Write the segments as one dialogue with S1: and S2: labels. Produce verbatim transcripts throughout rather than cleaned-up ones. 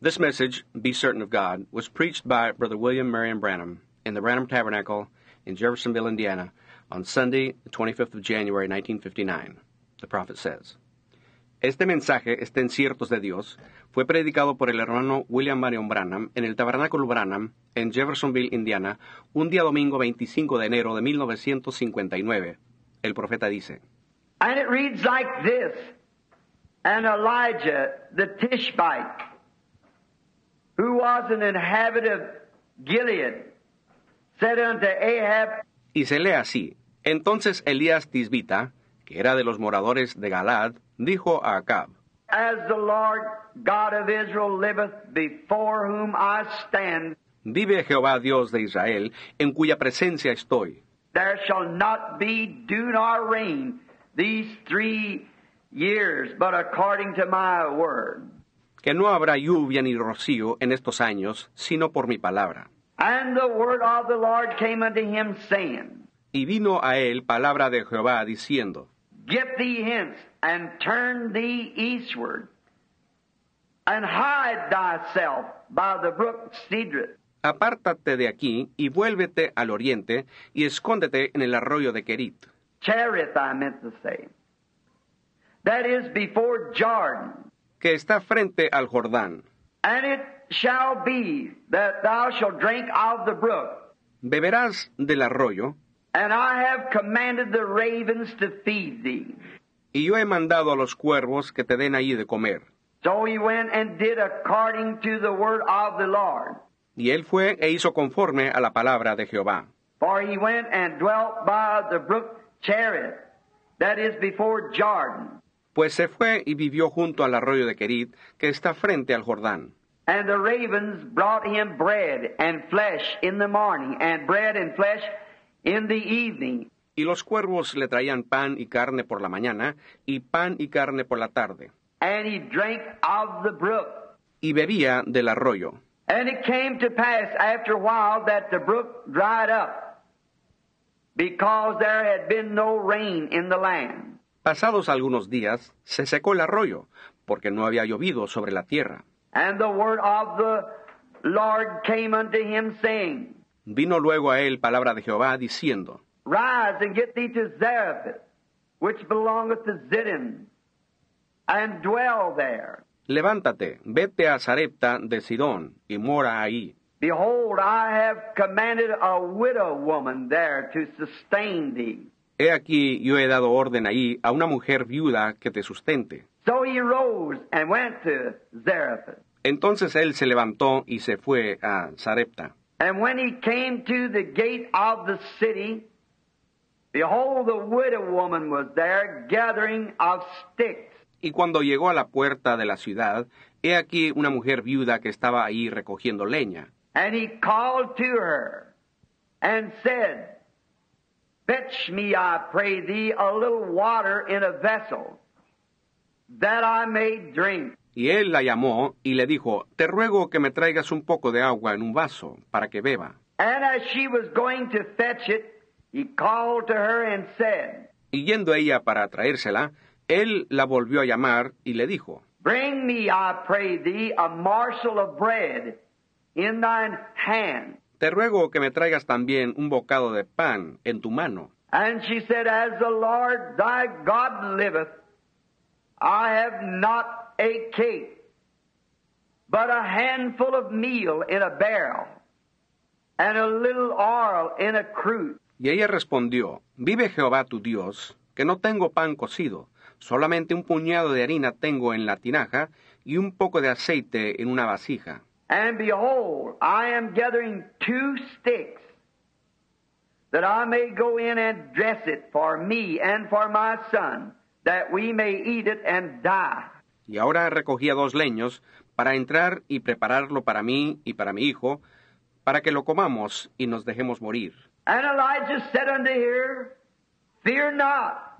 S1: This message, Be Certain of God, was preached by Brother William Marion Branham in the Branham Tabernacle in Jeffersonville, Indiana, on Sunday, the twenty-fifth of January, nineteen fifty-nine. The prophet says, Este mensaje, Estén ciertos de Dios, fue predicado por el hermano William Marion Branham en el Tabernáculo Branham en Jeffersonville, Indiana, un día domingo veinticinco de enero de mil novecientos cincuenta y nueve. El profeta dice,
S2: And it reads like this, And Elijah the Tishbite, who was an inhabitant of Gilead, said unto Ahab,
S1: y se lee así, Entonces Elías Tisbita, que era de los moradores de Galad, dijo a Acab,
S2: As the Lord God of Israel liveth, before whom I stand,
S1: Vive Jehová Dios de Israel, en cuya presencia estoy.
S2: there shall not be dew nor rain these three years, but according to my word.
S1: Que no habrá lluvia ni rocío en estos años, sino por mi palabra.
S2: And the word of the Lord came unto him, saying,
S1: Y vino a él palabra de Jehová, diciendo,
S2: Get thee hence, and turn thee eastward, and hide thyself by the brook Cedron.
S1: Apártate de aquí, y vuélvete al oriente, y escóndete en el arroyo de Kerit.
S2: Cherith, I meant to say. That is before Jordan.
S1: Que está frente al Jordán.
S2: And it shall be that thou shalt drink of the brook,
S1: Beberás del arroyo,
S2: and I have commanded the ravens to feed thee.
S1: y yo he mandado a los cuervos que te den allí de comer.
S2: So he went and did according to the word of the Lord.
S1: Y él fue e hizo conforme a la palabra de Jehová.
S2: For he went and dwelt by the brook Cherith, that is before Jordan.
S1: Pues se fue y vivió junto al arroyo de Kerit, que está frente al Jordán.
S2: And the ravens brought him bread and flesh in the morning, and bread and flesh in the evening.
S1: Y los cuervos le traían pan y carne por la mañana, y pan y carne por la tarde.
S2: And he drank of the brook.
S1: Y bebía del arroyo.
S2: And it came to pass after a while that the brook dried up, because there had been no rain in the land.
S1: Pasados algunos días, se secó el arroyo, porque no había llovido sobre la tierra.
S2: And the word of the Lord came unto him, saying,
S1: Vino luego a él palabra de Jehová, diciendo,
S2: Rise and get thee to Zarephath, which belongeth to Zidon, and dwell there.
S1: Levántate, vete a Sarepta de Sidón, y mora ahí.
S2: Behold, I have commanded a widow woman there to sustain thee.
S1: He aquí, yo he dado orden ahí a una mujer viuda que te sustente.
S2: So he rose and went to Zarephath.
S1: Entonces él se levantó y se fue a Sarepta.
S2: And when he came to the gate of the city, behold, the widow woman was there gathering of sticks.
S1: Y cuando llegó a la puerta de la ciudad, he aquí una mujer viuda que estaba ahí recogiendo leña.
S2: And he called to her and said, Fetch me, I pray thee, a little water in a vessel, that I may drink.
S1: Y él la llamó y le dijo, Te ruego que me traigas un poco de agua en un vaso, para que beba.
S2: And as she was going to fetch it, he called to her and said,
S1: Y yendo ella para traérsela, él la volvió a llamar y le dijo,
S2: Bring me, I pray thee, a morsel of bread in thine hand.
S1: Te ruego que me traigas también un bocado de pan en tu mano.
S2: And she said, As the Lord thy God liveth, I have not a cake, but a handful of meal in a barrel, and a little oil in a cruse.
S1: Y ella respondió, Vive Jehová tu Dios, que no tengo pan cocido, solamente un puñado de harina tengo en la tinaja, y un poco de aceite en una vasija.
S2: And behold, I am gathering two sticks, that I may go in and dress it for me and for my son, that we may eat it and die.
S1: Y ahora recogía dos leños, para entrar y prepararlo para mí y para mi hijo, para que lo comamos y nos dejemos morir.
S2: And Elijah said unto her, Fear not,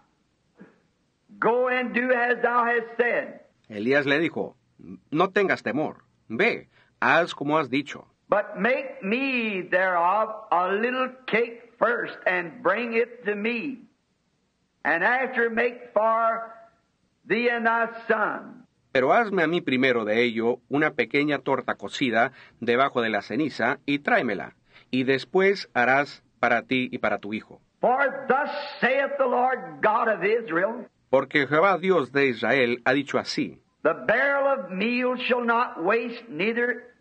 S2: go and do as thou hast said.
S1: Elías le dijo, No tengas temor, ve, haz como has dicho.
S2: But make me thereof a little cake first, and bring it to me. And after make for thee and thy son.
S1: Pero hazme a mí primero de ello una pequeña torta cocida debajo de la ceniza y tráemela, y después harás para ti y para tu hijo.
S2: For thus saith the Lord God of Israel,
S1: Porque Jehová Dios de Israel ha dicho así:
S2: the barrel of meal shall not waste, neither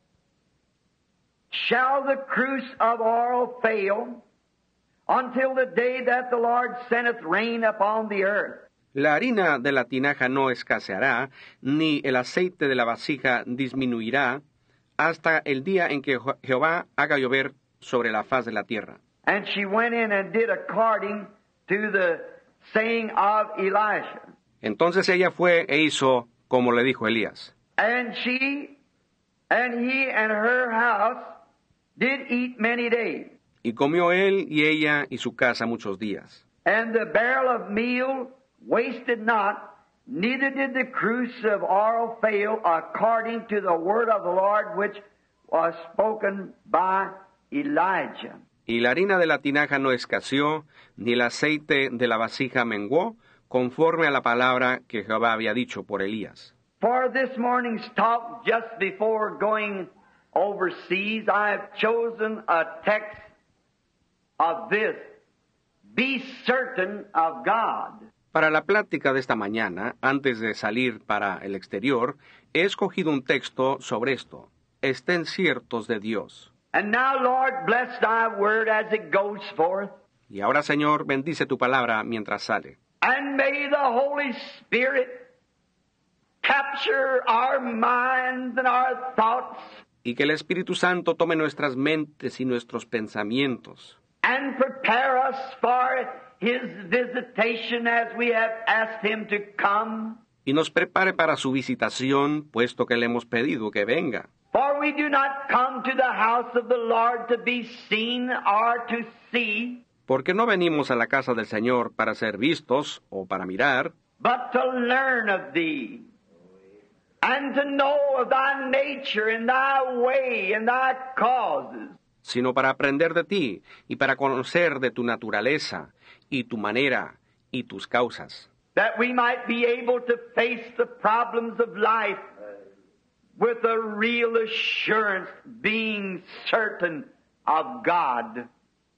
S2: shall the cruse of oil fail, until the day that the Lord sendeth rain upon the earth.
S1: La harina de la tinaja no escaseará, ni el aceite de la vasija disminuirá, hasta el día en que Je- Jehová haga llover sobre la faz de la tierra.
S2: And she went in and did according to the saying of Elisha.
S1: Entonces ella fue e hizo como le dijo Elías.
S2: And she and he and her house did eat many days.
S1: Y comió él y ella y su casa muchos días.
S2: And the barrel of meal wasted not, neither did the cruse of oil fail, according to the word of the Lord which was spoken by Elijah.
S1: Y la harina de la tinaja no escaseó, ni el aceite de la vasija menguó, conforme a la palabra que Jehová había dicho por Elías.
S2: For this morning's talk, just before going overseas, I have chosen a text of this: be certain of God.
S1: Para la plática de esta mañana, antes de salir para el exterior, he escogido un texto sobre esto. Estén ciertos de Dios.
S2: And now, Lord, bless thy word as it goes forth.
S1: Y ahora, Señor, bendice tu palabra mientras sale.
S2: And may the Holy Spirit capture our minds and our thoughts
S1: Y que el Espíritu Santo tome nuestras mentes y nuestros pensamientos
S2: and prepare us for His visitation as we have asked Him to come.
S1: y nos prepare para su visitación, puesto que le hemos pedido que venga.
S2: For we do not come to the house of the Lord to be seen or to see,
S1: Porque no venimos a la casa del Señor para ser vistos o para mirar,
S2: but to learn of Thee, and to know of Thy nature and Thy way and Thy causes,
S1: sino para aprender de ti y para conocer de tu naturaleza y tu manera y tus causas,
S2: that we might be able to face the problems of life with a real assurance, being certain of God.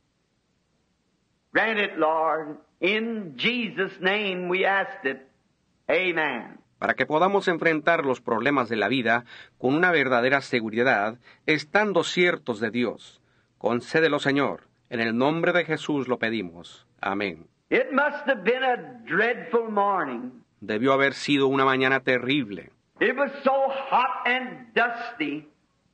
S2: Grant it, Lord. In Jesus' name we asked it. Amen.
S1: para que podamos enfrentar los problemas de la vida con una verdadera seguridad, estando ciertos de Dios. Concédelo, Señor. En el nombre de Jesús lo pedimos. Amén.
S2: It must have been a dreadful morning.
S1: Debió haber sido una mañana terrible.
S2: It was so hot and dusty.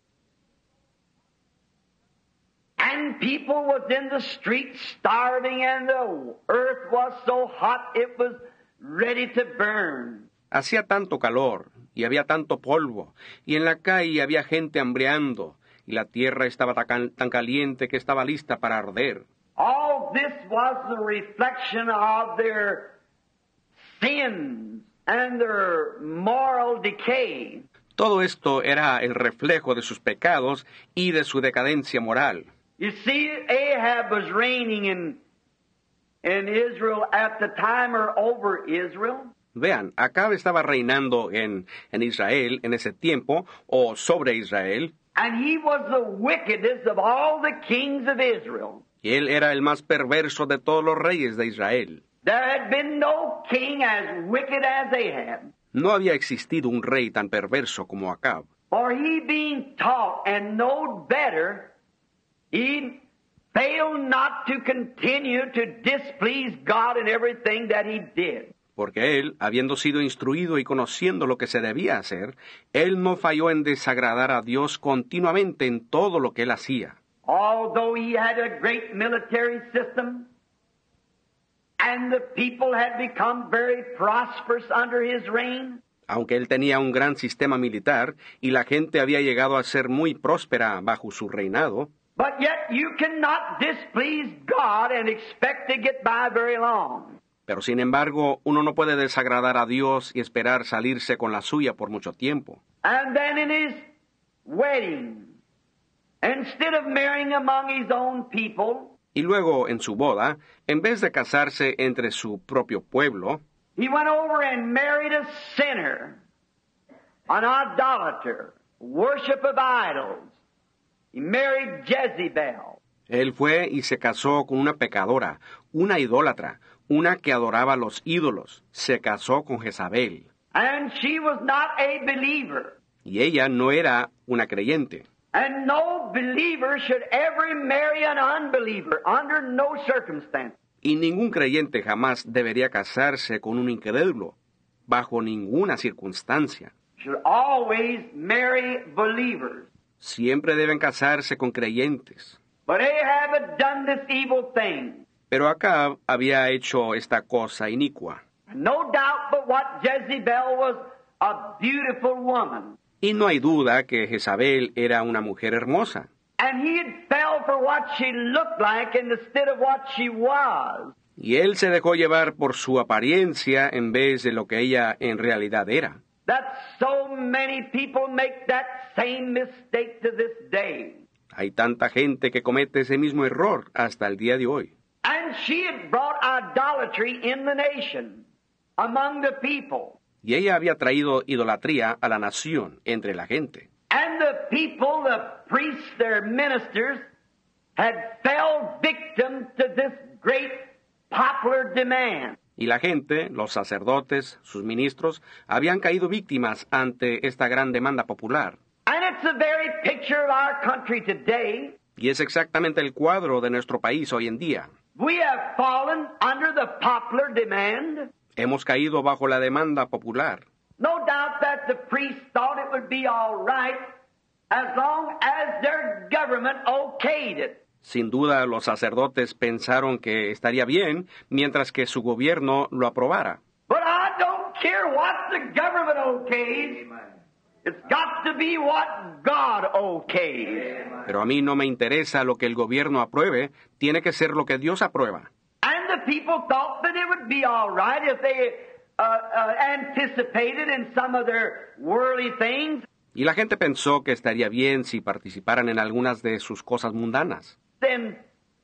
S2: And people was in the streets starving, and the earth was so hot it was ready to burn.
S1: Hacía tanto calor, y había tanto polvo, y en la calle había gente hambreando, y la tierra estaba tan, tan caliente que estaba lista para arder.
S2: All this was the reflection of their sins and their moral decay.
S1: Todo esto era el reflejo de sus pecados y de su decadencia moral.
S2: You see, Ahab was reigning in, in Israel at the time, or over Israel.
S1: Vean, Acab estaba reinando en, en Israel en ese tiempo, o sobre Israel,
S2: And he was the wickedest of all the kings of Israel.
S1: y él era el más perverso de todos los reyes de Israel.
S2: There had been no king as wicked as Ahab.
S1: No había existido un rey tan perverso como Acab,
S2: For he being taught and knowed better, he failed not to continue to displease God in everything that he did.
S1: porque él, habiendo sido instruido y conociendo lo que se debía hacer, él no falló en desagradar a Dios continuamente en todo lo que él hacía.
S2: Although he had a great military system, and the people had become very prosperous under his reign,
S1: Aunque él tenía un gran sistema militar y la gente había llegado a ser muy próspera bajo su reinado,
S2: but yet you cannot displease God and expect to get by very long.
S1: pero sin embargo uno no puede desagradar a Dios y esperar salirse con la suya por mucho tiempo.
S2: And then in his wedding, instead of marrying among his own people,
S1: Y luego, en su boda, en vez de casarse entre su propio pueblo,
S2: he went over and married a sinner an idolater, worship of idols. He married Jezebel.
S1: Él fue y se casó con una pecadora, una idólatra, una que adoraba los ídolos. Se casó con Jezabel.
S2: And she was not a believer.
S1: Y ella no era una creyente.
S2: And no believer should ever marry an unbeliever under no circumstance.
S1: Y ningún creyente jamás debería casarse con un incrédulo, bajo ninguna circunstancia.
S2: Should always marry believers.
S1: Siempre deben casarse con creyentes.
S2: But Ahab had done this evil thing.
S1: Pero Acab había hecho esta cosa inicua.
S2: No doubt but what Jezebel was a beautiful woman.
S1: Y no hay duda que Jezabel era una mujer hermosa.
S2: And he had fell for what she looked like instead of what she was.
S1: Y él se dejó llevar por su apariencia en vez de lo que ella en realidad era.
S2: That so many people make that same mistake to this day.
S1: Hay tanta gente que comete ese mismo error hasta el día de hoy.
S2: And she had brought idolatry in the nation, among the people.
S1: Y ella había traído idolatría a la nación, entre la gente.
S2: And the people, the priests, their ministers, had fell victim to this great popular demand.
S1: Y la gente, los sacerdotes, sus ministros, habían caído víctimas ante esta gran demanda popular.
S2: And it's the very picture of our country today.
S1: Y es exactamente el cuadro de nuestro país hoy en día.
S2: We have fallen under the popular demand.
S1: Hemos caído bajo la demanda popular.
S2: No doubt that the priests thought it would be all right as long as their government okayed it.
S1: Sin duda, los sacerdotes pensaron que estaría bien mientras que su gobierno lo aprobara.
S2: But I don't care what the government okays. It's got to be what God okays.
S1: Pero a mí no me interesa lo que el gobierno apruebe, tiene que ser lo que Dios aprueba.
S2: And the people thought that it would be all right if they uh, uh, anticipated in some of their worldly things.
S1: Y la gente pensó que estaría bien si participaran en algunas de sus cosas mundanas.
S2: Then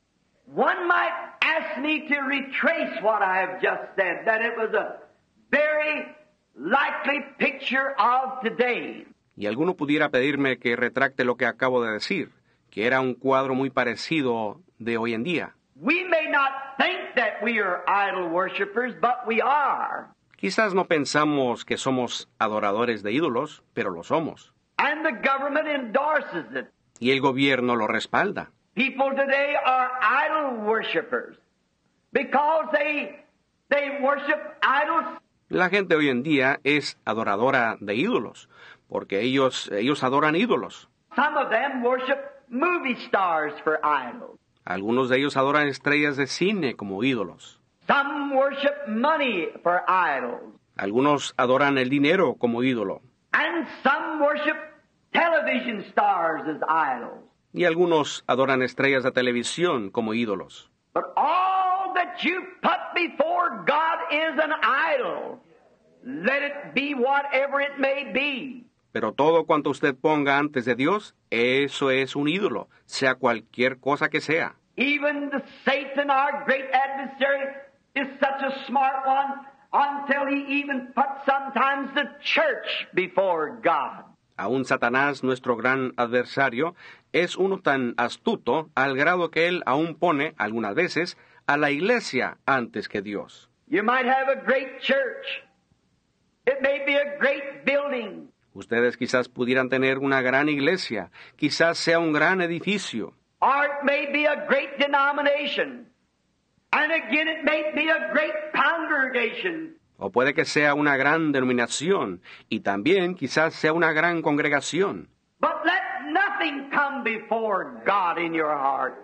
S2: one might ask me to retrace what I have just said, that it was a very likely picture of today.
S1: Y alguno pudiera pedirme que retracte lo que acabo de decir, que era un cuadro muy parecido de hoy en día.
S2: We may not think that we are idol worshippers, but we are.
S1: Quizás no pensamos que somos adoradores de ídolos, pero lo somos.
S2: And the government endorses it.
S1: Y el gobierno lo respalda.
S2: People today are idol worshippers because they they worship idols.
S1: La gente hoy en día es adoradora de ídolos, porque ellos, ellos adoran ídolos.
S2: Some of them worship movie stars for idols.
S1: Algunos de ellos adoran estrellas de cine como ídolos.
S2: Some worship money for idols.
S1: Algunos adoran el dinero como ídolo.
S2: And some worship television stars as idols.
S1: Y algunos adoran estrellas de televisión como ídolos.
S2: But all that you put before God is an idol. Let it be whatever it may be.
S1: Pero todo cuanto usted ponga antes de Dios, eso es un ídolo, sea cualquier cosa que sea.
S2: Even the Satan, our great adversary, is such a smart one until he even puts sometimes the church before God.
S1: Aún Satanás, nuestro gran adversario, es uno tan astuto al grado que él aún pone, algunas veces, a la iglesia antes que Dios.
S2: You might have a great church. It may be a great building.
S1: Ustedes quizás pudieran tener una gran iglesia, quizás sea un gran edificio.
S2: Or it may be a great denomination. And again, it may be a great congregation.
S1: O puede que sea una gran denominación, y también quizás sea una gran congregación.
S2: But let nothing come before God in your heart.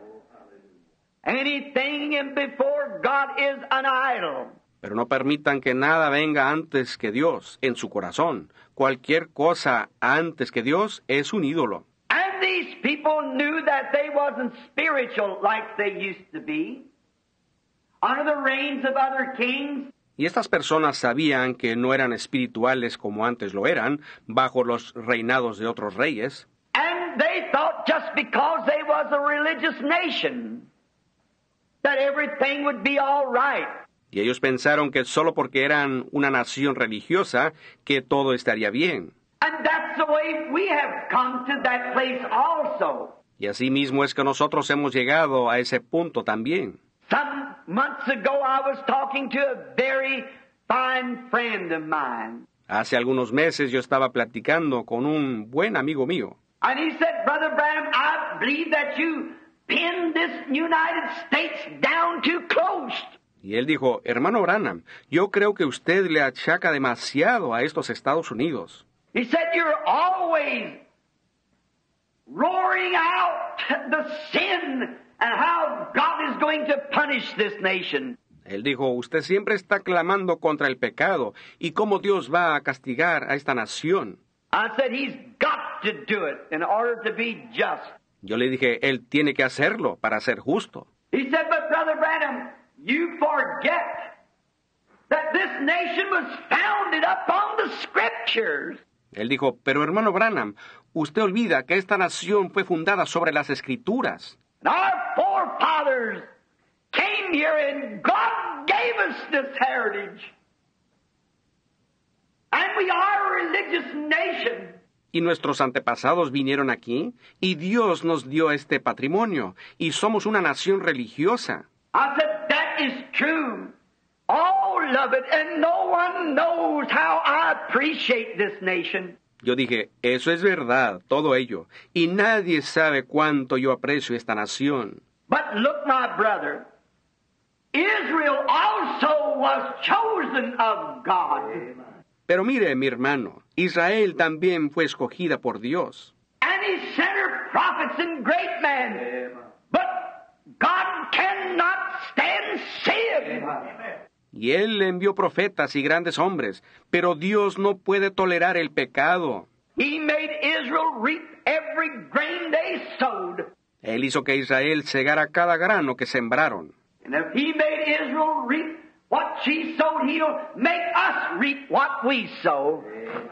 S2: Anything in before God is an idol.
S1: Pero no permitan que nada venga antes que Dios en su corazón. Cualquier cosa antes que Dios es un ídolo.
S2: And these people knew that they wasn't spiritual like they used to be. Under the reigns of other kings.
S1: Y estas personas sabían que no eran espirituales como antes lo eran, bajo los reinados de otros reyes.
S2: And they thought just because they was a religious nation, that everything would be all right.
S1: Y ellos pensaron que solo porque eran una nación religiosa, que todo estaría bien.
S2: And that's the way we have come to that place also.
S1: Y así mismo es que nosotros hemos llegado a ese punto también.
S2: Some months ago I was talking to a very fine friend of mine.
S1: Hace algunos meses yo estaba platicando con un buen amigo mío.
S2: And he said, Brother Branham, I believe that you pinned this United States down too close.
S1: Y él dijo, hermano Branham, yo creo que usted le achaca demasiado a estos Estados Unidos.
S2: He said, you're always roaring out the sin and how God is going to punish this nation.
S1: Él dijo, usted siempre está clamando contra el pecado y cómo Dios va a castigar a esta nación.
S2: I said, he's got to do it in order to be just.
S1: Yo le dije, él tiene que hacerlo para ser justo.
S2: He said, but Brother Branham, you forget that this nation was founded upon the Scriptures.
S1: Él dijo, pero hermano Branham, usted olvida que esta nación fue fundada sobre las Escrituras.
S2: And our forefathers came here and God gave us this heritage. And we are a religious nation.
S1: Y nuestros antepasados vinieron aquí, y Dios nos dio este patrimonio, y somos una nación religiosa.
S2: I said, that is true. All of it, and no one knows how I appreciate this nation.
S1: Yo dije, eso es verdad, todo ello, y nadie sabe cuánto yo aprecio esta nación.
S2: But look, my brother, Israel also was chosen of God.
S1: Pero mire, mi hermano, Israel también fue escogida por Dios.
S2: And he sent her prophets and great men. But God cannot stand sin.
S1: Y él le envió profetas y grandes hombres, pero Dios no puede tolerar el pecado.
S2: He made Israel reap every grain they sowed.
S1: Él hizo que Israel segara cada grano que sembraron.
S2: And if he made Israel reap what she sowed, he'll make us reap what we sow.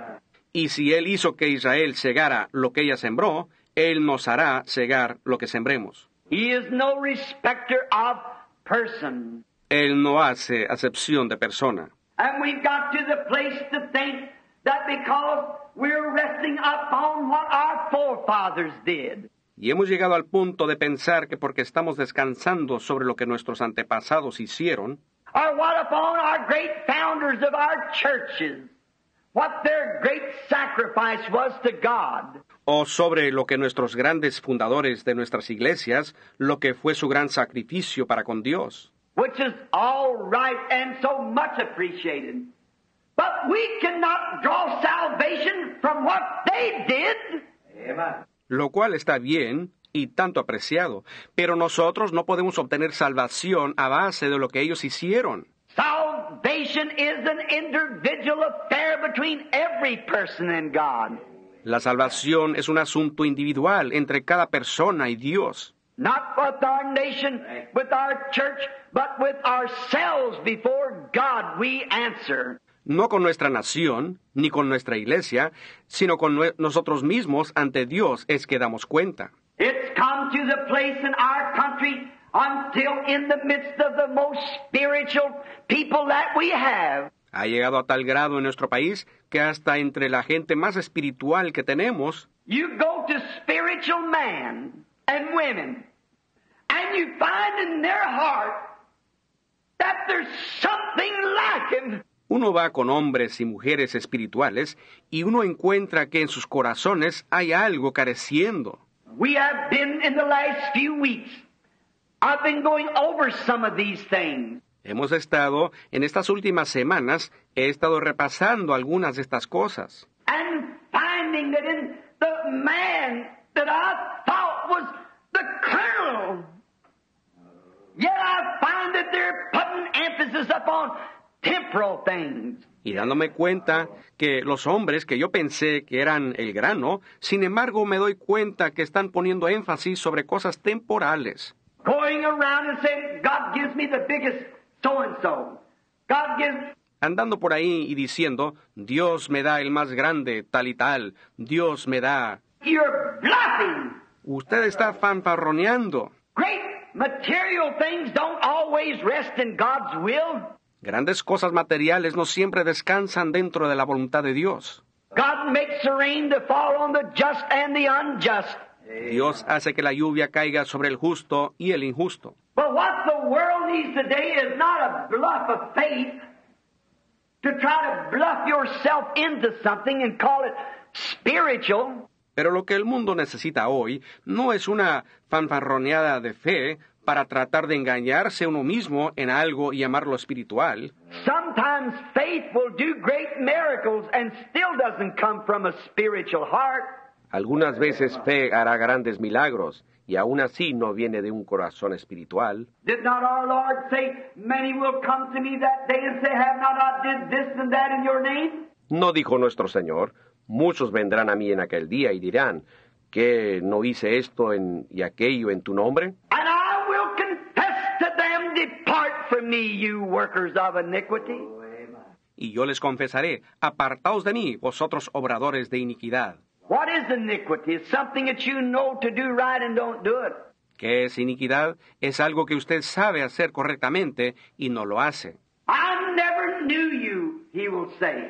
S1: Y si él hizo que Israel segara lo que ella sembró, él nos hará segar lo que sembremos.
S2: He is no respecter of person.
S1: Él no hace acepción de persona.
S2: And we've got to the place to think that because we're resting upon what our forefathers did.
S1: Y hemos llegado al punto de pensar que porque estamos descansando sobre lo que nuestros antepasados hicieron,
S2: Or what upon our great founders of our churches, what their great sacrifice was to God.
S1: o sobre lo que nuestros grandes fundadores de nuestras iglesias, lo que fue su gran sacrificio para con Dios.
S2: Which is all right and so much appreciated. But we cannot draw salvation from what they did. Amen.
S1: Lo cual está bien y tanto apreciado, pero nosotros no podemos obtener salvación a base de lo que ellos hicieron.
S2: Salvation is an individual affair between every person and God.
S1: La salvación es un asunto individual entre cada persona y Dios.
S2: Not with our nation, with our church, but with ourselves before God we answer.
S1: No con nuestra nación, ni con nuestra iglesia, sino con nue- nosotros mismos ante Dios es que damos cuenta.
S2: It's come to the place in our country until in the midst of the most spiritual people that we have.
S1: Ha llegado a tal grado en nuestro país que hasta entre la gente más espiritual que tenemos,
S2: You go to spiritual men and women, and you find in their heart that there's something lacking.
S1: uno va con hombres y mujeres espirituales y uno encuentra que en sus corazones hay algo careciendo.
S2: We have been in the last few weeks. I've been going over some of these things.
S1: Hemos estado, en estas últimas semanas, he estado repasando algunas de estas cosas.
S2: And finding that in the man that I thought was the colonel, yet I find that they're putting emphasis upon temporal things.
S1: Y dándome cuenta que los hombres que yo pensé que eran el grano, sin embargo me doy cuenta que están poniendo énfasis sobre cosas temporales.
S2: Going around and saying, God gives me the biggest so-and-so. God gives...
S1: Andando por ahí y diciendo, Dios me da el más grande, tal y tal, Dios me da...
S2: You're bluffing.
S1: Usted está fanfarroneando.
S2: Great material things don't always rest in God's will.
S1: Grandes cosas materiales no siempre descansan dentro de la voluntad de Dios.
S2: God makes the rain to fall on the just and the unjust.
S1: Dios hace que la lluvia caiga sobre el justo y el injusto.
S2: But what the world needs today is not a bluff of faith to try to bluff yourself into something and call it spiritual.
S1: Pero lo que el mundo necesita hoy no es una fanfarroneada de fe para tratar de engañarse uno mismo en algo y llamarlo espiritual.
S2: Sometimes faith will do great miracles and still doesn't come from a spiritual heart.
S3: Algunas veces fe hará grandes milagros y aún así no viene de un corazón espiritual.
S2: Did not our Lord say, many will come to me that day and say, have not I did this and that in your name?
S3: ¿No dijo nuestro Señor? Muchos vendrán a mí en aquel día y dirán, ¿que no hice esto en, y aquello en tu nombre?
S2: And I will confess to them, depart from me, you workers of iniquity.
S1: Y yo les confesaré, apartaos de mí, vosotros obradores de iniquidad.
S2: What is iniquity? It's something that you know to do right and don't do it.
S1: ¿Qué es iniquidad? Es algo que usted sabe hacer correctamente y no lo hace.
S2: I never knew you, he will say.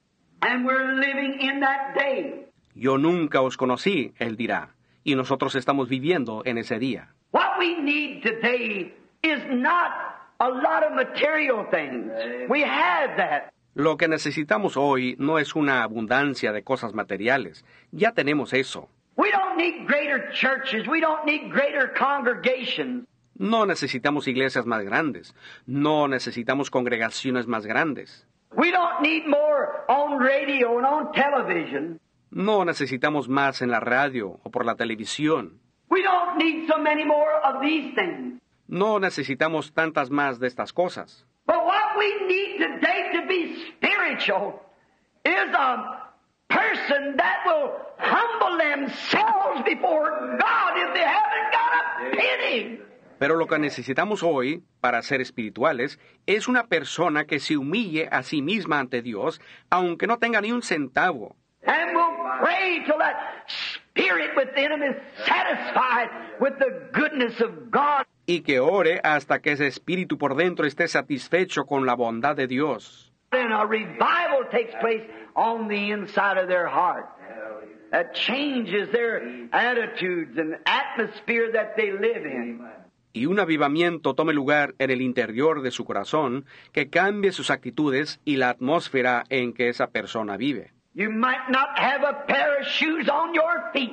S2: And we're living in that day.
S1: Yo nunca os conocí, él dirá, y nosotros estamos viviendo en ese día.
S2: What we need today is not a lot of material things. We have that.
S1: Lo que necesitamos hoy no es una abundancia de cosas materiales. Ya tenemos eso.
S2: We don't need greater churches. We don't need greater congregations.
S1: No necesitamos iglesias más grandes. No necesitamos congregaciones más grandes.
S2: We don't need more on radio and on television.
S1: No necesitamos más en la radio o por la televisión.
S2: We don't need so many more of these things.
S1: No necesitamos tantas más de estas cosas.
S2: But what we need today to be spiritual is a person that will humble themselves before God if they haven't got a penny.
S1: Pero lo que necesitamos hoy, para ser espirituales, es una persona que se humille a sí misma ante Dios, aunque no tenga ni un centavo.
S2: And will pray till that spirit within them is satisfied with the goodness of God.
S1: Y que ore hasta que ese espíritu por dentro esté satisfecho con la bondad de Dios.
S2: And a revival takes place on the inside of their heart. That changes their attitudes and atmosphere that they live in.
S1: Y un avivamiento tome lugar en el interior de su corazón, que cambie sus actitudes y la atmósfera en que esa persona vive.
S2: You might not have a pair of shoes on your feet.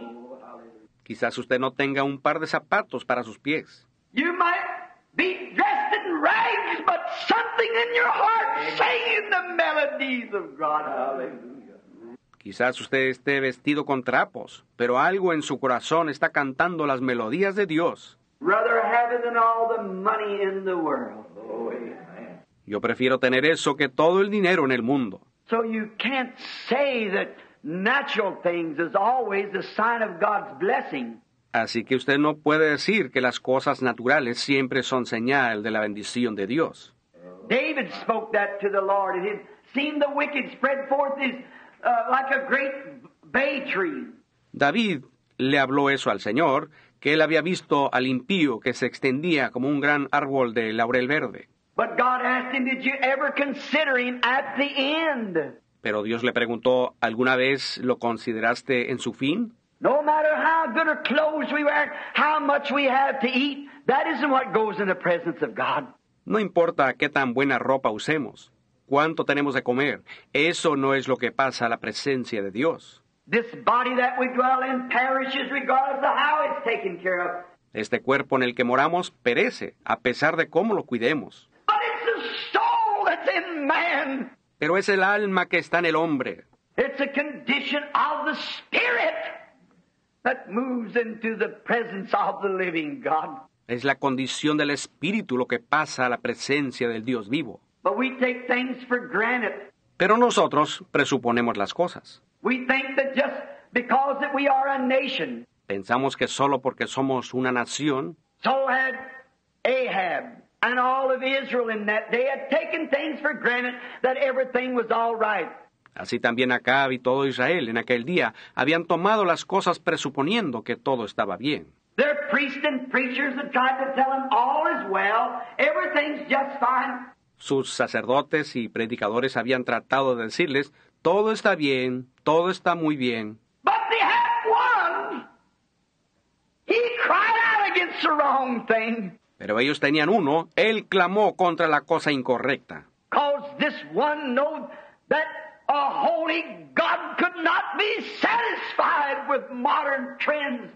S1: Quizás usted no tenga un par de zapatos para sus pies.
S2: You might be dressed in rags, but something in your heart singing the melodies of God. Hallelujah.
S1: Quizás usted esté vestido con trapos, pero algo en su corazón está cantando las melodías de Dios.
S2: Rather have it than all the money in the world. Oh, amen.
S1: Yo prefiero tener eso que todo el dinero en el mundo.
S2: So you can't say that natural things is always a sign of God's blessing.
S1: Así que usted no puede decir que las cosas naturales siempre son señal de la bendición de Dios.
S2: David spoke that to the Lord, and it seemed the wicked spread forth his, uh, like a great bay tree.
S1: David le habló eso al Señor, que él había visto al impío que se extendía como un gran árbol de laurel verde.
S2: But God asked him, did you ever consider him at the end?
S1: Pero Dios le preguntó, ¿alguna vez lo consideraste en su fin?
S2: No matter how good or clothes we wear, how much we have to eat, that isn't what goes in the presence of God.
S1: No importa qué tan buena ropa usemos, cuánto tenemos de comer, eso no es lo que pasa a la presencia de Dios.
S2: This body that we dwell in perishes regardless of how it's taken care of.
S1: Este cuerpo en el que moramos perece, a pesar de cómo lo cuidemos.
S2: But it's the soul that's in man.
S1: Pero es el alma que está en el hombre.
S2: It's a condition of the spirit that moves into the presence of the living God.
S1: Es la condición del espíritu lo que pasa a la presencia del Dios vivo.
S2: But we take things for granted.
S1: Pero nosotros presuponemos las cosas.
S2: We think that just because that we are a nation.
S1: Pensamos que solo porque somos una nación.
S2: So had Ahab and all of Israel in that day had taken things for granted that everything was all right.
S1: Así también Acab y todo Israel en aquel día habían tomado las cosas presuponiendo que todo estaba bien.
S2: Their priests and preachers had tried to tell them all is well, everything's just fine.
S1: Sus sacerdotes y predicadores habían tratado de decirles, todo está bien, todo está muy bien.
S2: But they had one. He cried out against the wrong thing.
S1: Pero ellos tenían uno, él clamó contra la cosa incorrecta.
S2: Because this one knows that a holy God could not be satisfied with modern trends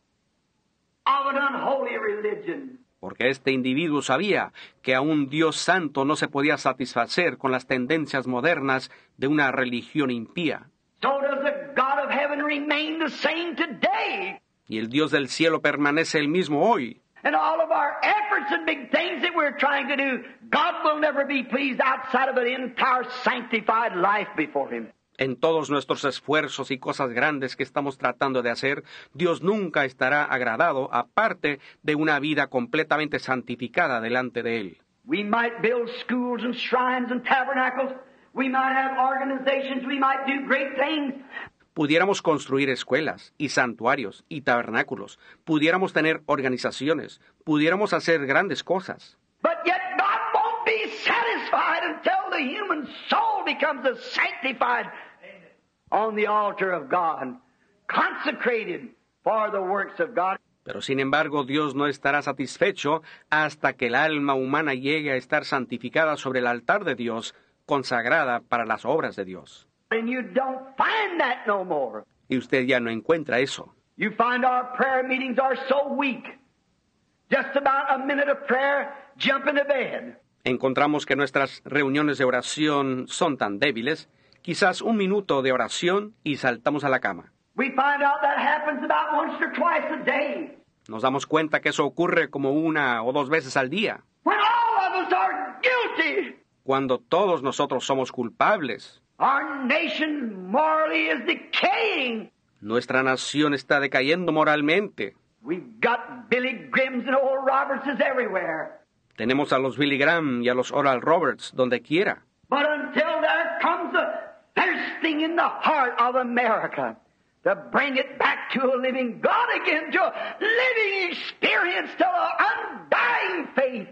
S2: of an unholy religion.
S1: Porque este individuo sabía que a un Dios santo no se podía satisfacer con las tendencias modernas de una religión impía.
S2: So does the God of heaven remain the same today.
S1: Y el Dios del cielo permanece el mismo hoy.
S2: And all of our efforts and big things that we're trying to do, God will never be pleased outside of an entire sanctified life before Him.
S1: En todos nuestros esfuerzos y cosas grandes que estamos tratando de hacer, Dios nunca estará agradado aparte de una vida completamente santificada delante de Él.
S2: We might build schools and shrines and tabernacles. We might have organizations. We might do great things.
S1: Pudiéramos construir escuelas y santuarios y tabernáculos. Pudiéramos tener organizaciones. Pudiéramos hacer grandes cosas.
S2: But yet God won't be satisfied until the human soul becomes a sanctified on the altar of God, consecrated for the works of God.
S1: Pero sin embargo, Dios no estará satisfecho hasta que el alma humana llegue a estar santificada sobre el altar de Dios, consagrada para las obras de Dios.
S2: And you don't find that no more.
S1: Y usted ya no encuentra eso.
S2: You find our prayer meetings are so weak. Just about a minute of prayer, jump into bed.
S1: Encontramos que nuestras reuniones de oración son tan débiles, quizás un minuto de oración y saltamos a la cama.
S2: We find out that happens about once or twice a day.
S1: Nos damos cuenta que eso ocurre como una o dos veces al día,
S2: When all of us are guilty.
S1: cuando todos nosotros somos culpables.
S2: Our nation morally is decaying.
S1: Nuestra nación está decayendo moralmente.
S2: We've got Billy Grims and Oral Robertses everywhere.
S1: Tenemos a los Billy Graham y a los Oral Roberts donde quiera.
S2: But until there comes a thirsting in the heart of America to bring it back to a living God again, to a living experience, to an undying faith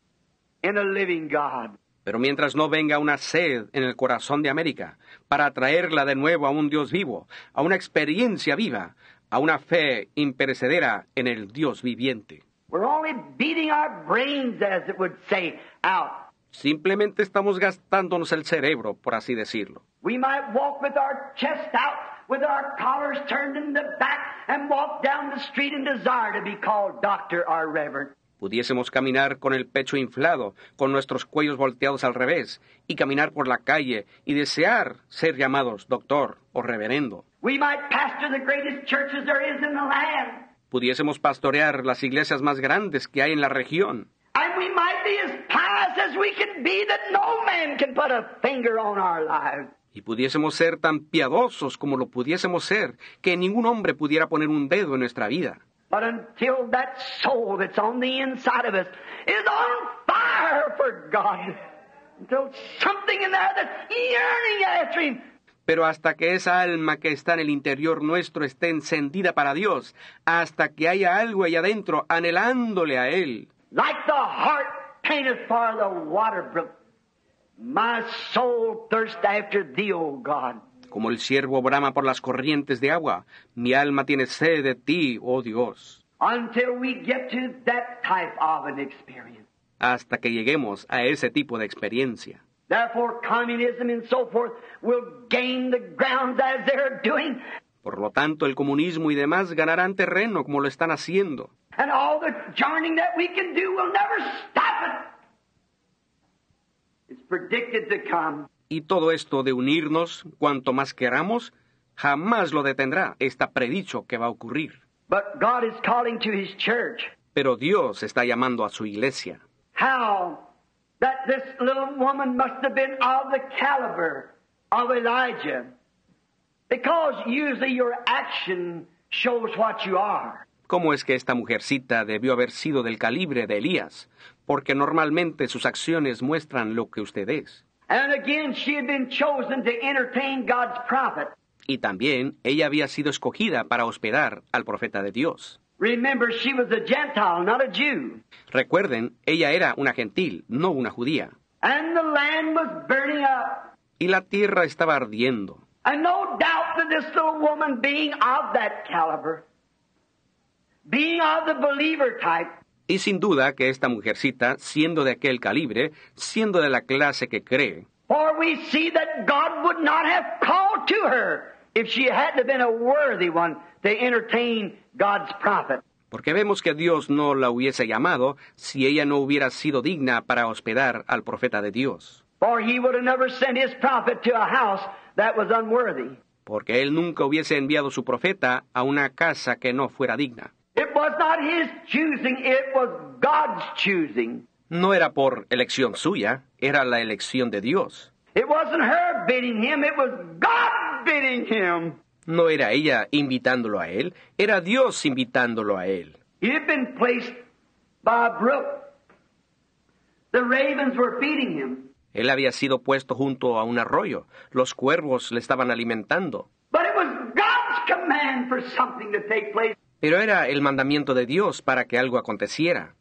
S2: in a living God.
S1: Pero mientras no venga una sed en el corazón de América para traerla de nuevo a un Dios vivo, a una experiencia viva, a una fe imperecedera en el Dios viviente.
S2: We're only beating our brains, as it would say, out.
S1: Simplemente estamos gastándonos el cerebro, por así decirlo.
S2: We might walk with our chest out, with our collars turned in the back, and walk down the street and desire to be called doctor or reverend.
S1: Pudiésemos caminar con el pecho inflado, con nuestros cuellos volteados al revés, y caminar por la calle y desear ser llamados doctor o reverendo.
S2: We might pastor the greatest churches there is in the land.
S1: Pudiésemos pastorear las iglesias más grandes que hay en la región.
S2: And we might be as pious as we can be that no man can put a finger on our lives.
S1: Y pudiésemos ser tan piadosos como lo pudiésemos ser, que ningún hombre pudiera poner un dedo en nuestra vida.
S2: But until that soul that's on the inside of us is on fire for God, until something in there that's yearning after Him.
S1: Pero hasta que esa alma que está en el interior nuestro esté encendida para Dios, hasta que haya algo allá adentro anhelándole a Él.
S2: Like the heart painteth for the water brook, my soul thirsts after Thee, O God.
S1: Como el ciervo brama por las corrientes de agua, mi alma tiene sed de ti, oh Dios.
S2: Until we get to that type of an experience.
S1: Hasta que lleguemos a ese tipo de experiencia.
S2: Therefore, communism and so forth will gain the grounds as they're doing.
S1: Por lo tanto, el comunismo y demás ganarán terreno como lo están haciendo.
S2: And all the journeying that we can do will never stop it. It's predicted to come.
S1: Y todo esto de unirnos, cuanto más queramos, jamás lo detendrá. Está predicho que va a ocurrir.
S2: But God is calling to His church.
S1: Pero Dios está llamando a su iglesia.
S2: How that this little woman must have been of the caliber of Elijah. Because usually your action shows what you are.
S1: ¿Cómo es que esta mujercita debió haber sido del calibre de Elías? Porque normalmente sus acciones muestran lo que usted es.
S2: And again, she had been chosen to entertain God's prophet.
S1: Y también ella había sido escogida para hospedar al profeta de Dios.
S2: Remember, she was a Gentile, not a Jew.
S1: Recuerden, ella era una gentil, no una judía.
S2: And the land was burning up.
S1: Y la tierra estaba ardiendo.
S2: And no doubt that this little woman, being of that caliber, being of the believer type,
S1: Y sin duda que esta mujercita, siendo de aquel calibre, siendo de la clase que cree,
S2: for we see that God would not have called to her if she hadn't been a worthy one to entertain God's prophet.
S1: porque vemos que Dios no la hubiese llamado si ella no hubiera sido digna para hospedar al profeta de Dios.
S2: For he would have never sent his prophet to a house that was unworthy.
S1: Porque él nunca hubiese enviado su profeta a una casa que no fuera digna.
S2: It was not his choosing, it was God's choosing.
S1: No era por elección suya, era la elección de Dios.
S2: It wasn't her bidding him, it was God bidding him.
S1: No era ella invitándolo a él, era Dios invitándolo a él.
S2: He had been placed by a brook. The ravens were feeding him.
S1: Él había sido puesto junto a un arroyo. Los cuervos le estaban alimentando.
S2: But it was God's command for something to take place.
S1: Pero era el mandamiento de Dios para que algo aconteciera.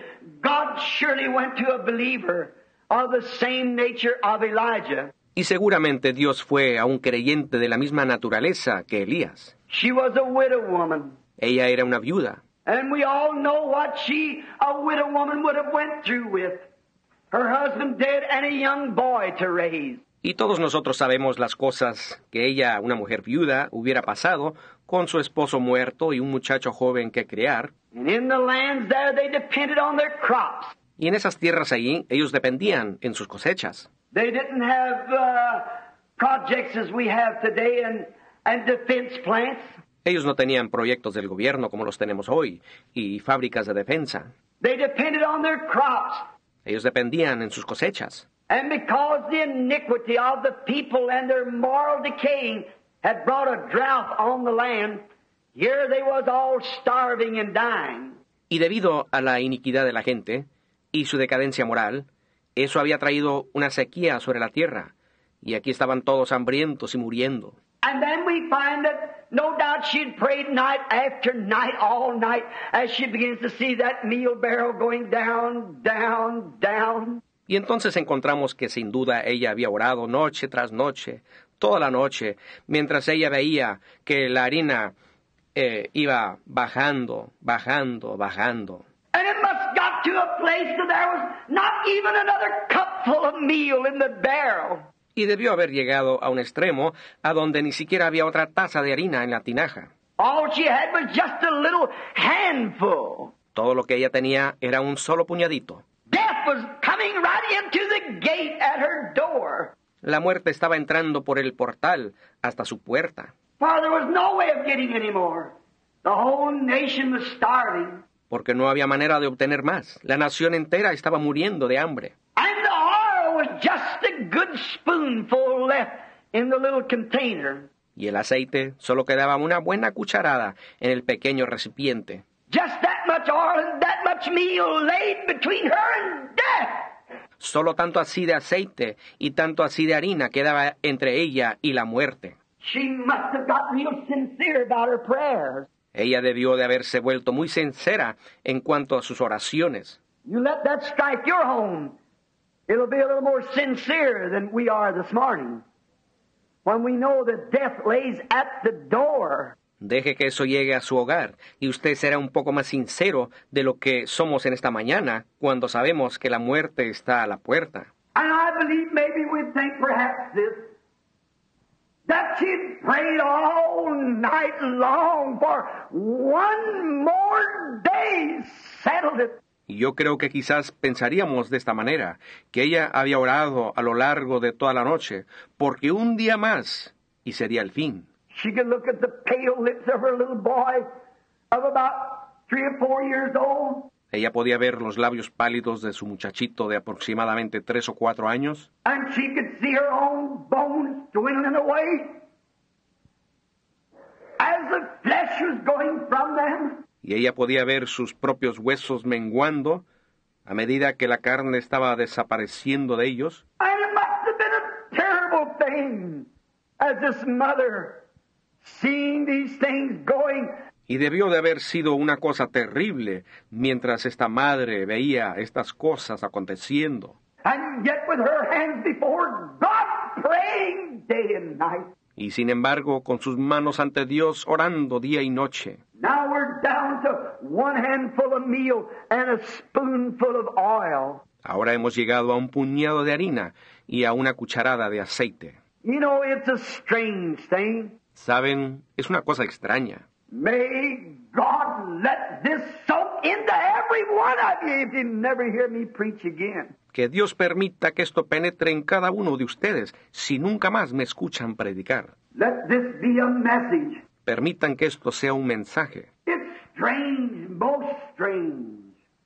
S2: God surely went to a believer of the same nature of Elijah.
S1: Y seguramente Dios fue a un creyente de la misma naturaleza que Elías.
S2: She was a widow woman.
S1: Ella era una viuda.
S2: And we all know what she, a widow woman, would have went through with her husband dead and a young boy to raise.
S1: Y todos nosotros sabemos las cosas que ella, una mujer viuda, hubiera pasado con su esposo muerto y un muchacho joven que criar.
S2: And in the lands there they depended on their crops.
S1: Y en esas tierras allí ellos dependían en sus cosechas.
S2: They didn't have uh, projects as we have today and, and defense plants.
S1: Ellos no tenían proyectos del gobierno como los tenemos hoy y fábricas de defensa.
S2: They depended on their crops.
S1: Ellos dependían en sus cosechas.
S2: And because the iniquity of the people and their moral decaying had brought a drought on the land, here they was all starving and dying.
S1: Y debido a la iniquidad de la gente y su decadencia moral, eso había traído una sequía sobre la tierra, y aquí estaban todos hambrientos y muriendo.
S2: And then we find that no doubt she'd prayed night after night, all night, as she begins to see that meal barrel going down, down, down.
S1: Y entonces encontramos que sin duda ella había orado noche tras noche, toda la noche, mientras ella veía que la harina eh, iba bajando, bajando, bajando.
S2: And it must got to a place that there was not even another cupful of meal in the barrel.
S1: Y debió haber llegado a un extremo a donde ni siquiera había otra taza de harina en la tinaja.
S2: All she had was just a little handful.
S1: Todo lo que ella tenía era un solo puñadito.
S2: Death was coming right into the gate at her door.
S1: La muerte estaba entrando por el portal hasta su puerta.
S2: For there was no way of getting any more. The whole nation was starving.
S1: Porque no había manera de obtener más. La nación entera estaba muriendo de hambre.
S2: And the oil was just a good spoonful left in the little container.
S1: Y el aceite solo quedaba una buena cucharada en el pequeño recipiente.
S2: Just that much oil and that much meal laid between her and death.
S1: Solo tanto así de aceite y tanto así de harina quedaba entre ella y la muerte.
S2: She must have got real sincere about her prayers.
S1: Ella debió de haberse vuelto muy sincera en cuanto a sus oraciones.
S2: You let that strike your home. It'll be a little more sincere than we are this morning. When we know that death lays at the door.
S1: Deje que eso llegue a su hogar y usted será un poco más sincero de lo que somos en esta mañana cuando sabemos que la muerte está a la puerta.
S2: And I believe maybe we'd think perhaps this, that she'd prayed all night long for one more day, settled it.
S1: Y yo creo que quizás pensaríamos de esta manera, que ella había orado a lo largo de toda la noche, porque un día más y sería el fin.
S2: She could look at the pale lips of her little boy of about three or four years old.
S1: Ella podía ver los labios pálidos de su muchachito de aproximadamente tres o cuatro años.
S2: And she could see her own bones dwindling away as the flesh was going from them.
S1: Y ella podía ver sus propios huesos menguando a medida que la carne estaba desapareciendo de ellos.
S2: And it must have been a terrible thing as this mother seeing these things going.
S1: Y debió de haber sido una cosa terrible mientras esta madre veía estas cosas aconteciendo.
S2: And yet with her hands before God praying day and night.
S3: Y sin embargo, con sus manos ante Dios, orando día y noche.
S2: Now we're down to one handful of meal and a spoonful of oil.
S3: Ahora hemos llegado a un puñado de harina y a una cucharada de aceite.
S2: You know, it's a strange thing.
S3: Saben, es una cosa extraña.
S2: May God let this soak into every one of you if you never hear me preach again.
S3: Que Dios permita que esto penetre en cada uno de ustedes si nunca más me escuchan predicar.
S2: Let this be a message.
S3: Permitan que esto sea un mensaje.
S2: It's strange, most strange,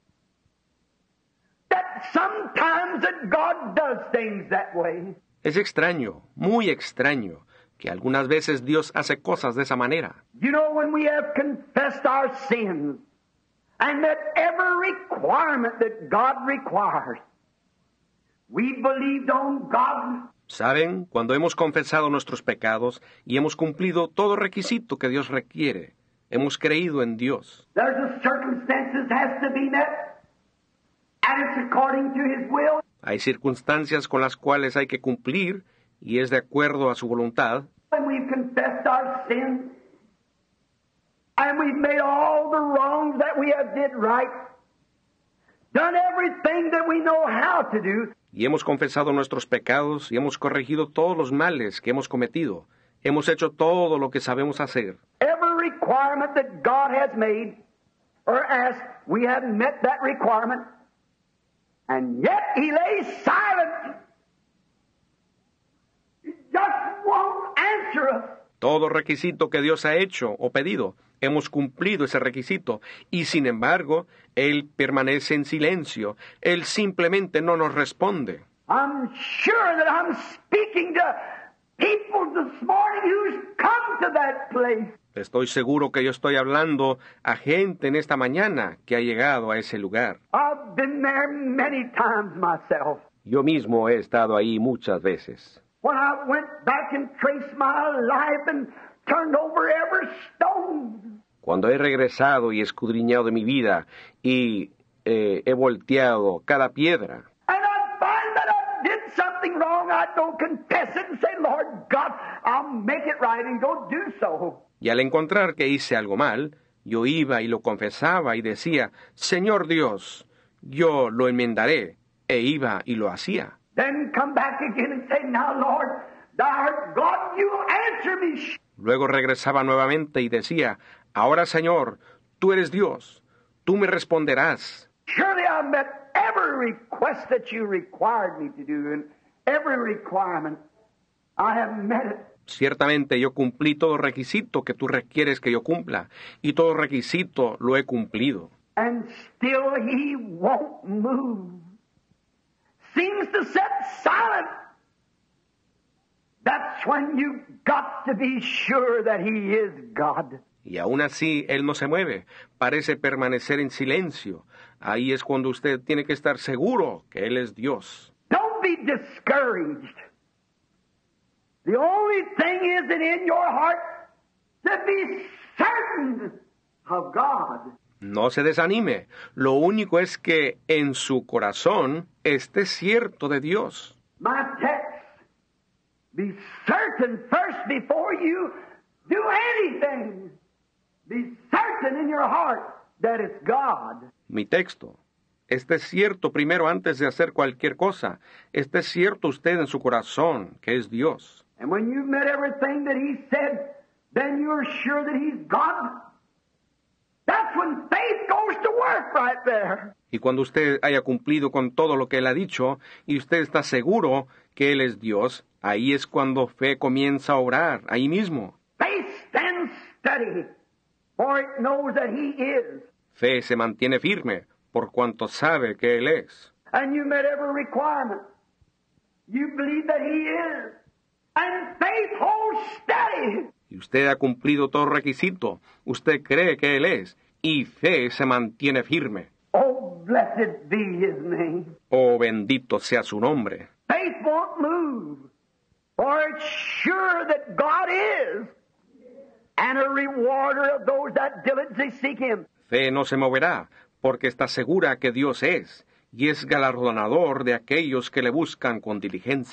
S2: that sometimes that God does things that way.
S3: Es extraño, muy extraño, que algunas veces Dios hace cosas de esa manera.
S2: You know, when we have confessed our sins and met every requirement that God requires, we believed on God.
S3: ¿Saben? Cuando hemos confesado nuestros pecados y hemos cumplido todo requisito que Dios requiere, hemos creído en Dios.
S2: There's a circumstances has to be met, and it's according to His will.
S3: Hay circunstancias con las cuales hay que cumplir y es de acuerdo a su voluntad.
S2: When we've confessed our sins, and we've made all the wrongs that we have did right, done everything that we know how to do.
S3: Y hemos confesado nuestros pecados y hemos corregido todos los males que hemos cometido. Hemos hecho todo lo que sabemos hacer.
S2: Every requirement that God has made or asked, we have met that requirement, and yet He lays silent. He just won't answer us.
S3: Todo requisito que Dios ha hecho o pedido, hemos cumplido ese requisito, y sin embargo, Él permanece en silencio. Él simplemente no nos responde.
S2: I'm sure that I'm speaking to people this morning who's come to that place.
S3: Estoy seguro que yo estoy hablando a gente en esta mañana que ha llegado a ese lugar.
S2: I've been there many times myself.
S3: Yo mismo he estado ahí muchas veces.
S2: When I went back and traced my life and turned over every stone.
S3: Cuando he regresado y escudriñado mi vida y eh, he volteado cada piedra.
S2: And I find that I did something wrong, I'd go confess it and say, Lord God, I'll make it right, and go do so.
S3: Y al encontrar que hice algo mal, yo iba y lo confesaba y decía, Señor Dios, yo lo enmendaré, e iba y lo hacía.
S2: Then come back again and say, now Lord, thou art God, you answer me.
S3: Luego regresaba nuevamente y decía, ahora Señor, tú eres Dios, tú me responderás.
S2: Surely I met every request that you required me to do, and every requirement I have met it.
S3: Ciertamente yo cumplí todo requisito que tú requieres que yo cumpla, y todo requisito lo he cumplido.
S2: And still He won't move. Seems to sit silent. That's when you've got to be sure that He is God.
S3: Y aún así Él no se mueve, parece permanecer en silencio. Ahí es cuando usted tiene que estar seguro que Él es Dios.
S2: Don't be discouraged. The only thing is that in your heart to be certain of God.
S3: No se desanime. Lo único es que en su corazón esté cierto de Dios.
S2: My text, be certain first before you do anything. Be certain in your heart that it's God.
S3: Mi texto. Esté cierto primero antes de hacer cualquier cosa. Esté cierto usted en su corazón que es Dios.
S2: And when you've met everything that He said, then you're sure that He's God. That's when faith goes to work right there.
S3: Y cuando usted haya cumplido con todo lo que Él ha dicho, y usted está seguro que Él es Dios, ahí es cuando fe comienza a obrar, ahí mismo.
S2: Faith stands steady, for it knows that He is.
S3: Fe se mantiene firme, por cuanto sabe que Él es.
S2: And you met every requirement. You believe that He is. And faith holds steady.
S3: Y usted ha cumplido todo requisito. Usted cree que Él es. Y fe se mantiene firme.
S2: Oh, blessed be His name.
S3: Oh, bendito sea su nombre.
S2: Faith won't move. For it's sure that God is. And a rewarder of those that diligently seek Him.
S3: Fe no se moverá, porque está segura que Dios es. Y es galardonador de aquellos que le buscan con diligencia.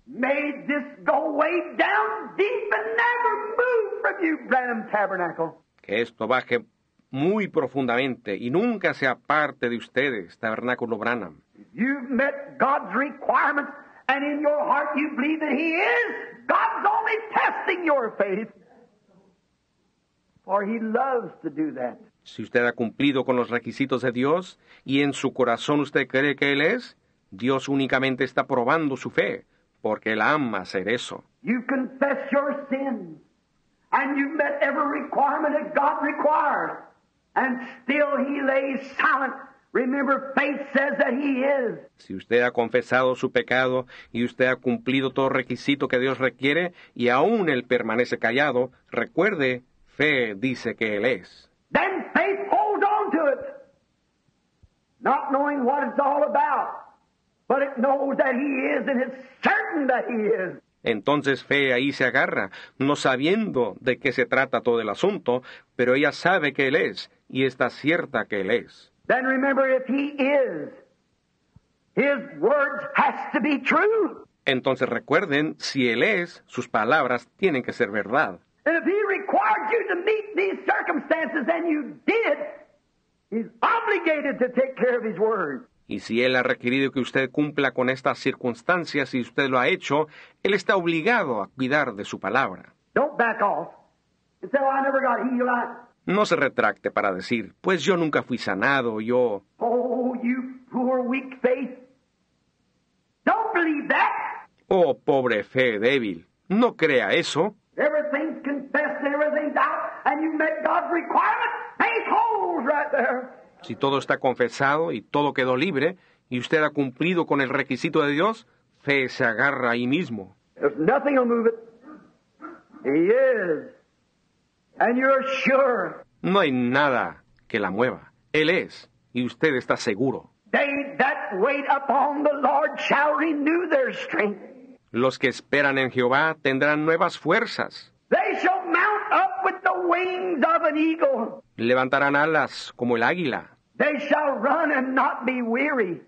S2: Made this go way down deep and never move from you, Branham Tabernacle.
S3: Que esto baje muy profundamente y nunca sea parte de ustedes, Tabernáculo Branham.
S2: You've met God's requirements, and in your heart you believe that He is. God's only testing your faith, for He loves to do that.
S3: Si usted ha cumplido con los requisitos de Dios y en su corazón usted cree que Él es, Dios únicamente está probando su fe, porque Él ama hacer eso.
S2: You confess your sins, and you've met every requirement that God requires, and still He lays silent. Remember, faith says that He is.
S3: Si usted ha confesado su pecado y usted ha cumplido todo requisito que Dios requiere y aún Él permanece callado, recuerde, fe dice que Él es.
S2: Then faith holds on to it, not knowing what it's all about, but it knows that He is, and it's certain that He is.
S3: Entonces fe ahí se agarra, no sabiendo de qué se trata todo el asunto, pero ella sabe que Él es, y está cierta que Él es.
S2: Then remember, if He is, His words has to be true.
S3: Entonces recuerden, si Él es, sus palabras tienen que ser verdad.
S2: And if He required you to meet these circumstances and you did, He's obligated to take care of His word.
S3: Y si Él ha requerido que usted cumpla con estas circunstancias y usted lo ha hecho, Él está obligado a cuidar de su palabra.
S2: Don't back off and say, oh, I never got healed. I...
S3: No se retracte para decir, pues yo nunca fui sanado, yo...
S2: Oh, you poor weak faith. Don't believe that.
S3: Oh, pobre fe débil. No crea eso.
S2: Everything's confessed and everything's out, and you met God's requirement. Faith holds right there.
S3: Si todo está confesado y todo quedó libre, y usted ha cumplido con el requisito de Dios, fe se agarra ahí mismo.
S2: There's nothing will move it. He is. And you're sure.
S3: No hay nada que la mueva. Él es, y usted está seguro.
S2: They that wait upon the Lord shall renew their strength.
S3: Los que esperan en Jehová tendrán nuevas fuerzas.
S2: They shall mount up with the wings of an eagle.
S3: Levantarán alas como el águila.
S2: They shall run and not be weary.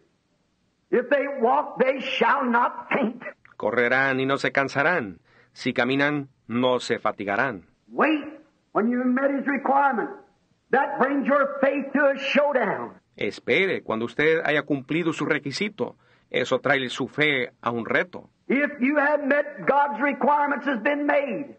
S2: If they walk, they shall not faint.
S3: Correrán y no se cansarán. Si caminan, no se fatigarán.
S2: Wait when you've met His requirement. That brings your faith to a showdown.
S3: Espere cuando usted haya cumplido su requisito. Eso trae su fe a un reto.
S2: If you have met God's requirements has been made,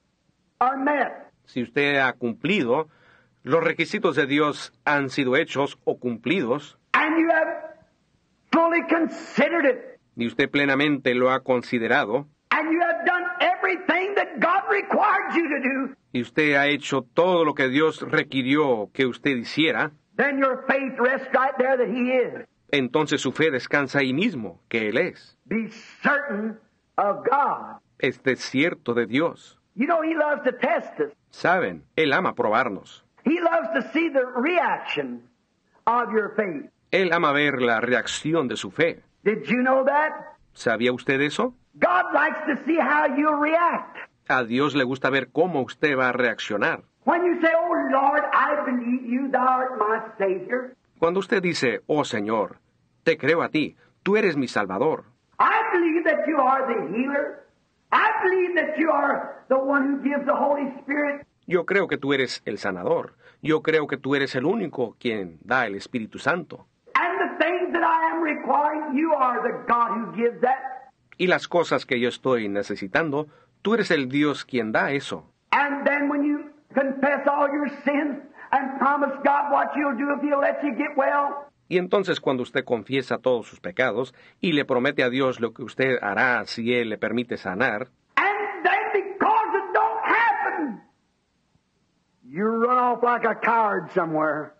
S2: are met.
S3: Si usted ha cumplido, los requisitos de Dios han sido hechos o cumplidos,
S2: And you have fully considered it.
S3: y usted plenamente lo ha considerado,
S2: And you have done everything that God required you to do.
S3: y usted ha hecho todo lo que Dios requirió que usted hiciera,
S2: Then your faith rests right there that He is.
S3: entonces su fe descansa ahí mismo, que Él es.
S2: Be certain of God.
S3: Esté cierto de Dios.
S2: You know, He loves to test us.
S3: Saben, Él ama probarnos.
S2: He loves to see the reaction of your faith.
S3: Él ama ver la reacción de su fe.
S2: Did you know that?
S3: ¿Sabía usted eso?
S2: God likes to see how you'll react.
S3: A Dios le gusta ver cómo usted va a reaccionar.
S2: When you say, oh Lord, I believe you, thou art my Savior.
S3: Cuando usted dice, oh Señor, te creo a ti, tú eres mi Salvador.
S2: I believe that you are the healer. I believe that you are the one who gives the Holy Spirit.
S3: Yo creo que tú eres el sanador. Yo creo que tú eres el único quien da el Espíritu Santo.
S2: And the things that I am requiring, you are the God who gives that.
S3: Y las cosas que yo estoy necesitando, tú eres el Dios quien da eso.
S2: And then when you confess all your sins and promise God what you'll do if He'll let you get well,
S3: Y entonces cuando usted confiesa todos sus pecados y le promete a Dios lo que usted hará si Él le permite sanar,
S2: and then because it don't happen, you run off like a coward somewhere.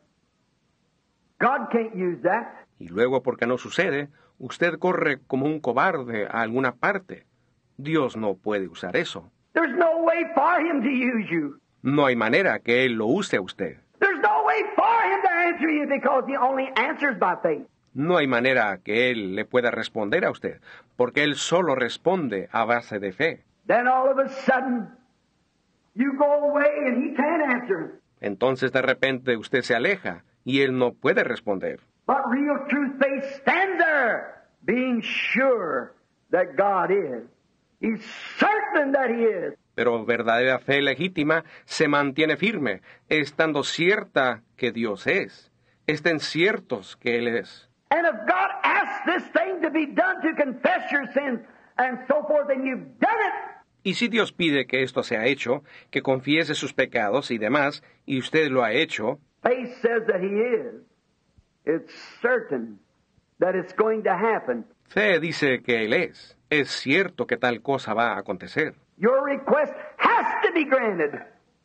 S2: God can't use that.
S3: y luego porque no sucede, usted corre como un cobarde a alguna parte. Dios no puede usar eso.
S2: There's no way for Him to use you.
S3: No hay manera que Él lo use a usted.
S2: There's no way for Him to answer you because He only answers by faith.
S3: No hay manera que Él le pueda responder a usted, porque Él solo responde a base de fe.
S2: Then all of a sudden, you go away and He can't answer.
S3: Entonces de repente usted se aleja y Él no puede responder.
S2: But real true faith stands there, being sure that God is. He's certain that he is.
S3: Pero verdadera fe legítima se mantiene firme, estando cierta que Dios es. Estén ciertos que Él es.
S2: And if God asks this thing to be done to confess your sins and so forth, and you've done it,
S3: Y si Dios pide que esto sea hecho, que confiese sus pecados y demás, y usted lo ha hecho,
S2: faith says that he is. It's certain that it's going to happen.
S3: fe dice que Él es. Es cierto que tal cosa va a acontecer.
S2: Your request has to be granted.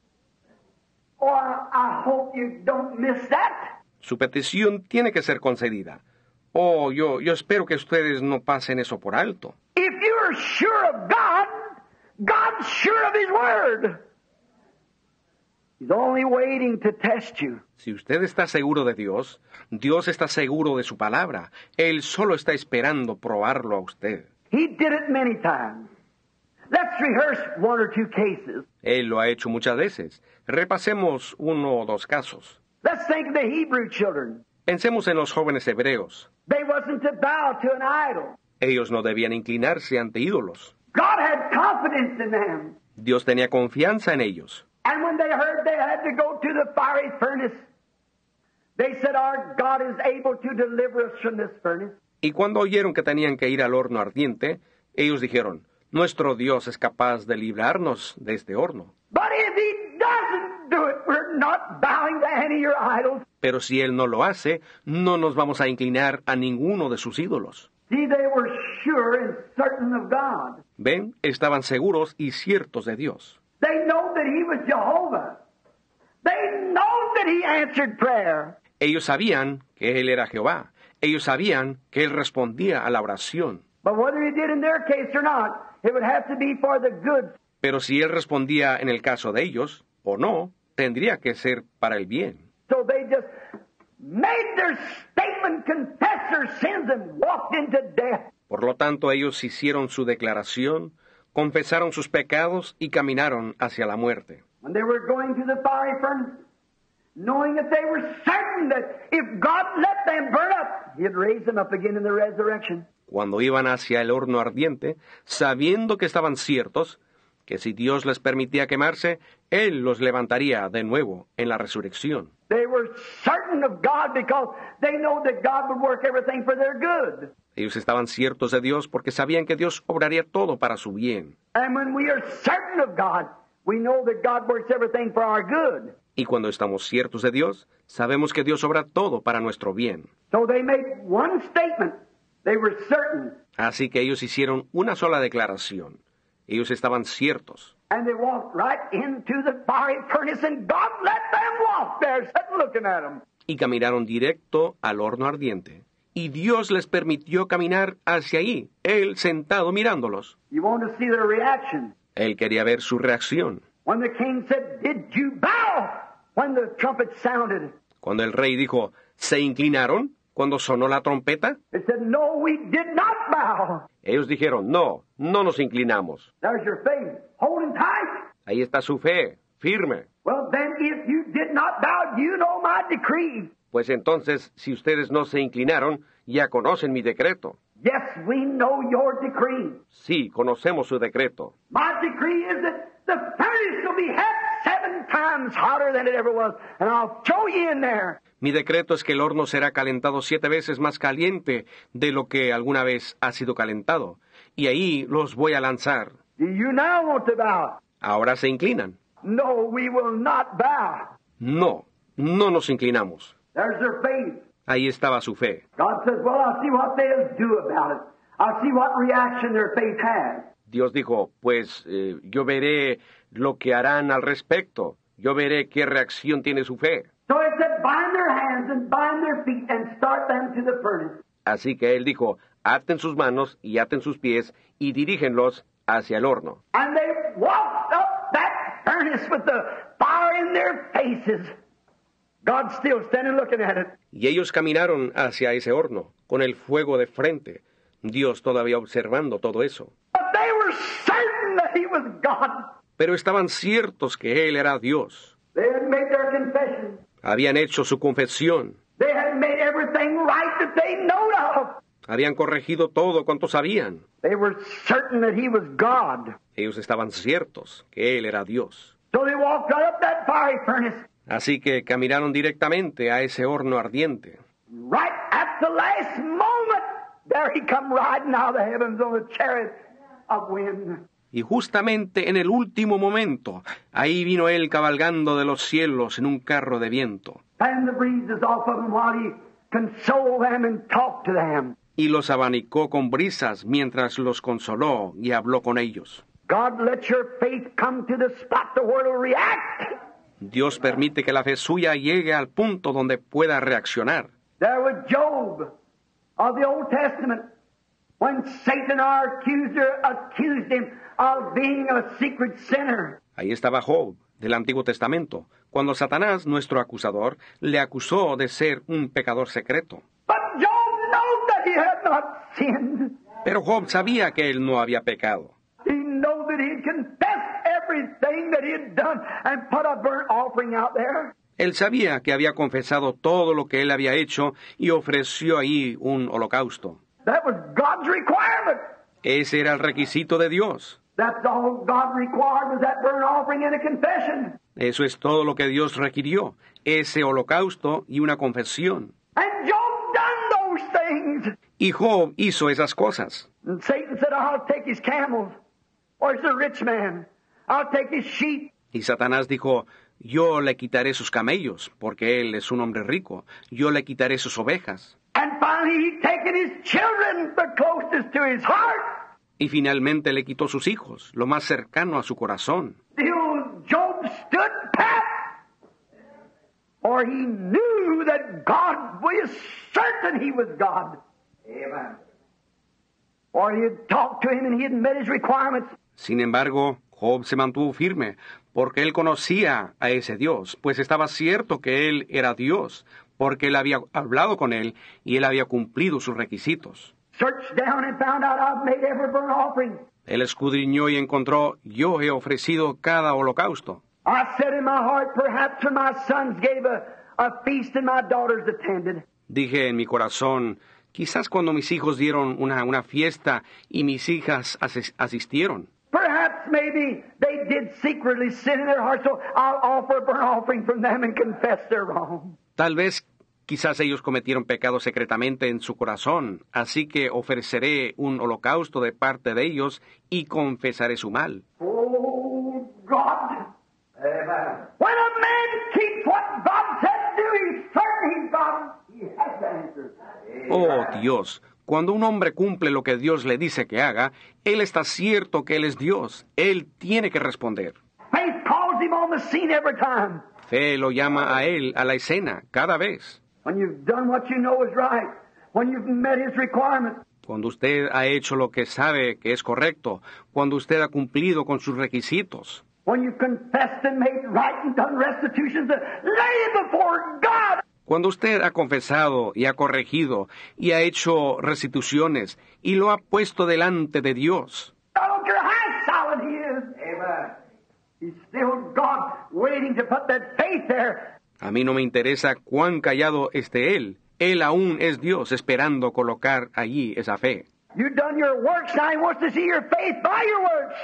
S2: Oh, I, I hope you don't miss that.
S3: Su petición tiene que ser concedida. Oh, yo, yo espero que ustedes no pasen eso por alto.
S2: If you're sure of God, God's sure of His Word. He's only waiting to test you.
S3: Si usted está seguro de Dios, Dios está seguro de su palabra. Él solo está esperando probarlo a usted.
S2: He did it many times. Let's rehearse one or two cases.
S3: Él lo ha hecho muchas veces. Repasemos uno o dos casos.
S2: Let's think of the Hebrew children.
S3: Pensemos en los jóvenes hebreos.
S2: They wasn't to bow to an idol.
S3: Ellos no debían inclinarse ante ídolos.
S2: God had confidence in them.
S3: Dios tenía confianza en ellos.
S2: And when they heard they had to go to the fiery furnace, they said, our God is able to deliver us from this furnace.
S3: Y cuando oyeron que tenían que ir al horno ardiente, ellos dijeron, nuestro Dios es capaz de librarnos de este horno.
S2: But if He doesn't do it, we're not bowing to any of your idols.
S3: Pero si Él no lo hace, no nos vamos a inclinar a ninguno de sus ídolos.
S2: See, they were sure and certain of God.
S3: Ven, estaban seguros y ciertos de Dios.
S2: They know that He was Jehovah. They know that He answered prayer.
S3: Ellos sabían que Él era Jehová. Ellos sabían que Él respondía a la oración.
S2: But whether He did in their case or not, it would have to be for the good.
S3: Pero si Él respondía en el caso de ellos, o no, tendría que ser para el bien.
S2: So they just made their statement, confessed their sins, and walked into death.
S3: Por lo tanto, ellos hicieron su declaración, confesaron sus pecados y caminaron hacia la muerte.
S2: When they were going to the fiery furnace, knowing that they were certain that if God let them burn up, He'd raise them up again in the resurrection.
S3: Cuando iban hacia el horno ardiente, sabiendo que estaban ciertos, que si Dios les permitía quemarse, Él los levantaría de nuevo en la resurrección.
S2: They were certain of God because they know that God would work everything for their good.
S3: Ellos estaban ciertos de Dios porque sabían que Dios obraría todo para su bien.
S2: And when we are certain of God, we know that God works everything for our good.
S3: Y cuando estamos ciertos de Dios, sabemos que Dios obra todo para nuestro bien.
S2: So they made one statement. They were certain.
S3: Así que ellos hicieron una sola declaración. Ellos estaban ciertos.
S2: And they walked right into the fiery furnace, and God let them walk there, sitting looking at them.
S3: Y caminaron directo al horno ardiente. Y Dios les permitió caminar hacia ahí, Él sentado mirándolos.
S2: You want to see their reaction.
S3: Él quería ver su reacción.
S2: When the king said, "Did you bow?" When the trumpet sounded.
S3: Cuando el rey dijo, ¿se inclinaron cuando sonó la trompeta?
S2: They said, "No, we did not bow."
S3: Ellos dijeron, no, no nos inclinamos.
S2: There's your faith, holding tight.
S3: Ahí está su fe, firme.
S2: Well, then, if you did not bow, you know my decree.
S3: Pues entonces, si ustedes no se inclinaron, ya conocen mi decreto.
S2: Yes, we know your decree.
S3: Sí, conocemos su decreto.
S2: My decree is that the furnace will be half seven times hotter than it ever was, and I'll throw you in there.
S3: Mi decreto es que el horno será calentado siete veces más caliente de lo que alguna vez ha sido calentado. Y ahí los voy a lanzar.
S2: Do you now want to bow?
S3: Ahora se inclinan.
S2: No, we will not bow.
S3: No, no nos inclinamos.
S2: There's their faith.
S3: Ahí estaba su fe.
S2: God says, well, I'll see what they'll do about it. I'll see what reaction their faith has.
S3: Dios dijo, pues eh, yo veré lo que harán al respecto. Yo veré qué reacción tiene su fe.
S2: So it said, bind their hands and bind their feet and start them to the furnace.
S3: Así que él dijo, aten sus manos y aten sus pies y dirígenlos hacia el horno.
S2: And they walked up that furnace with the fire in their faces. God's still standing looking at it.
S3: Y ellos caminaron hacia ese horno, con el fuego de frente, Dios todavía observando todo eso.
S2: But they were certain that He was God.
S3: Pero estaban ciertos que Él era Dios.
S2: They had made their confession.
S3: Habían hecho su confesión.
S2: They had made everything right that they knowed of.
S3: Habían corregido todo cuanto sabían.
S2: They were certain that he was God.
S3: Ellos estaban ciertos que Él era Dios.
S2: So they walked right up that fiery furnace.
S3: Así que caminaron directamente a ese horno ardiente.
S2: Right at the last moment, there he come riding out of the heavens on a chariot of wind.
S3: Y justamente en el último momento, ahí vino Él cabalgando de los cielos en un carro de viento.
S2: And the breezes off of him while he consoled them and talked to them.
S3: Y los abanicó con brisas mientras los consoló y habló con ellos.
S2: God, let your faith come to the spot the world will react.
S3: Dios permite que la fe suya llegue al punto donde pueda reaccionar.
S2: There was Job of the Old Testament when Satan, our accuser, accused him of being a secret sinner.
S3: Ahí estaba Job, del Antiguo Testamento, cuando Satanás, nuestro acusador, le acusó de ser un pecador secreto.
S2: But Job knew that he had not sinned.
S3: Pero Job sabía que él no había pecado.
S2: He knew that he had confessed everything that he had done and put a burnt offering out there.
S3: Él sabía que había confesado todo lo que él había hecho y ofreció ahí un holocausto.
S2: That was God's requirement.
S3: Ese era el requisito de Dios.
S2: That's all God required was that burnt offering and a confession.
S3: Eso es todo lo que Dios requirió, ese holocausto y una confesión.
S2: And Job done those things.
S3: Y Job hizo esas cosas.
S2: And Satan said, I'll take his camels. Or he's a rich man. I'll take his sheep.
S3: Y Satanás dijo, yo le quitaré sus camellos, porque él es un hombre rico. Yo le quitaré sus ovejas.
S2: And finally he'd taken his children, the closest to his heart.
S3: Y finalmente le quitó sus hijos, lo más cercano a su corazón.
S2: Still Job stood pat. For he knew that God was certain he was God. Amen. Or he had talked to him and he had met his requirements.
S3: Sin embargo, Job se mantuvo firme, porque él conocía a ese Dios, pues estaba cierto que él era Dios, porque él había hablado con él y él había cumplido sus requisitos.
S2: Searched down and found out I've made every burnt offering.
S3: Él escudriñó y encontró, yo he ofrecido cada holocausto.
S2: I said in my heart, perhaps when my sons gave a, a feast and my daughters attended.
S3: Dije en mi corazón, quizás cuando mis hijos dieron una, una fiesta y mis hijas asis- asistieron.
S2: Perhaps maybe they did secretly sin in their heart, so I'll offer a burnt offering from them and confess their wrong.
S3: Tal vez, quizás ellos cometieron pecado secretamente en su corazón, así que ofreceré un holocausto de parte de ellos y confesaré su mal.
S2: Oh, God. Amen. When a man keeps what God said to do, he's certain he's God. He has the answer.
S3: Oh Dios, cuando un hombre cumple lo que Dios le dice que haga, él está cierto que él es Dios. Él tiene que responder.
S2: Faith calls him on the scene every time.
S3: Fe lo llama a él a la escena cada vez.
S2: When you've done what you know is right, when you've met his requirements,
S3: Cuando usted ha hecho lo que sabe que es correcto, cuando usted ha cumplido con sus requisitos,
S2: when you've confessed and made right and done restitutions, uh, lay it before God.
S3: cuando usted ha confesado y ha corregido y ha hecho restituciones y lo ha puesto delante de Dios.
S2: I don't care how solid he is. Amen. He's still God waiting to put that faith there.
S3: A mí no me interesa cuán callado esté él. Él aún es Dios esperando colocar allí esa fe.
S2: You've done your works, now he wants to see your faith by your works.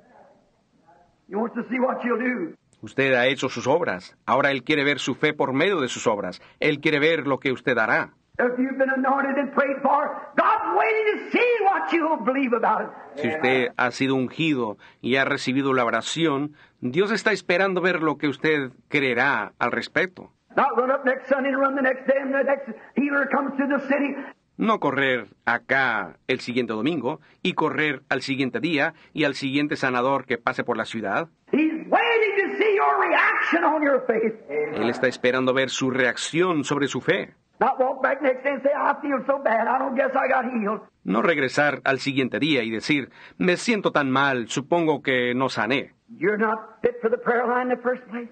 S2: He wants to see what you'll do.
S3: Usted ha hecho sus obras. Ahora él quiere ver su fe por medio de sus obras. Él quiere ver lo que usted hará.
S2: If you've been anointed and prayed for, God's waiting to see what you'll believe about it.
S3: Si usted ha sido ungido y ha recibido la oración, Dios está esperando ver lo que usted creerá al respecto.
S2: Not run up next Sunday and run the next day and the next healer comes to the city.
S3: No correr acá el siguiente domingo y correr al siguiente día y al siguiente sanador que pase por la ciudad.
S2: He's waiting to see your reaction on your faith.
S3: Él está esperando ver su reacción sobre su fe.
S2: Not walk back next day and say, I feel so bad, I don't guess I got healed.
S3: No regresar al siguiente día y decir, me siento tan mal, supongo que no sané.
S2: You're not fit for the prayer line in the first place.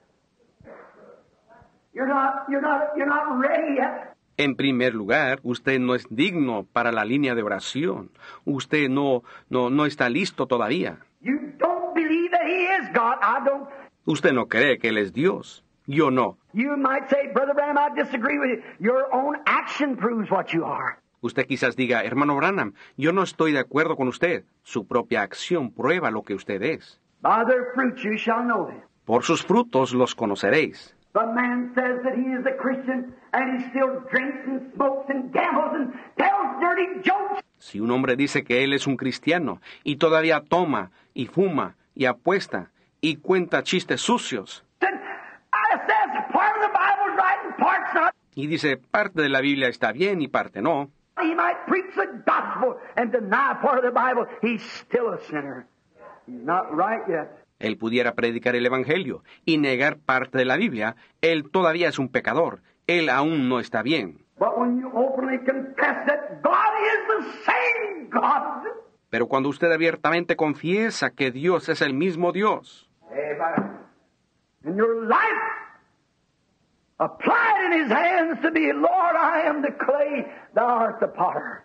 S2: You're not, you're not, you're not ready yet.
S3: En primer lugar, usted no es digno para la línea de oración. Usted no, no, no está listo todavía.
S2: You don't believe that he is God. I don't.
S3: Usted no cree que Él es Dios. Yo no.
S2: You might say, Brother Branham, I disagree with you. Your own action proves what you are.
S3: Usted quizás diga, hermano Branham, yo no estoy de acuerdo con usted. Su propia acción prueba lo que usted es.
S2: By their fruits you shall know them.
S3: Por sus frutos los conoceréis.
S2: The man says that he is a Christian and he still drinks and smokes and gambles and tells dirty jokes.
S3: Si un hombre dice que él es un cristiano y todavía toma y fuma y apuesta y cuenta chistes sucios.
S2: Then I says part of the Bible's right and part's not.
S3: Y dice, parte de la Biblia está bien y parte no.
S2: He might preach the gospel and deny part of the Bible. He's still a sinner. He's not right yet.
S3: Él pudiera predicar el Evangelio y negar parte de la Biblia. Él todavía es un pecador. Él aún no está bien.
S2: But when you openly confess that God is the same God,
S3: Pero cuando usted abiertamente confiesa que Dios es el mismo Dios,
S2: in your life, apply it in His hands to be, Lord, I am the clay, thou art the potter.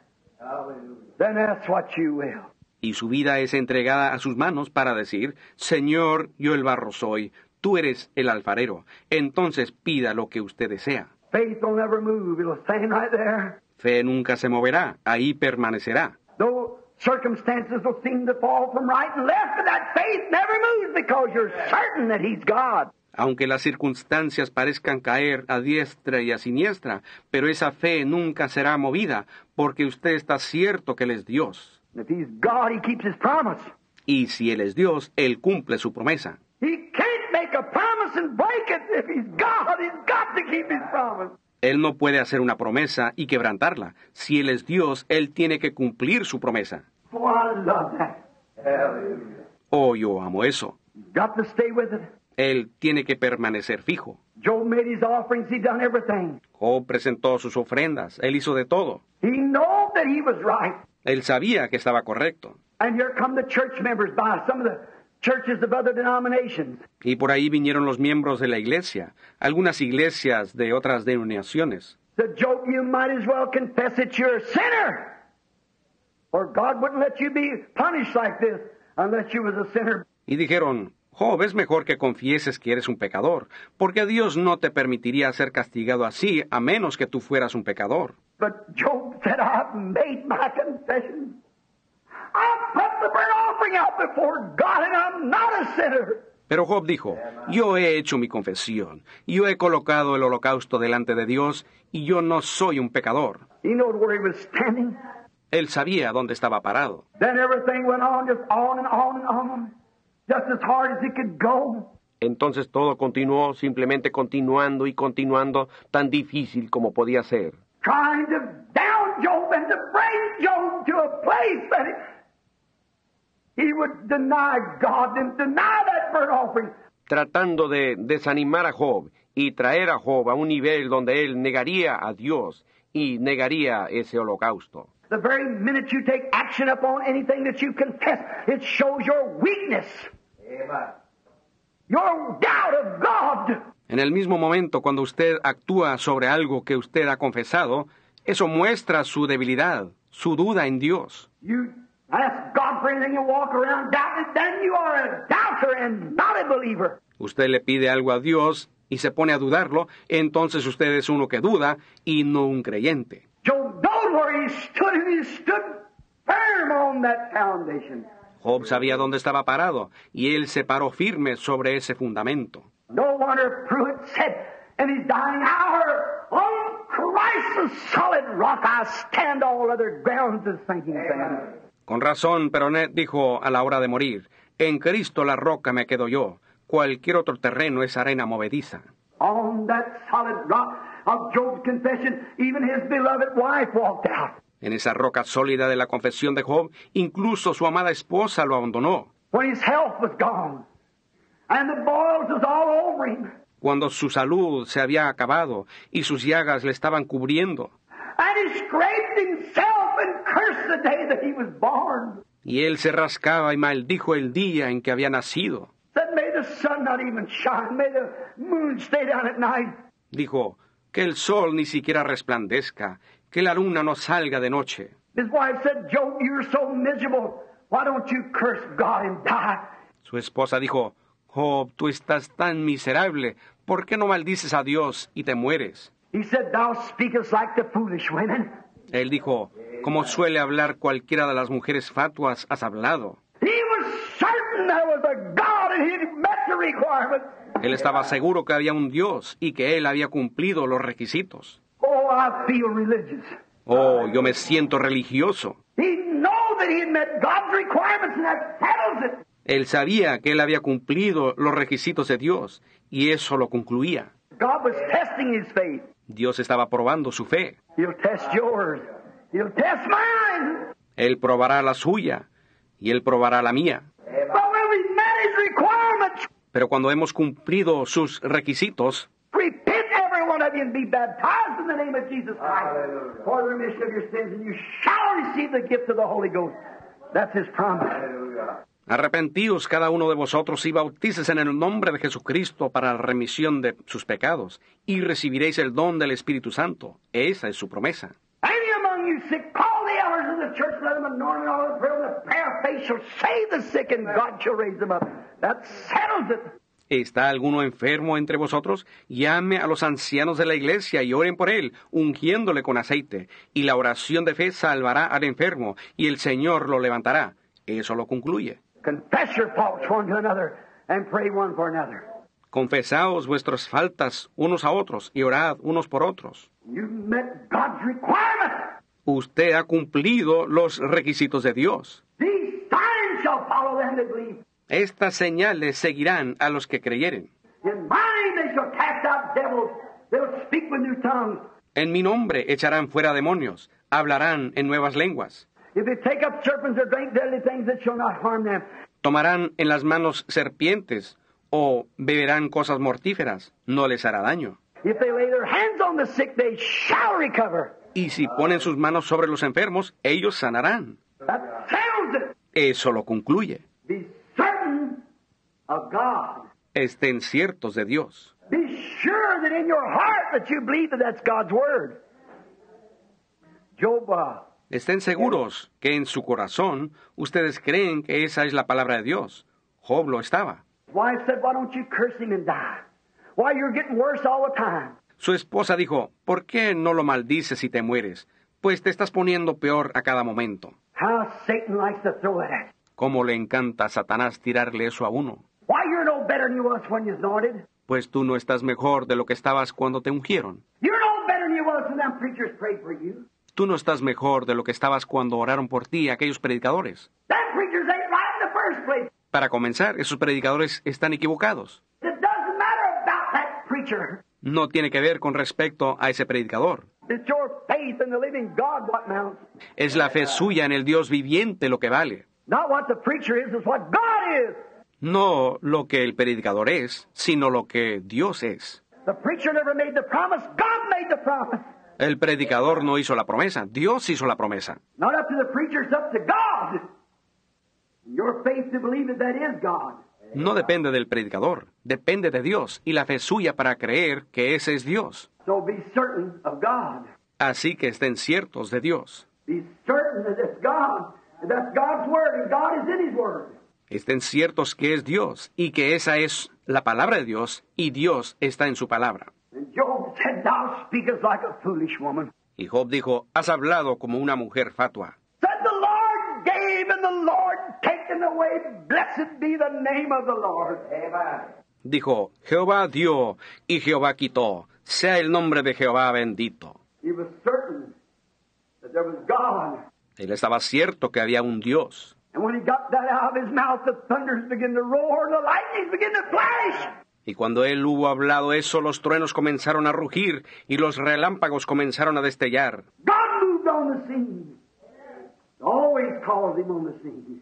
S2: Then that's what you will.
S3: y su vida es entregada a sus manos para decir, Señor, yo el barro soy, tú eres el alfarero, entonces pida lo que usted desea.
S2: Faith will never move. It'll stand right there.
S3: Fe nunca se moverá, ahí permanecerá.
S2: Though circumstances will seem to fall from right and left, but that faith never moves because you're certain that He's God.
S3: Aunque las circunstancias parezcan caer a diestra y a siniestra, pero esa fe nunca será movida, porque usted está cierto que Él es Dios.
S2: If He's God, He keeps His promise.
S3: Y si Él es Dios, Él cumple su promesa.
S2: He can't make a promise and break it. If He's God, He's got to keep His promise.
S3: Él no puede hacer una promesa y quebrantarla. Si Él es Dios, Él tiene que cumplir su promesa.
S2: Oh, I love that. Hallelujah.
S3: Oh, yo amo eso.
S2: Got to stay with it.
S3: Él tiene que permanecer fijo.
S2: Job made his offerings. He done everything.
S3: Job presentó sus ofrendas. Él hizo de todo.
S2: He knew that he was right.
S3: Él sabía que estaba correcto.
S2: And here come the church members by some of the churches of other denominations.
S3: Y por ahí vinieron los miembros de la iglesia, algunas iglesias de otras denominaciones.
S2: Said, Job, you might as well confess that you're a sinner. Or God wouldn't let you be punished like this unless you was a sinner.
S3: Y dijeron, Job, es mejor que confieses que eres un pecador, porque Dios no te permitiría ser castigado así a menos que tú fueras un pecador.
S2: But Job said, I've made my confession. I've put the burnt offering out before God and I'm not a sinner.
S3: Pero Job dijo, yo he hecho mi confesión, yo he colocado el holocausto delante de Dios y yo no soy un pecador.
S2: He knew where he was standing.
S3: Él sabía dónde estaba parado.
S2: Then everything went on, just on and on and on, just as hard as it could go.
S3: Entonces todo continuó simplemente continuando y continuando tan difícil como podía ser.
S2: Trying to down Job and to bring Job to a place that he, he would deny God and deny that burnt offering.
S3: Tratando de desanimar a Job y traer a Job a un nivel donde él negaría a Dios y negaría ese holocausto.
S2: The very minute you take action upon anything that you confess, it shows your weakness. Amen. Your doubt of God.
S3: En el mismo momento, cuando usted actúa sobre algo que usted ha confesado, eso muestra su debilidad, su duda en Dios.
S2: You ask God for anything and walk around doubting, then you are a doubter and not a believer.
S3: Usted le pide algo a Dios y se pone a dudarlo, entonces usted es uno que duda y no un creyente.
S2: Job knowed where he stood and he stood firm on that foundation.
S3: Job sabía dónde estaba parado y él se paró firme sobre ese fundamento.
S2: No wonder Pruitt said in his dying hour, on Christ the solid rock I stand, all other grounds is sinking sand.
S3: Con razón, Peronet dijo a la hora de morir, en Cristo la roca me quedo yo, cualquier otro terreno es arena movediza.
S2: On that solid rock of Job's confession, even his beloved wife walked out.
S3: En esa roca sólida de la confesión de Job, incluso su amada esposa lo abandonó.
S2: When his health was gone, and the boils was all over him.
S3: Cuando su salud se había acabado y sus llagas le estaban cubriendo.
S2: And he scraped himself and cursed the day that he was born.
S3: Y él se rascaba y maldijo el día en que había nacido.
S2: Said, may the sun not even shine, may the moon stay down at night.
S3: Dijo, que el sol ni siquiera resplandezca, que la luna no salga de noche.
S2: His wife said, Job, you're so miserable. Why don't you curse God and die?
S3: Su esposa dijo, Job, tú estás tan miserable, ¿por qué no maldices a Dios y te mueres?
S2: He said, thou speakest like the foolish women.
S3: Él dijo, como suele hablar cualquiera de las mujeres fatuas, has hablado.
S2: He was certain there was a God and he'd met the requirement.
S3: Él estaba seguro que había un Dios y que él había cumplido los requisitos.
S2: Oh, I feel religious.
S3: Oh, yo me siento religioso.
S2: He knew that he had met God's requirements and that settles it.
S3: Él sabía que él había cumplido los requisitos de Dios y eso lo concluía.
S2: God was testing his faith.
S3: Dios estaba probando su fe.
S2: He'll test yours. He'll test mine.
S3: Él probará la suya y él probará la mía.
S2: But when we met his requirements,
S3: Pero cuando hemos cumplido sus requisitos,
S2: repent every one of you and be baptized in the name of Jesus Christ for the remission of your sins, and you shall receive the gift of the Holy Ghost. That's his promise.
S3: arrepentíos cada uno de vosotros y bautícese en el nombre de Jesucristo para la remisión de sus pecados, y recibiréis el don del Espíritu Santo. Esa es su promesa.
S2: Any among you sick, call the elders of the church, let them anoint and all the prayer, and the prayer of faith shall save the sick, and God shall raise them up. That settles it.
S3: ¿Está alguno enfermo entre vosotros? Llame a los ancianos de la iglesia y oren por él, ungiéndole con aceite, y la oración de fe salvará al enfermo, y el Señor lo levantará. Eso lo concluye.
S2: Confess your faults one to another, and pray one for another.
S3: Confesaos vuestras faltas unos a otros, y orad unos por otros.
S2: You've met God's requirement.
S3: Usted ha cumplido los requisitos de Dios.
S2: These signs shall follow them that believe.
S3: Estas señales seguirán a los que creyeren.
S2: In my name they shall cast out devils. They'll speak with new tongues.
S3: En mi nombre echarán fuera demonios, hablarán en nuevas lenguas.
S2: If they take up serpents or drink deadly things, it shall not harm them.
S3: Tomarán en las manos serpientes o beberán cosas mortíferas, no les hará daño.
S2: If they lay their hands on the sick, they shall recover.
S3: Y si ponen sus manos sobre los enfermos, ellos sanarán.
S2: That settles it.
S3: Eso lo concluye.
S2: Be certain of God.
S3: Estén ciertos de Dios.
S2: Be sure that in your heart that you believe that that's God's word. Job, uh,
S3: Estén seguros que en su corazón ustedes creen que esa es la palabra de Dios. Job lo estaba.
S2: wife said, why don't you curse him and die? Why, you're getting worse all the time.
S3: Su esposa dijo, ¿por qué no lo maldices si te mueres? Pues te estás poniendo peor a cada momento.
S2: How Satan likes to throw that at you.
S3: ¿Cómo le encanta a Satanás tirarle eso a uno?
S2: Why, you're no better than you was when you was anointed.
S3: Pues tú no estás mejor de lo que estabas cuando te ungieron.
S2: You're no better than you was when them preachers prayed for you.
S3: Tú no estás mejor de lo que estabas cuando oraron por ti aquellos predicadores.
S2: Them preachers ain't right in the first place.
S3: Para comenzar, esos predicadores están equivocados.
S2: It doesn't matter about that preacher.
S3: No tiene que ver con respecto a ese predicador.
S2: It's your faith in the living God what counts.
S3: Es la fe suya en el Dios viviente lo que vale.
S2: Not what the preacher is, it's what God is.
S3: No lo que el predicador es, sino lo que Dios es.
S2: The preacher never made the promise, God made the promise.
S3: El predicador no hizo la promesa, Dios hizo la promesa.
S2: Not up to the preacher, it's up to God. Your faith to believe that that is God.
S3: No depende del predicador, depende de Dios y la fe suya para creer que ese es Dios.
S2: So be certain of God.
S3: Así que estén ciertos de Dios.
S2: Be certain that it's God. And that's God's word, and God is in His word.
S3: Estén ciertos que es Dios y que esa es la palabra de Dios y Dios está en su palabra.
S2: And Job said, Thou speakest like a foolish woman.
S3: Y Job dijo, has hablado como una mujer fatua.
S2: Said the Lord gave and the Lord taken away. Blessed be the name of the Lord. Amen.
S3: Dijo, Jehová dio y Jehová quitó. Sea el nombre de Jehová bendito.
S2: He was certain that there was God.
S3: Él estaba cierto que había un Dios.
S2: And when he got that out of his mouth, the thunders began to roar, the lightnings began to flash.
S3: Y cuando él hubo hablado eso, los truenos comenzaron a rugir y los relámpagos comenzaron a destellar.
S2: God moved on the scene. Always calls him on the scene.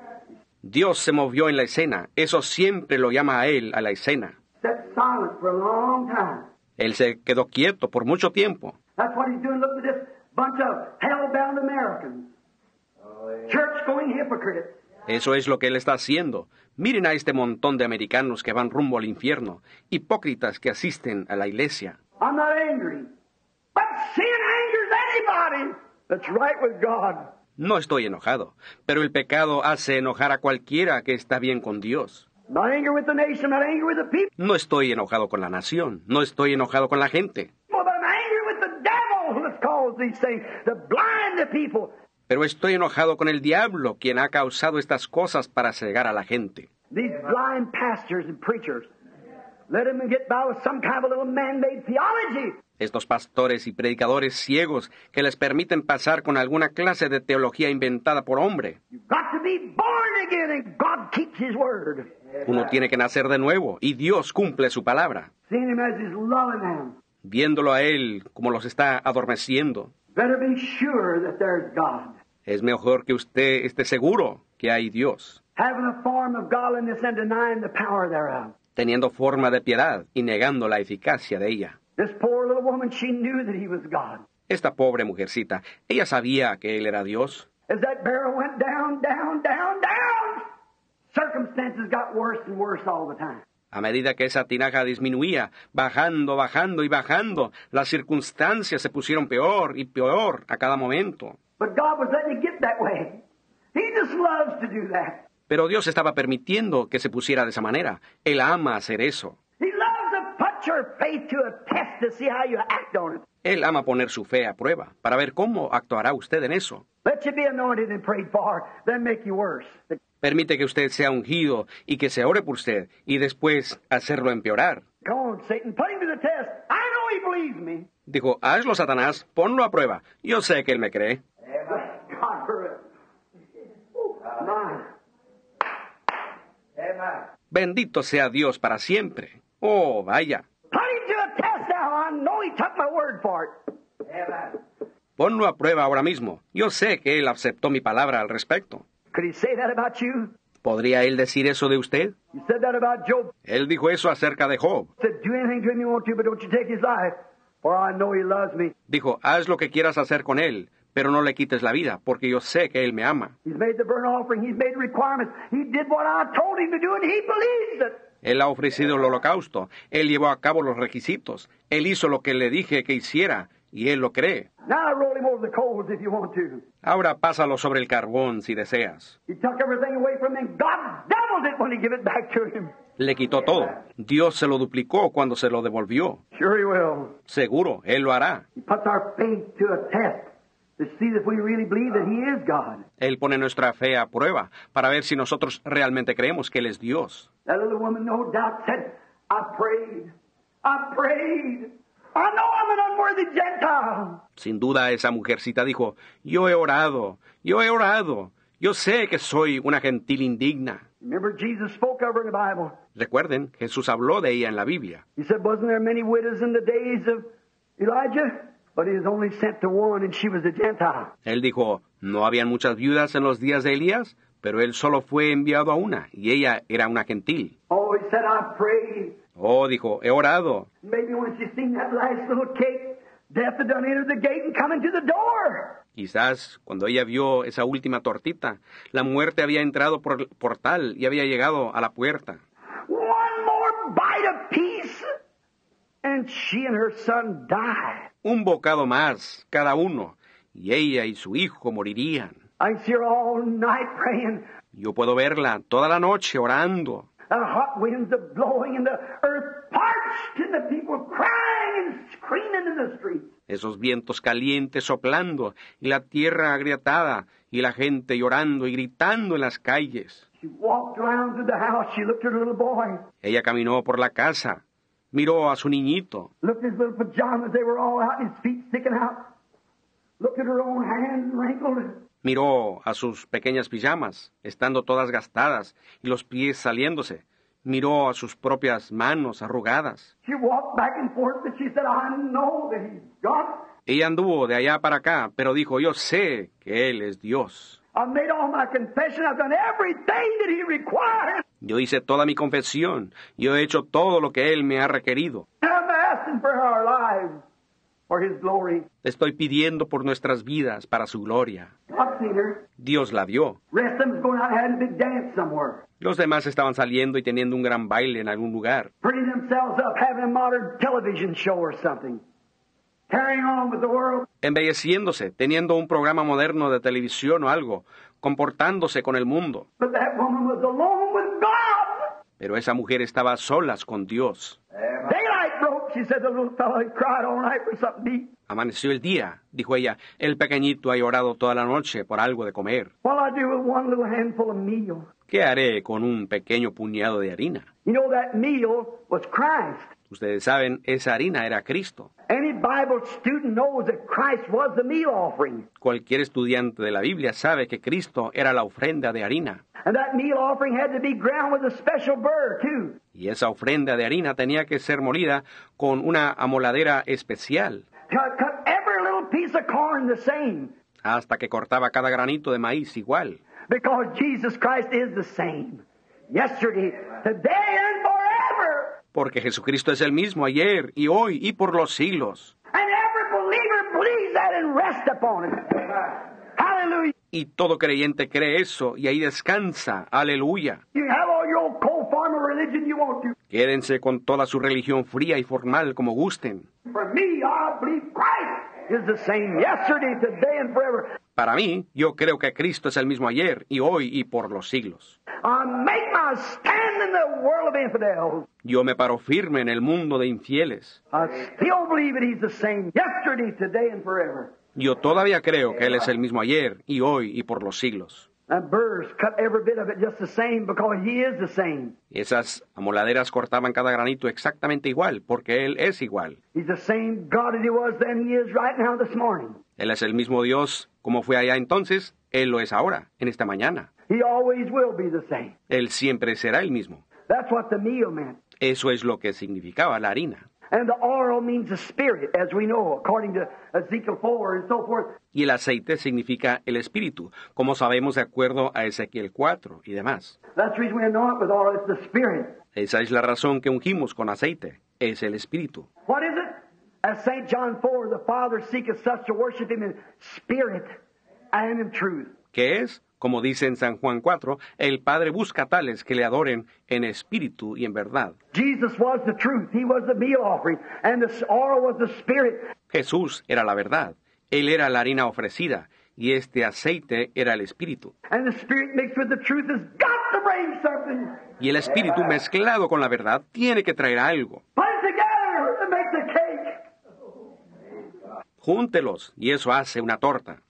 S3: Dios se movió en la escena. Eso siempre lo llama a él a la escena.
S2: Sat silent for a long time.
S3: Él se quedó quieto por mucho tiempo.
S2: That's what he's doing. Look at this bunch of hell-bound Americans. Church-going hypocrites.
S3: Eso es lo que él está haciendo. Miren a este montón de americanos que van rumbo al infierno, hipócritas que asisten a la iglesia.
S2: I'm not angry. But sin angers anybody that's right with God.
S3: No estoy enojado, pero el pecado hace enojar a cualquiera que está bien con Dios.
S2: Not angry with the nation, not angry with the people.
S3: No estoy enojado con la nación, no estoy enojado con la gente.
S2: Well, but I'm angry with the devil that's called these things to blind the people.
S3: Pero estoy enojado con el diablo, quien ha causado estas cosas para cegar a la gente.
S2: These blind pastors and preachers. Let them get by with some kind of a little man-made theology.
S3: Estos pastores y predicadores ciegos que les permiten pasar con alguna clase de teología inventada por hombre.
S2: You've got to be born again and God keeps His word.
S3: Uno tiene que nacer de nuevo y Dios cumple su palabra.
S2: Seeing Him as He's loving them.
S3: Viéndolo a Él como los está adormeciendo.
S2: Better be sure that there's God.
S3: Es mejor que usted esté seguro que hay Dios.
S2: Having a form of godliness and denying the power thereof.
S3: Teniendo forma de piedad y negando la eficacia de ella.
S2: This poor little woman, she knew that He was God.
S3: Esta pobre mujercita, ella sabía que Él era Dios.
S2: As that barrel went down, down, down, down, circumstances got worse and worse all the time.
S3: A medida que esa tinaja disminuía, bajando, bajando y bajando, las circunstancias se pusieron peor y peor a cada momento.
S2: But God was letting it get that way. He just loves to do that.
S3: Pero Dios estaba permitiendo que se pusiera de esa manera. Él ama hacer eso.
S2: He loves to put your faith to a test to see how you act on it.
S3: Él ama poner su fe a prueba para ver cómo actuará usted en eso.
S2: Let you be anointed and prayed for, then make you worse.
S3: Permite que usted sea ungido y que se ore por usted y después hacerlo empeorar.
S2: Come on, Satan, put him to the test. I know he believes me.
S3: Dijo, hazlo, Satanás, ponlo a prueba. Yo sé que él me cree.
S2: God for it. Amen. Amen.
S3: Bendito sea Dios para siempre. Oh, vaya.
S2: Put him to a test now. I know he took my word for it. Amen.
S3: Ponlo a prueba ahora mismo. Yo sé que él aceptó mi palabra al respecto.
S2: Could he say that about you?
S3: ¿Podría él decir eso de usted?
S2: He said that about Job.
S3: Él dijo eso acerca de Job.
S2: He said, do anything to him you want to, but don't you take his life, for I know he loves me.
S3: Dijo, haz lo que quieras hacer con él, pero no le quites la vida, porque yo sé que él me ama.
S2: He's made the burnt offering. He's made requirements. He did what I told him to do, and he believes it.
S3: Él ha ofrecido el holocausto. Él llevó a cabo los requisitos. Él hizo lo que le dije que hiciera, y él lo cree.
S2: Now roll him over the coals if you want to.
S3: Ahora pásalo sobre el carbón si deseas.
S2: He took everything away from him. God doubled it when he gave it back to him.
S3: Le quitó todo. Dios se lo duplicó cuando se lo devolvió.
S2: Sure he will.
S3: Seguro, él lo hará.
S2: He puts our faith to a test to see if we really believe that he is God.
S3: Él pone nuestra fe a prueba para ver si nosotros realmente creemos que él es Dios.
S2: That little woman no doubt said, I prayed. I prayed. I know I'm an unworthy Gentile.
S3: Sin duda esa mujercita dijo, yo he orado, yo he orado, yo sé que soy una gentil indigna.
S2: Remember Jesus spoke of her in the Bible.
S3: Recuerden, Jesús habló de ella en la Biblia.
S2: He said, wasn't there many widows in the days of Elijah? But he was only sent to one, and she was a Gentile.
S3: Él dijo, no habían muchas viudas en los días de Elías, pero él solo fue enviado a una, y ella era una gentil.
S2: Oh, he said, I prayed.
S3: Oh, dijo, he orado.
S2: Maybe when she seen that last little cake, death had done entered the gate and come into the door.
S3: Quizás cuando ella vio esa última tortita, la muerte había entrado por el portal y había llegado a la puerta.
S2: One more bite of peace, and she and her son died.
S3: Un bocado más, cada uno, y ella y su hijo morirían.
S2: I can see her all night praying.
S3: Yo puedo verla toda la noche orando.
S2: The hot winds are blowing and the earth parched and the people crying and screaming in the streets.
S3: Esos vientos calientes soplando y la tierra agrietada y la gente llorando y gritando en las calles.
S2: She walked around to the house. She looked at her little boy.
S3: Ella caminó por la casa, miró a su niñito,
S2: Looked at his little pajamas. They were all out, his feet sticking out. Looked at her own hands wrinkled.
S3: miró a sus pequeñas pijamas, estando todas gastadas y los pies saliéndose. Miró a sus propias manos arrugadas.
S2: She walked back and forth, but she said, I know that he's God.
S3: Ella anduvo de allá para acá, pero dijo, yo sé que Él es Dios.
S2: I've made all my confession. I've done everything that he requires.
S3: Yo hice toda mi confesión. Yo he hecho todo lo que Él me ha requerido.
S2: I'm asking for our lives, for his glory.
S3: Estoy pidiendo por nuestras vidas para su gloria.
S2: I've seen her.
S3: Dios la dio.
S2: Rest of them's going out and having a big dance somewhere.
S3: Los demás estaban saliendo y teniendo un gran baile en algún lugar.
S2: Prettying themselves up, having a modern television show or something. Carrying on with the world.
S3: Embelleciéndose, teniendo un programa moderno de televisión o algo, comportándose con el mundo.
S2: But that woman was alone with God.
S3: Pero esa mujer estaba a solas con Dios.
S2: Daylight broke. woke, she said, the little fellow he cried all night for something to eat.
S3: Amaneció el día, dijo ella. El pequeñito ha llorado toda la noche por algo de comer.
S2: What'll I do with one little handful of meal?
S3: ¿Qué haré con un pequeño puñado de harina?
S2: You know, that meal was Christ.
S3: Ustedes saben, esa harina era Cristo.
S2: Any Bible student knows that Christ was the meal offering.
S3: Cualquier estudiante de la Biblia sabe que Cristo era la ofrenda de harina.
S2: And that meal offering had to be ground with a special burr, too.
S3: Y esa ofrenda de harina tenía que ser molida con una amoladera especial.
S2: Cut, cut every little piece of corn the same.
S3: Hasta que cortaba cada granito de maíz igual.
S2: Because Jesus Christ is the same. Yesterday, today, and forever.
S3: Porque Jesucristo es el mismo ayer y hoy y por los siglos.
S2: And every believer believes that and rests upon it. Hallelujah.
S3: Y todo creyente cree eso y ahí descansa. Aleluya.
S2: You have all your old cold formal religion you want to.
S3: Quédense con toda su religión fría y formal como gusten.
S2: For me, I believe Christ is the same yesterday, today, and forever.
S3: Para mí, yo creo que Cristo es el mismo ayer y hoy y por los siglos.
S2: I make my stand in the world of infidels.
S3: Yo me paro firme en el mundo de infieles.
S2: I still believe that He's the same yesterday, today, and forever.
S3: Yo todavía creo que Él es el mismo ayer y hoy y por los siglos.
S2: That burrs cut every bit of it just the same because He is the same.
S3: Esas amoladeras cortaban cada granito exactamente igual, porque Él es igual.
S2: He's the same God that He was then, He is right now this morning.
S3: Él es el mismo Dios como fue allá entonces, Él lo es ahora, en esta mañana.
S2: He always will be the same.
S3: Él siempre será el mismo.
S2: That's what the meal meant.
S3: Eso es lo que significaba la harina.
S2: And the oil means the spirit, as we know, according to Ezekiel four and so forth.
S3: Y el aceite significa el espíritu, como sabemos de acuerdo a Ezequiel cuatro y demás.
S2: That's the reason we anoint with oil, it's the spirit.
S3: Esa es la razón que ungimos con aceite, es el espíritu.
S2: What is it? As Saint John four, the Father seeketh such to worship Him in spirit and in truth.
S3: ¿Qué es? Como dice en San Juan cuatro, el Padre busca tales que le adoren en espíritu y en verdad.
S2: Jesus was the truth. He was the meal offering. And the oil was the spirit.
S3: Jesús era la verdad. Él era la harina ofrecida. Y este aceite era el espíritu.
S2: And the spirit mixed with the truth has got to bring something.
S3: Y el espíritu mezclado con la verdad tiene que traer algo.
S2: Put it together to make the cake.
S3: Júntelos y eso hace una torta.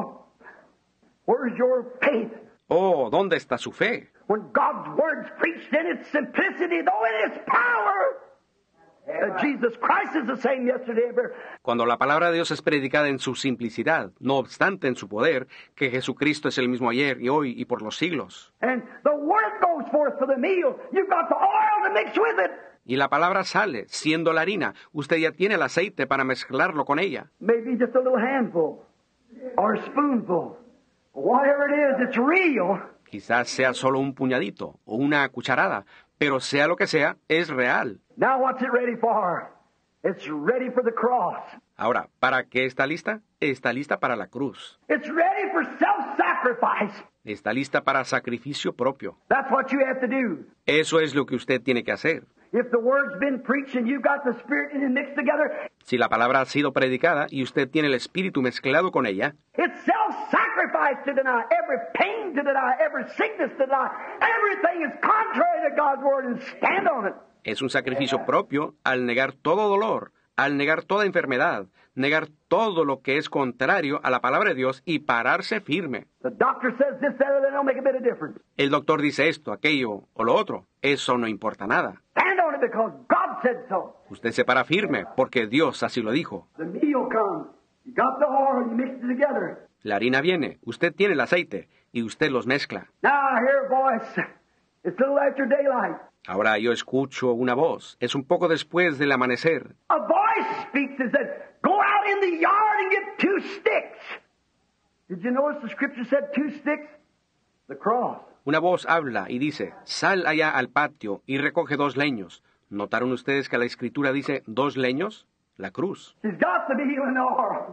S2: Where's your faith?
S3: Oh, ¿dónde está su fe?
S2: When God's word's preached in its simplicity, though in its power, that Jesus Christ is the same yesterday and forever.
S3: Cuando la palabra de Dios es predicada en su simplicidad, no obstante en su poder, que Jesucristo es el mismo ayer y hoy y por los siglos.
S2: And the word goes forth for the meal. You've got the oil to mix with it.
S3: Y la palabra sale, siendo la harina. Usted ya tiene el aceite para mezclarlo con ella.
S2: Maybe just a little handful or a spoonful. Whatever it is, it's real.
S3: Quizás sea solo un puñadito o una cucharada, pero sea lo que sea, es real.
S2: Now what's it ready for? It's ready for the cross.
S3: Ahora, ¿para qué está lista? Está lista para la cruz.
S2: It's ready for self-sacrifice.
S3: Está lista para sacrificio propio.
S2: That's what you have to do.
S3: Eso es lo que usted tiene que hacer.
S2: If the word's been preached and you've got the Spirit and it mixed together,
S3: Si la palabra ha sido predicada y usted tiene el espíritu mezclado con ella,
S2: it's self-sacrifice to deny, every pain to deny, every sickness to deny. Everything is contrary to God's word and stand on it.
S3: es un sacrificio propio al negar todo dolor, al negar toda enfermedad, negar todo lo que es contrario a la palabra de Dios y pararse firme.
S2: The doctor says this, that, or that don't make a bit of difference.
S3: El doctor dice esto, aquello o lo otro. Eso no importa nada.
S2: Stand on it because God said so.
S3: Usted se para firme porque Dios así lo dijo.
S2: The meal comes. You got the oil, you mix it together.
S3: La harina viene, usted tiene el aceite y usted los mezcla.
S2: Now I hear a voice. It's a little after daylight.
S3: Ahora yo escucho una voz. Es un poco después del amanecer.
S2: A voice speaks and said, go out in the yard and get two sticks. Did you notice the scripture said two sticks? The cross.
S3: Una voz habla y dice, sal allá al patio y recoge dos leños. ¿Notaron ustedes que la escritura dice dos leños? La cruz.
S2: She's got the meal and the oil.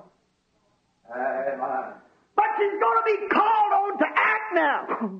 S2: But she's going to be called on to act now.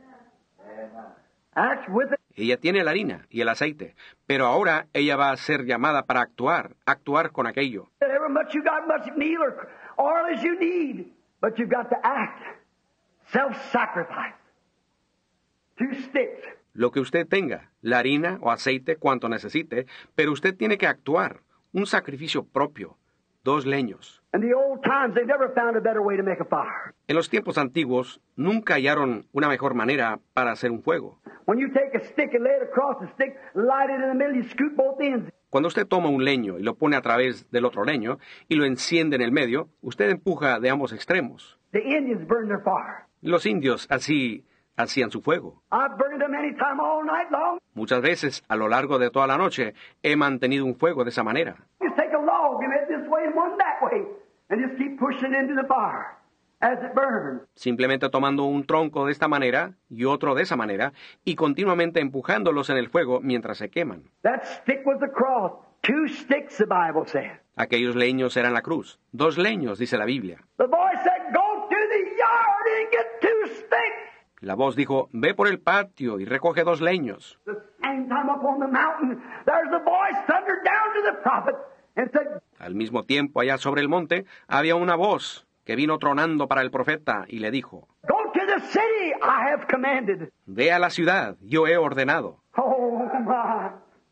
S2: Act with it.
S3: Ella tiene la harina y el aceite, pero ahora ella va a ser llamada para actuar, actuar con aquello.
S2: However much you got, much meal or oil as you need. But you've got to act. Self-sacrifice. Two sticks.
S3: lo que usted tenga, la harina o aceite, cuanto necesite, pero usted tiene que actuar, un sacrificio propio, dos leños.
S2: In the old times, they never found a better way to make a fire.
S3: En los tiempos antiguos, nunca hallaron una mejor manera para hacer un fuego.
S2: When you take a stick and lay it across the stick, light it in the middle, you scoop both ends.
S3: Cuando usted toma un leño y lo pone a través del otro leño y lo enciende en el medio, usted empuja de ambos extremos.
S2: The Indians burn their fire.
S3: Los indios así hacían su fuego.
S2: I've burned them any time all night long.
S3: Muchas veces, a lo largo de toda la noche, he mantenido un fuego de esa manera.
S2: Just take a log and it this way and one that way, and just keep pushing into the fire as it burns.
S3: Simplemente tomando un tronco de esta manera y otro de esa manera y continuamente empujándolos en el fuego mientras se queman.
S2: That stick was the cross. Two sticks, the Bible said.
S3: Aquellos leños eran la cruz. Dos leños, dice la Biblia.
S2: The boy said, go to the yard and get two sticks.
S3: La voz dijo, ve por el patio y recoge dos leños.
S2: The same time up on the mountain, there's the voice thundered down to the prophet and said,
S3: Al mismo tiempo, allá sobre el monte, había una voz que vino tronando para el profeta y le dijo,
S2: go to the city I have commanded.
S3: ve a la ciudad, yo he ordenado.
S2: Oh, my.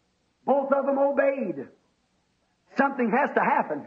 S2: Both of them obeyed. Something has to happen.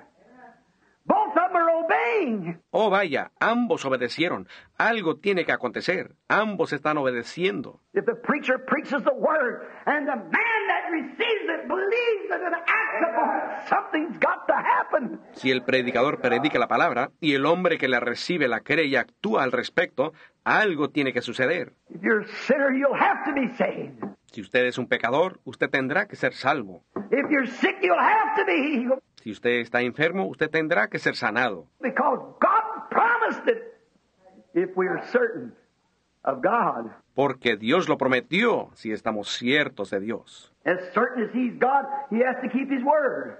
S2: Both of them are obeying.
S3: Oh, vaya, ambos obedecieron. Algo tiene que acontecer. Ambos están obedeciendo.
S2: If the preacher preaches the word and the man that receives it believes it and acts upon it, something's got to happen.
S3: Si el predicador predica la palabra y el hombre que la recibe la cree y actúa al respecto, algo tiene que suceder.
S2: If you're a sinner, you'll have to be saved.
S3: Si usted es un pecador, usted tendrá que ser salvo.
S2: If you're sick, you'll have to be healed.
S3: Si usted está enfermo, usted tendrá que ser sanado.
S2: Because God promised it if we're certain of God.
S3: Porque Dios lo prometió si estamos ciertos de Dios.
S2: As certain as He's God, He has to keep His word.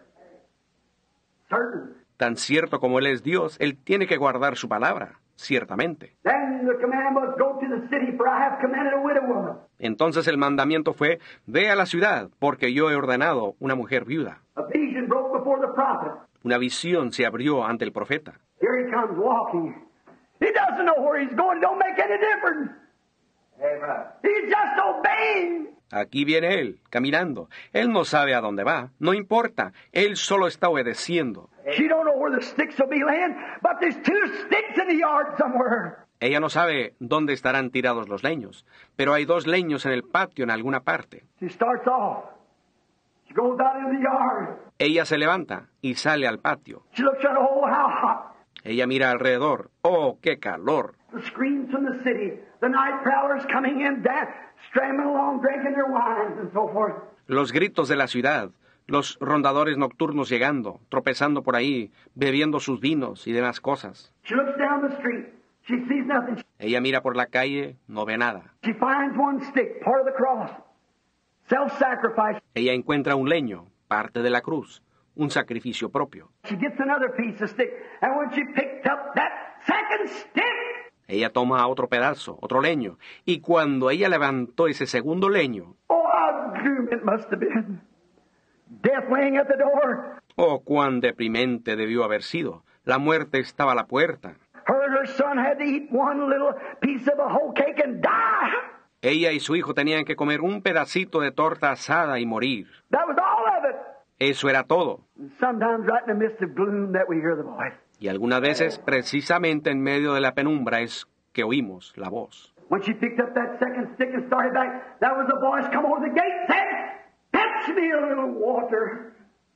S2: Certain.
S3: Tan cierto como Él es Dios, Él tiene que guardar su palabra, ciertamente.
S2: Then the command was, go to the city, for I have commanded a widow woman.
S3: Entonces el mandamiento fue, ve a la ciudad, porque yo he ordenado una mujer viuda.
S2: A vision broke before the prophet.
S3: Una visión se abrió ante el profeta.
S2: Here he comes walking. He doesn't know where he's going. It don't make any difference. Amen. He's just obeying.
S3: Aquí viene él, caminando. Él no sabe a dónde va, no importa. Él solo está obedeciendo.
S2: She don't know where the sticks will be laying, but there's two sticks in the yard somewhere.
S3: Ella no sabe dónde estarán tirados los leños, pero hay dos leños en el patio en alguna parte.
S2: She starts off. She goes out in the yard.
S3: Ella se levanta y sale al patio.
S2: She looks around, oh, how hot.
S3: Ella mira alrededor. ¡Oh, qué calor!
S2: The screams from the city. The night prowlers coming in, dance, strambling along, drinking their wines and so forth.
S3: Los gritos de la ciudad, los rondadores nocturnos llegando, tropezando por ahí, bebiendo sus vinos y demás cosas.
S2: She looks down the street. She sees nothing.
S3: Ella mira por la calle, no ve nada.
S2: She finds one stick, part of the cross. Self-sacrifice.
S3: Ella encuentra un leño, parte de la cruz, un sacrificio propio.
S2: She gets another piece of stick, and when she picked up that second stick,
S3: ella toma otro pedazo, otro leño, y cuando ella levantó ese segundo leño,
S2: oh, how doom it must have been. Death laying at the door.
S3: Oh, cuán deprimente debió haber sido. La muerte estaba a la puerta.
S2: Her and her son had to eat one little piece of a whole cake and die.
S3: Ella y su hijo tenían que comer un pedacito de torta asada y morir.
S2: That was all of it.
S3: Eso era todo.
S2: And sometimes right in the midst of gloom that we hear the voice.
S3: Y algunas veces, precisamente en medio de la penumbra, es que oímos la voz.
S2: When she picked up that second stick and started back, that was a voice come over the gate saying, fetch me a little water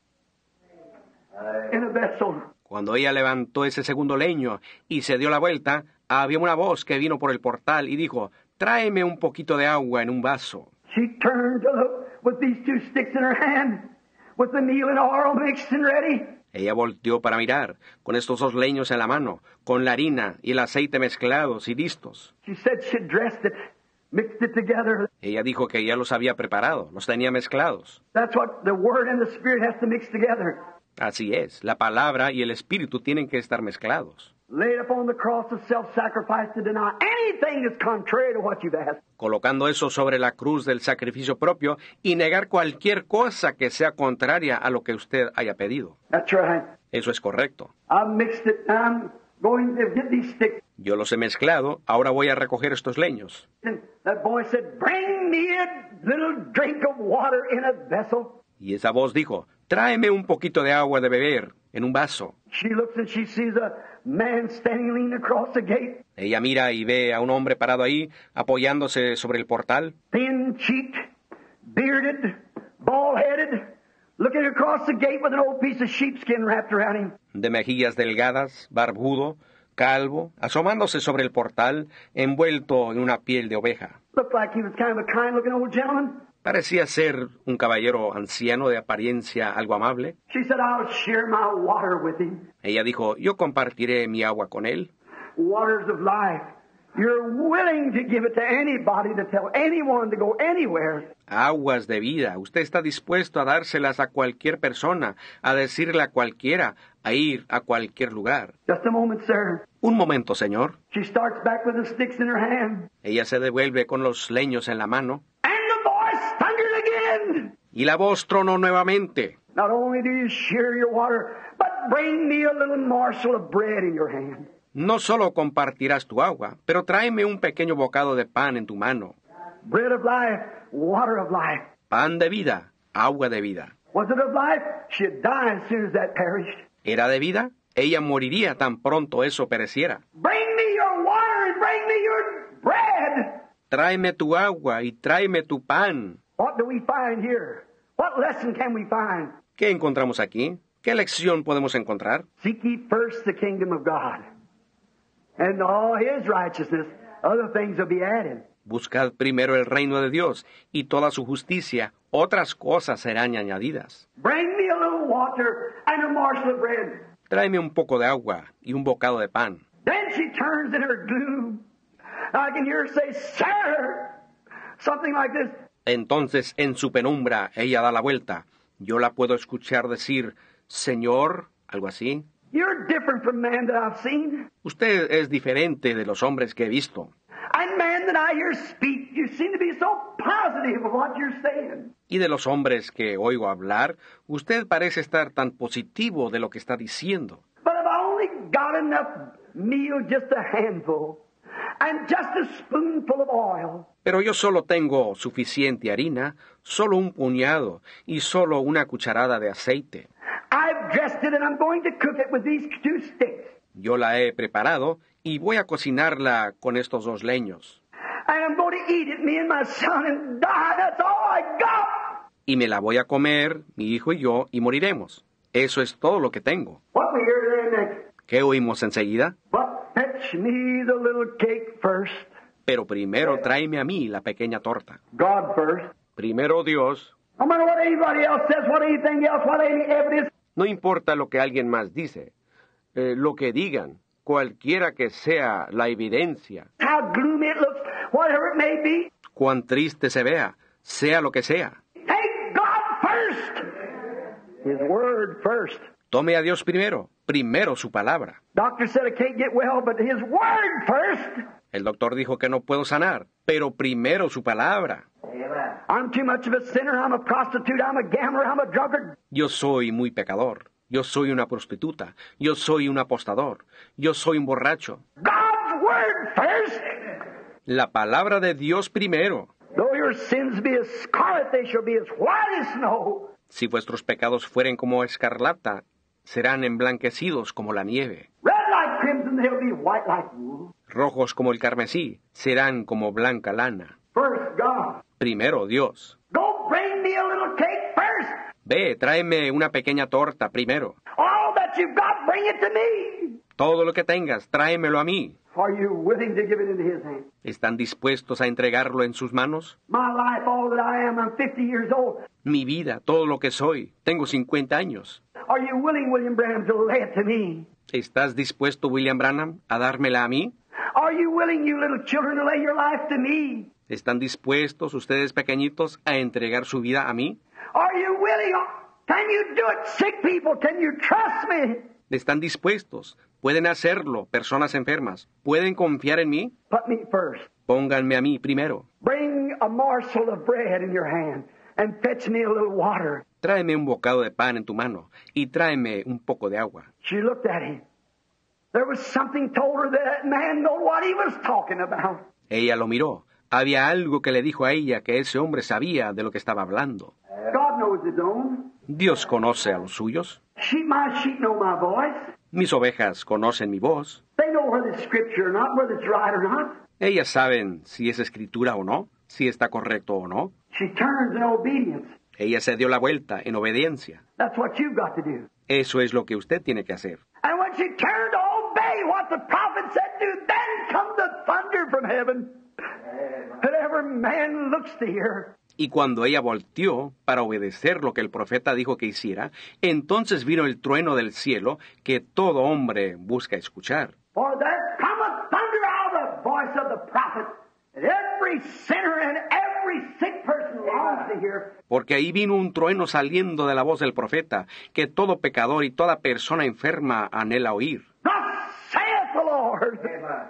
S2: in a vessel.
S3: Cuando ella levantó ese segundo leño y se dio la vuelta, había una voz que vino por el portal y dijo, tráeme un poquito de agua en un vaso.
S2: She turned to look with these two sticks in her hand, with the meal and oil mixed and ready.
S3: Ella volteó para mirar, con estos dos leños en la mano, con la harina y el aceite mezclados y listos.
S2: She said she dressed it, mixed it together.
S3: Ella dijo que ya los había preparado, los tenía mezclados.
S2: That's what the Word and the Spirit has to mix together.
S3: Así es, la palabra y el espíritu tienen que estar mezclados.
S2: Laid upon the cross of self-sacrifice to deny anything that's contrary to what you've asked.
S3: Colocando eso sobre la cruz del sacrificio propio y negar cualquier cosa que sea contraria a lo que usted haya pedido.
S2: That's right.
S3: Eso es correcto.
S2: I've mixed it. I'm going to get these sticks.
S3: Yo los he mezclado, ahora voy a recoger estos leños.
S2: And that boy said, bring me a little drink of water in a vessel.
S3: Y esa voz dijo, tráeme un poquito de agua de beber en un vaso.
S2: She looks and she sees a man standing leaning across the gate,
S3: Ella mira y ve a un hombre parado ahí, apoyándose sobre el portal,
S2: thin-cheeked, bearded, bald-headed, looking across the gate with an old piece of sheepskin wrapped around him.
S3: de mejillas delgadas, barbudo, calvo, asomándose sobre el portal, envuelto en una piel de oveja.
S2: Looked like he was kind of a kind-looking old gentleman.
S3: Parecía ser un caballero anciano de apariencia algo amable.
S2: She said, I'll share my water with him.
S3: Ella dijo, yo compartiré mi agua con él.
S2: Waters of life. You're willing to give it to anybody, to tell anyone to go anywhere.
S3: Aguas de vida. Usted está dispuesto a dárselas a cualquier persona, a decirle a cualquiera, a ir a cualquier lugar.
S2: Just a moment, sir.
S3: Un momento, señor.
S2: She starts back with the sticks in her hand.
S3: Ella se devuelve con los leños en la mano.
S2: And the voice thundered again.
S3: Y la voz tronó nuevamente.
S2: Not only do you share your water, but bring me a little morsel of bread in your hand.
S3: No solo compartirás tu agua, pero tráeme un pequeño bocado de pan en tu mano.
S2: Bread of life, water of life.
S3: Pan de vida, agua de vida.
S2: Was it of life? She'd die as soon as that perished.
S3: ¿Era de vida? Ella moriría tan pronto eso pereciera.
S2: Bring me your water and bring me your bread.
S3: Tráeme tu agua y tráeme tu pan.
S2: What do we find here? What lesson can we find?
S3: ¿Qué encontramos aquí? ¿Qué lección podemos encontrar?
S2: Seek ye first the kingdom of God, and all his righteousness, other things will be added.
S3: Buscad primero el reino de Dios y toda su justicia, otras cosas serán añadidas.
S2: Bring me a little water and a morsel of bread.
S3: Tráeme un poco de agua y un bocado de pan.
S2: Then she turns in her gloom. I can hear her say, Sir, something like this.
S3: Entonces, en su penumbra, ella da la vuelta. Yo la puedo escuchar decir, Señor, algo así.
S2: You're different from man that I've seen.
S3: Usted es diferente de los hombres que he visto.
S2: And man that I hear speak, you seem to be so positive of what you're saying.
S3: Y de los hombres que oigo hablar, usted parece estar tan positivo de lo que está diciendo.
S2: But if I only got enough meal, just a handful, and just a spoonful of oil.
S3: Pero yo solo tengo suficiente harina, solo un puñado y solo una cucharada de aceite.
S2: I've dressed it and I'm going to cook it with these two sticks.
S3: Yo la he preparado y voy a cocinarla con estos dos leños.
S2: And I'm going to eat it, me and my son, and die. That's all I got.
S3: Y me la voy a comer, mi hijo y yo, y moriremos. Eso es todo lo que tengo.
S2: What we hear there next?
S3: ¿Qué oímos enseguida?
S2: But fetch me the little cake first.
S3: Pero primero tráeme a mí la pequeña torta.
S2: God first.
S3: Primero Dios.
S2: No matter what anybody else says, what anything else, what any evidence.
S3: No importa lo que alguien más dice, eh, lo que digan, cualquiera que sea la evidencia,
S2: How gloomy it looks, whatever it may be.
S3: cuán triste se vea, sea lo que sea.
S2: Take God first. His word first.
S3: Tome a Dios primero, primero su palabra.
S2: Doctor said I can't get well, but his word first.
S3: El doctor dijo que no puedo sanar, pero primero su palabra.
S2: I'm too much of a sinner. I'm a prostitute. I'm a gambler. I'm a drunkard.
S3: Yo soy muy pecador, yo soy una prostituta, yo soy un apostador, yo soy un borracho.
S2: God's word first.
S3: La palabra de Dios primero.
S2: Though your sins be as scarlet, they shall be as white as snow.
S3: Si vuestros pecados fueren como escarlata, serán emblanquecidos como la nieve.
S2: Red like crimson, they'll be white like wool.
S3: Rojos como el carmesí, serán como blanca lana.
S2: First, God.
S3: Primero Dios.
S2: Go bring me a little cake first.
S3: Ve, tráeme una pequeña torta primero.
S2: All that you've got, bring it to me.
S3: Todo lo que tengas, tráemelo a mí.
S2: Are you willing to give it into his hand?
S3: ¿Están dispuestos a entregarlo en sus manos?
S2: My life, all that I am, I'm fifty years old.
S3: Mi vida, todo lo que soy, tengo cincuenta años.
S2: Are you willing, William Branham, to lay it to me?
S3: ¿Estás dispuesto, William Branham, a dármela a mí?
S2: Are you willing, you little children, to lay your life to me?
S3: ¿Están dispuestos ustedes pequeñitos a entregar su vida a mí?
S2: Are you willing? Can you do it, sick people? Can you trust me?
S3: ¿Están dispuestos? ¿Pueden hacerlo, personas enfermas? ¿Pueden confiar en mí?
S2: Put me first.
S3: Pónganme a mí primero.
S2: Bring a morsel of bread in your hand and fetch me a little water.
S3: Tráeme un bocado de pan en tu mano y tráeme un poco de agua.
S2: She looked at him. There was something told her that man knew what he was talking about.
S3: Ella lo miró. Había algo que le dijo a ella que ese hombre sabía de lo que estaba hablando.
S2: God knows his own.
S3: Dios conoce a los suyos.
S2: Sheep, my sheep know my voice.
S3: Mis ovejas conocen mi voz.
S2: They know whether it's scripture or not, whether it's right or not.
S3: Ellas saben si es escritura o no, si está correcto o no.
S2: She turns in obedience.
S3: Ella se dio la vuelta en obediencia.
S2: That's what you've got to do.
S3: Eso es lo que usted tiene que hacer.
S2: And when she turned to obey what the prophet said to, then comes the thunder from heaven. That every man looks to hear.
S3: Y cuando ella volteó para obedecer lo que el profeta dijo que hiciera, entonces vino el trueno del cielo que todo hombre busca escuchar.
S2: For there cometh thunder out of the voice of the prophet, that every sinner and every sick person longs to hear.
S3: Porque ahí vino un trueno saliendo de la voz del profeta, que todo pecador y toda persona enferma anhela oír.
S2: Thus saith the Lord.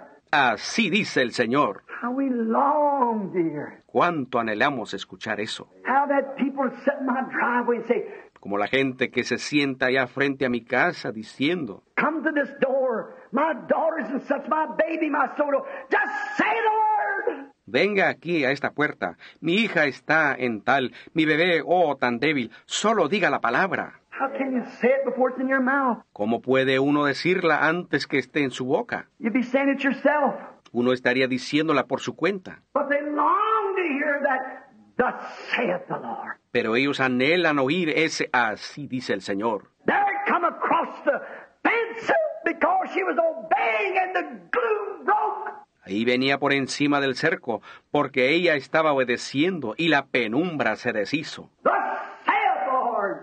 S3: Así dice el Señor.
S2: How we long, dear.
S3: Cuánto anhelamos escuchar eso.
S2: How that people sit in my driveway and say,
S3: Como la gente que se sienta allá frente a mi casa diciendo,
S2: come to this door, my daughter's and such, my baby, my soul. Just say the word.
S3: venga aquí a esta puerta, mi hija está en tal, mi bebé, oh, tan débil, solo diga la palabra.
S2: How can you say it before it's in your mouth?
S3: ¿Cómo puede uno decirla antes que esté en su boca?
S2: You'd be saying it yourself.
S3: Uno estaría diciéndola por su cuenta.
S2: But they long to hear that, thus saith the Lord.
S3: Pero ellos anhelan oír ese así dice el Señor.
S2: There it come across the fence because she was obeying and the gloom broke.
S3: Ahí venía por encima del cerco, porque ella estaba obedeciendo y la penumbra se deshizo.
S2: Thus saith the Lord.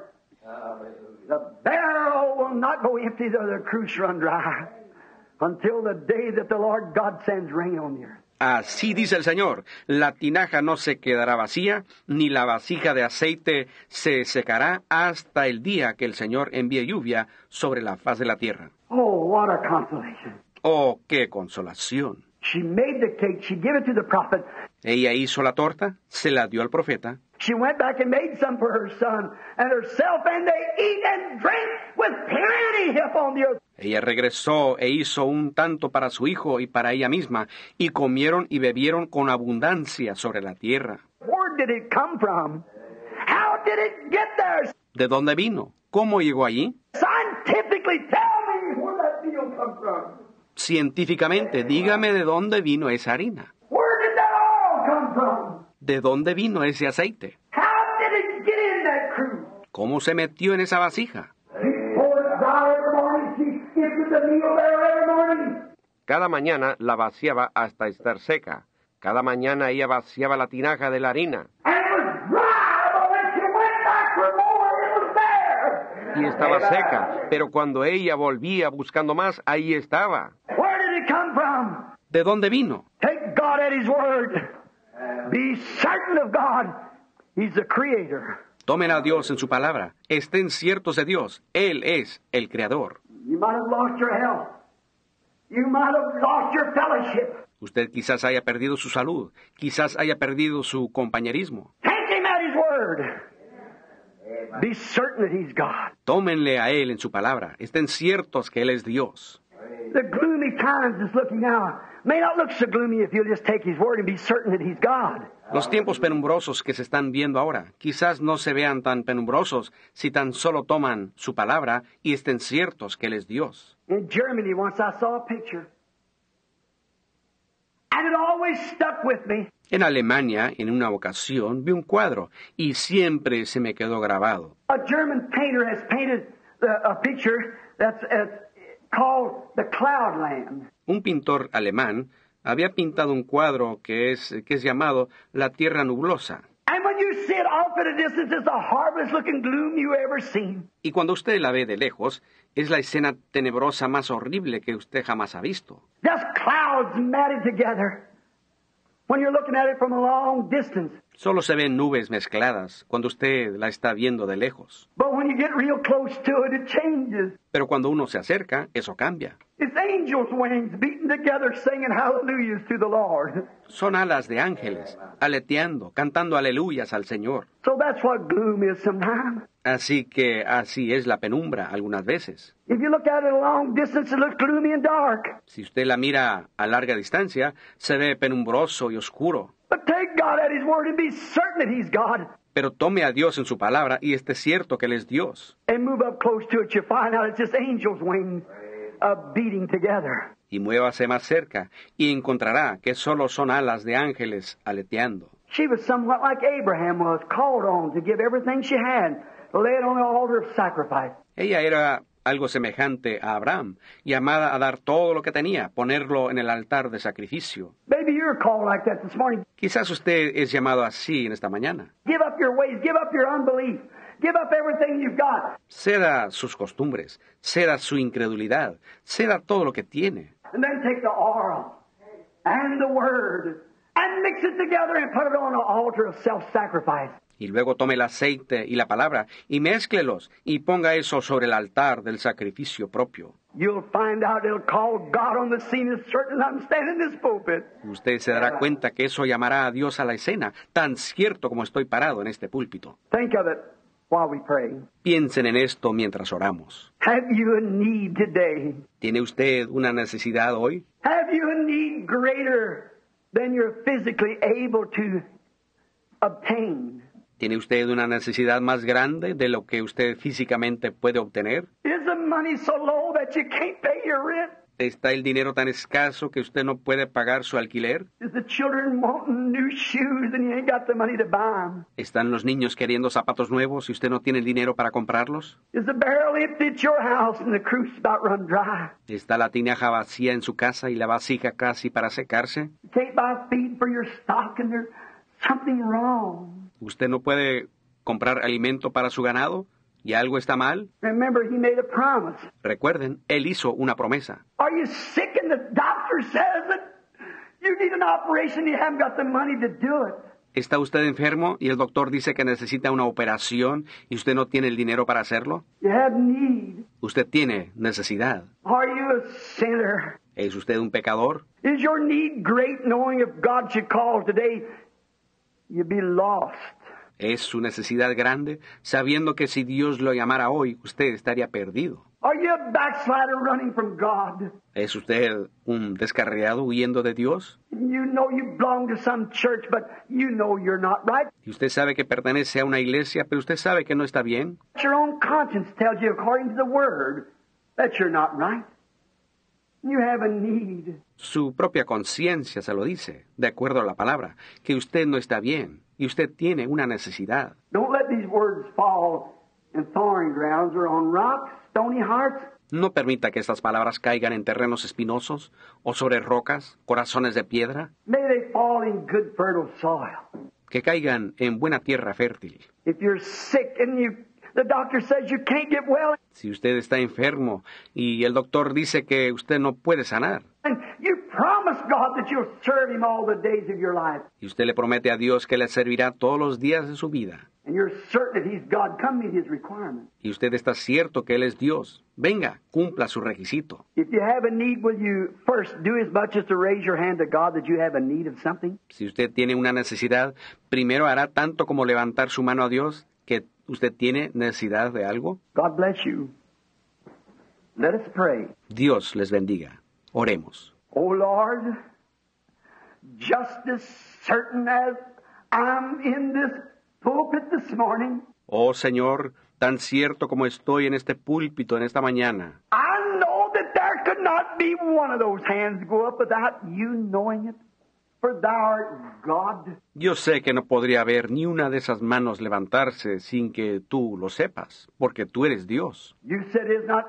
S2: The barrel will not go empty, though the cruse run dry, until the day that the Lord God sends rain on the earth.
S3: Así dice el Señor, la tinaja no se quedará vacía, ni la vasija de aceite se secará hasta el día que el Señor envíe lluvia sobre la faz de la tierra.
S2: Oh, what a consolation.
S3: ¡Oh, qué consolación!
S2: She made the cake. She gave it to the prophet.
S3: Ella hizo la torta, se la dio al profeta.
S2: She went back and made some for her son and herself, and they eat and drink with plenty upon the earth.
S3: Ella regresó e hizo un tanto para su hijo y para ella misma, y comieron y bebieron con abundancia sobre la tierra.
S2: Where did it come from? How did it get there?
S3: ¿De dónde vino? ¿Cómo llegó allí?
S2: Scientifically, tell me where that meal come from.
S3: Científicamente, dígame de dónde vino esa harina.
S2: Where did that oil come from?
S3: ¿De dónde vino ese aceite?
S2: How did it get in that cruse?
S3: ¿Cómo se metió en esa vasija?
S2: She poured it out every morning. She emptied the meal there every morning.
S3: Cada mañana la vaciaba hasta estar seca. Cada mañana ella vaciaba la tinaja de la harina.
S2: And it was dry, but when she went back for more, it was there.
S3: Y estaba seca, pero cuando ella volvía buscando más, ahí estaba.
S2: Where did it come from?
S3: ¿De dónde vino?
S2: Take God at His word. Be certain of God. He's the creator.
S3: Tomen a Dios en su palabra. Estén ciertos de Dios. Él es el Creador.
S2: You might have lost your health. You might have lost your fellowship.
S3: Usted quizás haya perdido su salud. Quizás haya perdido su compañerismo.
S2: Take Him at His word. Be certain that He's God.
S3: Tómenle a Él en su palabra. Estén ciertos que Él es Dios.
S2: The gloomy times is looking now may not look so gloomy if you'll just take His word and be certain that He's God.
S3: Los tiempos penumbrosos que se están viendo ahora quizás no se vean tan penumbrosos si tan solo toman su palabra y estén ciertos que Él es Dios.
S2: In Germany, once I saw a picture, and it always stuck with me.
S3: En Alemania, en una ocasión, vi un cuadro y siempre se me quedó grabado.
S2: A German painter has painted the, a picture that's uh, called the Cloudland.
S3: Un pintor alemán había pintado un cuadro que es, que es llamado La Tierra Nublosa.
S2: And when you see it off at a distance, it's the hardest looking gloom you ever seen.
S3: Y cuando usted la ve de lejos, es la escena tenebrosa más horrible que usted jamás ha visto.
S2: Just clouds matted together. When you're looking at it from a long distance.
S3: Solo se ven nubes mezcladas cuando usted la está viendo de lejos.
S2: But when you get real close to it, it changes.
S3: Pero cuando uno se acerca, eso cambia.
S2: It's angels' wings beating together, singing hallelujahs to the Lord.
S3: Son alas de ángeles, aleteando, cantando aleluyas al Señor.
S2: So that's what gloom is sometimes.
S1: Así que así es la penumbra algunas veces.
S2: If you look at it a long distance, it looks gloomy and dark.
S1: Si usted la mira a larga distancia, se ve penumbroso y oscuro.
S2: But take God at His word and be certain that He's God.
S1: Pero tome a Dios en su palabra y esté cierto que Él es Dios.
S2: And move up close to it, you find out it's just angels' wings uh, beating together.
S1: Y muévase más cerca y encontrará que solo son alas de ángeles aleteando.
S2: She was somewhat like Abraham was, called on to give everything she had, lay it on the altar of sacrifice.
S1: Ella era algo semejante a Abraham, llamada a dar todo lo que tenía, ponerlo en el altar de sacrificio.
S2: Maybe you're called like that this morning.
S1: Quizás usted es llamado así en esta mañana.
S2: Give up your ways, give up your unbelief, give up everything you've got.
S1: Ceda sus costumbres, ceda su incredulidad, ceda todo lo que tiene.
S2: And then take the oil and the word and mix it together and put it on an altar of self-sacrifice.
S1: Y luego tome el aceite y la palabra y mézclelos y ponga eso sobre el altar del sacrificio propio.
S2: You'll find out it'll call God on the scene as certain as I'm standing in this pulpit.
S1: Usted se dará cuenta que eso llamará a Dios a la escena, tan cierto como estoy parado en este púlpito.
S2: Think of it while we pray.
S1: Piensen en esto mientras oramos.
S2: Have you a need today?
S1: ¿Tiene usted una necesidad hoy?
S2: Have you a need greater than you're physically able to obtain?
S1: ¿Tiene usted una necesidad más grande de lo que usted físicamente puede obtener?
S2: Is the money so low that you can't pay your rent?
S1: ¿Está el dinero tan escaso que usted no puede pagar su alquiler?
S2: Is the children wanting new shoes and you ain't got the money to buy them?
S1: ¿Están los niños queriendo zapatos nuevos y usted no tiene el dinero para comprarlos?
S2: Is the barrel empty at your house and the cruise about run dry?
S1: ¿Está la tinaja vacía en su casa y la vasija casi para secarse?
S2: You can't buy feed for your stock and there's something wrong.
S1: ¿Usted no puede comprar alimento para su ganado y algo está mal?
S2: Remember, He made a promise.
S1: Recuerden, Él hizo una promesa.
S2: Are you sick and the doctor says that you need an operation and you haven't got the money to do it?
S1: ¿Está usted enfermo y el doctor dice que necesita una operación y usted no tiene el dinero para hacerlo?
S2: You have need.
S1: Usted tiene necesidad.
S2: Are you a sinner?
S1: ¿Es usted un pecador?
S2: Is your need great knowing if God should call today, you'd be lost?
S1: ¿Es su necesidad grande sabiendo que si Dios lo llamara hoy, usted estaría perdido?
S2: Are you a backslider running from God?
S1: ¿Es usted un descarriado huyendo de Dios?
S2: You know you belong to some church, but you know you're not right.
S1: Y usted sabe que pertenece a una iglesia, pero usted sabe que no está bien.
S2: Your own conscience tells you, according to the Word, that you're not right. You have a need.
S1: Su propia conciencia se lo dice, de acuerdo a la palabra, que usted no está bien y usted tiene una necesidad.
S2: Don't let these words fall in thorny grounds or on rocks, stony hearts.
S1: No permita que estas palabras caigan en terrenos espinosos o sobre rocas, corazones de piedra,
S2: May they fall in good fertile soil.
S1: que caigan en buena tierra fértil.
S2: If you're sick and you, the doctor says you can't get well,
S1: Si usted está enfermo y el doctor dice que usted no puede sanar,
S2: and you promise God that you'll serve Him all the days of your life,
S1: y usted le promete a Dios que le servirá todos los días de su vida,
S2: and you're certain that He's God, come meet His requirement.
S1: y usted está cierto que Él es Dios, venga, cumpla su requisito.
S2: If you have a need, will you first do as much as to raise your hand to God that you have a need of something?
S1: Si usted tiene una necesidad, primero hará tanto como levantar su mano a Dios que usted tiene necesidad de algo.
S2: God bless you. Let us pray.
S1: Dios les bendiga. Oremos.
S2: Oh Lord, just as certain as I'm in this pulpit this morning,
S1: Oh Señor, tan cierto como estoy en este púlpito en esta mañana,
S2: I know that there could not be one of those hands go up without you knowing it. For thou art God.
S1: yo sé que no podría haber ni una de esas manos levantarse sin que tú lo sepas, porque tú eres Dios.
S2: You said, is not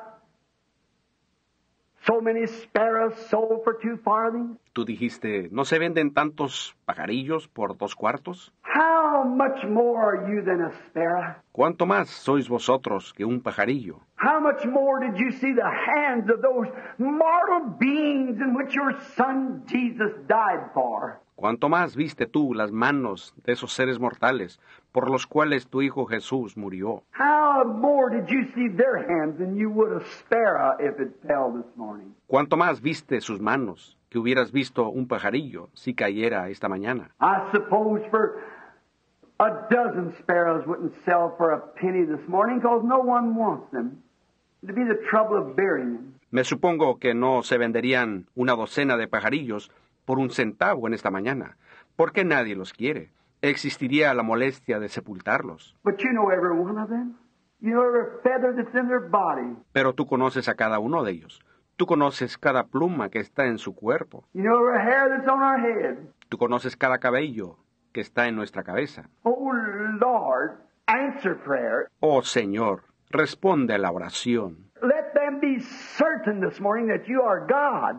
S2: so many sparrows sold for two farthings?
S1: Tú dijiste, ¿no se venden tantos pajarillos por dos cuartos?
S2: How much more are you than a sparrow?
S1: ¿Cuánto más sois vosotros que un pajarillo?
S2: How much more did you see the hands of those mortal beings in which your Son Jesus died for?
S1: ¿Cuánto más viste tú las manos de esos seres mortales por los cuales tu Hijo Jesús murió?
S2: How more did you see their hands than you would a sparrow if it fell this morning?
S1: ¿Cuánto más viste sus manos que hubieras visto un pajarillo si cayera esta mañana?
S2: I suppose for A dozen sparrows wouldn't sell for a penny this morning because no one wants them. It'd be the trouble of burying them.
S3: Me supongo que no se venderían una docena de pajarillos por un centavo en esta mañana, porque nadie los quiere. Existiría la molestia de sepultarlos.
S2: But you know every one of them. You know every feather that's in their body.
S3: Pero tú conoces a cada uno de ellos. Tú conoces cada pluma que está en su cuerpo.
S2: You know every hair that's on our head.
S3: Tú conoces cada cabello que está en nuestra cabeza.
S2: Oh, Lord, answer prayer.
S3: Oh, Señor, responde a la oración.
S2: Let them be certain this morning that you are God,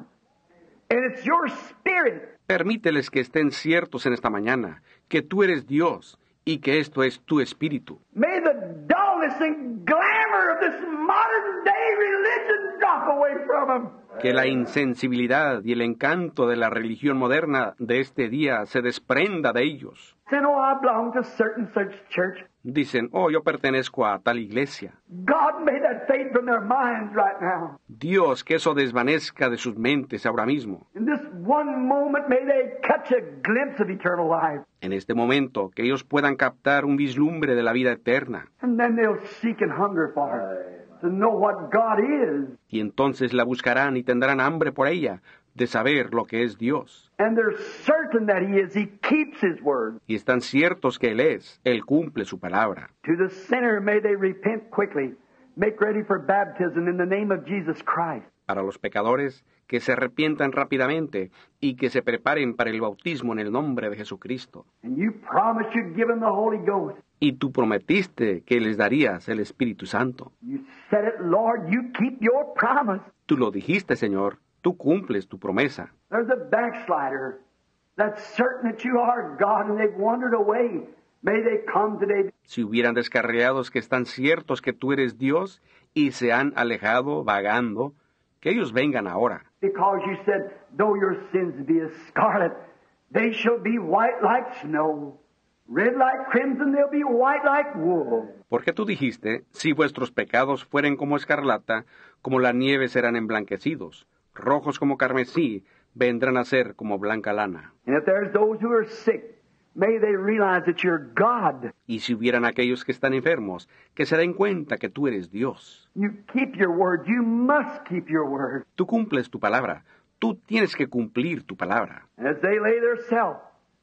S2: and it's your Spirit.
S3: Permíteles que estén ciertos en esta mañana, que tú eres Dios y que esto es tu espíritu.
S2: May the dullness and glamour of this modern day religion drop away from them.
S3: Que la insensibilidad y el encanto de la religión moderna de este día se desprenda de ellos.
S2: Say, no, I belong to certain such church.
S3: Dicen, oh, yo pertenezco a tal iglesia.
S2: God, may that fade from their minds right now.
S3: Dios, que eso desvanezca de sus mentes ahora mismo.
S2: In this one moment, may they catch a glimpse of eternal life.
S3: En este momento, que ellos puedan captar un vislumbre de la vida eterna.
S2: And then they'll seek and hunger for it, to know what God is.
S3: Y entonces la buscarán y tendrán hambre por ella, de saber lo que es Dios.
S2: And they're certain that He is. He keeps His word.
S3: Y están ciertos que Él es, Él cumple su palabra.
S2: To the sinner, may they repent quickly, make ready for baptism in the name of Jesus Christ.
S3: Para los pecadores, que se arrepientan rápidamente y que se preparen para el bautismo en el nombre de Jesucristo.
S2: And you promised you'd give them the Holy Ghost.
S3: Y tú prometiste que les darías el Espíritu Santo.
S2: You said it, Lord. You keep your promise.
S3: Tú lo dijiste, Señor. Tú cumples tu promesa.
S2: There's a backslider that's certain that you are God and they've wandered away. May they come today.
S3: Si hubieran descarriados que están ciertos que tú eres Dios y se han alejado vagando, que ellos vengan ahora.
S2: Because you said, though your sins be as scarlet, they shall be white like snow. Red like crimson, they'll be white like wool.
S3: Porque tú dijiste, si vuestros pecados fueren como escarlata, como la nieve serán emblanquecidos. Rojos como carmesí, vendrán a ser como blanca lana.
S2: And if there's those who are sick, may they realize that you're God.
S3: Y si hubieran aquellos que están enfermos, que se den cuenta que tú eres Dios.
S2: You keep your word. You must keep your word.
S3: Tú cumples tu palabra. Tú tienes que cumplir tu palabra.
S2: And as they lay their self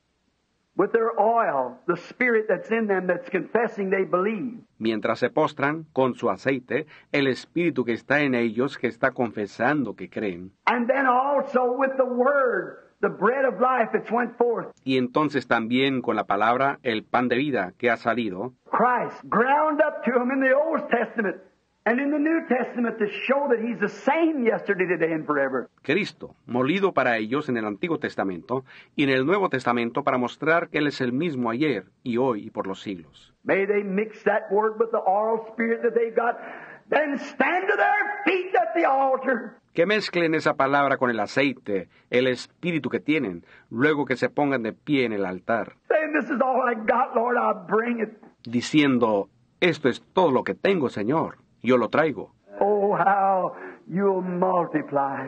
S2: with their oil, the spirit that's in them that's confessing they believe.
S3: Mientras se postran con su aceite, el espíritu que está en ellos, que está confesando que creen.
S2: And then also with the word, the bread of life that's went forth.
S3: Y entonces también con la palabra, el pan de vida que ha salido.
S2: Christ ground up to them in the Old Testament and in the New Testament to show that He's the same yesterday, today, and forever.
S3: Cristo, molido para ellos en el Antiguo Testamento y en el Nuevo Testamento para mostrar que Él es el mismo ayer y hoy y por los siglos.
S2: May they mix that word with the oral spirit that they've got, then stand to their feet at the altar.
S3: Que mezclen esa palabra con el aceite, el espíritu que tienen, luego que se pongan de pie en el altar,
S2: Saying, this is all I got, Lord, I'll bring it.
S3: diciendo, esto es todo lo que tengo, Señor, yo lo traigo.
S2: Oh, how you'll multiply.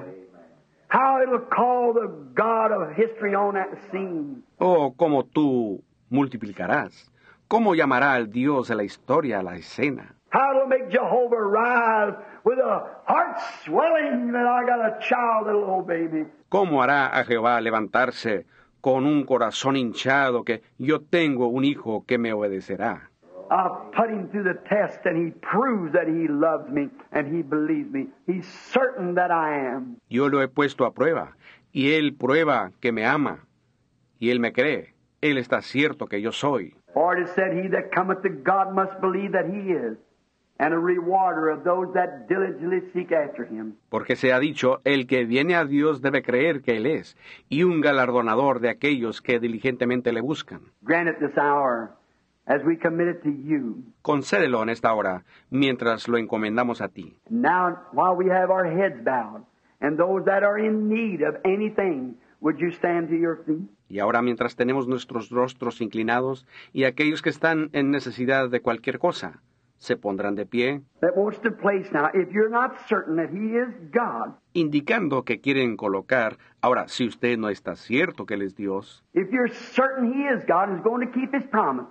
S2: How it'll call the God of history on that scene.
S3: Oh, cómo tú multiplicarás, cómo llamará al Dios de la historia a la escena.
S2: How it'll make Jehovah rise with a heart swelling that I got a child that'll obey me.
S3: ¿Cómo hará a Jehová levantarse con un corazón hinchado que yo tengo un hijo que me obedecerá?
S2: I've put him through the test and he proves that he loves me and he believes me. He's certain that I am.
S3: Yo lo he puesto a prueba y él prueba que me ama y él me cree. Él está cierto que yo soy.
S2: For it is said, he that cometh to God must believe that he is, and a rewarder of those that diligently seek after him.
S3: Porque se ha dicho, el que viene a Dios debe creer que Él es, y un galardonador de aquellos que diligentemente le buscan.
S2: Grant it this hour as we commit it to you.
S3: Concédelo en esta hora, mientras lo encomendamos a ti.
S2: Now, while we have our heads bowed, and those that are in need of anything, would you stand to your feet?
S3: Y ahora mientras tenemos nuestros rostros inclinados, y aquellos que están en necesidad de cualquier cosa, se pondrán de pie,
S2: That wants to place now, if you're not certain that he is God,
S3: indicando que quieren colocar, ahora, si usted no está cierto que Él es Dios,
S2: if you're certain he is God and is going to keep his promise,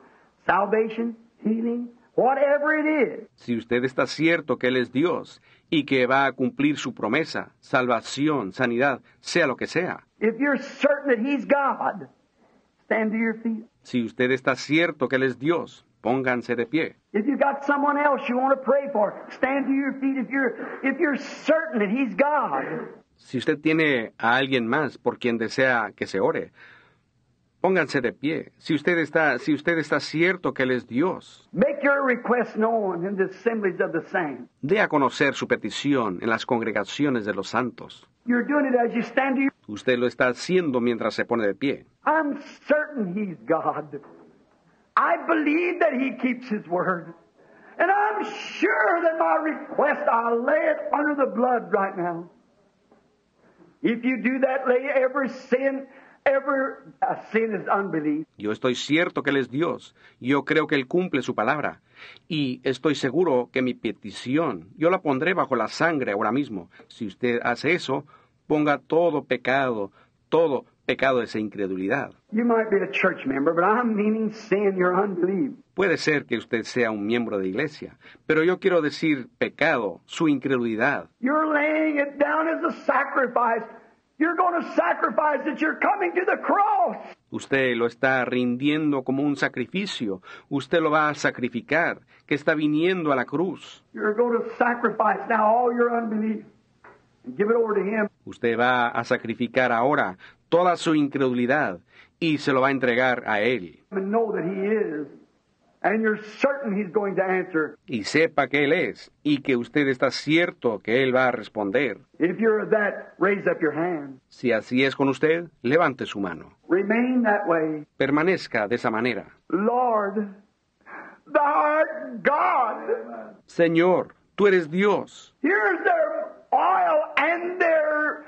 S2: salvation, healing, whatever it is.
S3: Si usted está cierto que Él es Dios y que va a cumplir su promesa, salvación, sanidad, sea lo que sea.
S2: If you're certain that He's God, stand to your feet.
S3: Si usted está cierto que Él es Dios, pónganse de pie.
S2: If you've got someone else you want to pray for, stand to your feet. If you're, if you're certain that He's God.
S3: Si usted tiene a alguien más por quien desea que se ore, pónganse de pie. Si usted está, si usted está cierto que Él es Dios,
S2: Make your request known in the assemblies of the saints.
S3: dé a conocer su petición en las congregaciones de los santos.
S2: You're doing it as you stand to your
S3: Usted lo está haciendo mientras se pone de pie.
S2: I'm certain He's God. I believe that He keeps His word. And I'm sure that my request, I'll lay it under the blood right now. If you do that, lay every sin, every uh, sin is unbelief.
S3: Yo estoy cierto que Él es Dios. Yo creo que Él cumple su palabra. Y estoy seguro que mi petición, yo la pondré bajo la sangre ahora mismo. Si usted hace eso, ponga todo pecado, todo pecado de esa incredulidad.
S2: You might be a church member, but I'm meaning sin, your unbelief.
S3: Puede ser que usted sea un miembro de iglesia, pero yo quiero decir pecado, su incredulidad.
S2: You're laying it down as a sacrifice. You're going to sacrifice that you're coming to the cross.
S3: Usted lo está rindiendo como un sacrificio. Usted lo va a sacrificar, que está viniendo a la cruz.
S2: You're going to sacrifice now all your unbelief and give it over to Him.
S3: Usted va a sacrificar ahora toda su incredulidad y se lo va a entregar a Él.
S2: And know that He is. And you're certain He's going to answer.
S3: Y sepa que Él es y que usted está cierto que Él va a responder.
S2: If you're that, raise up your hand.
S3: Si así es con usted, levante su mano.
S2: Remain that way.
S3: Permanezca de esa manera.
S2: Lord, Thou art God.
S3: Señor, tú eres Dios.
S2: Here's their oil and their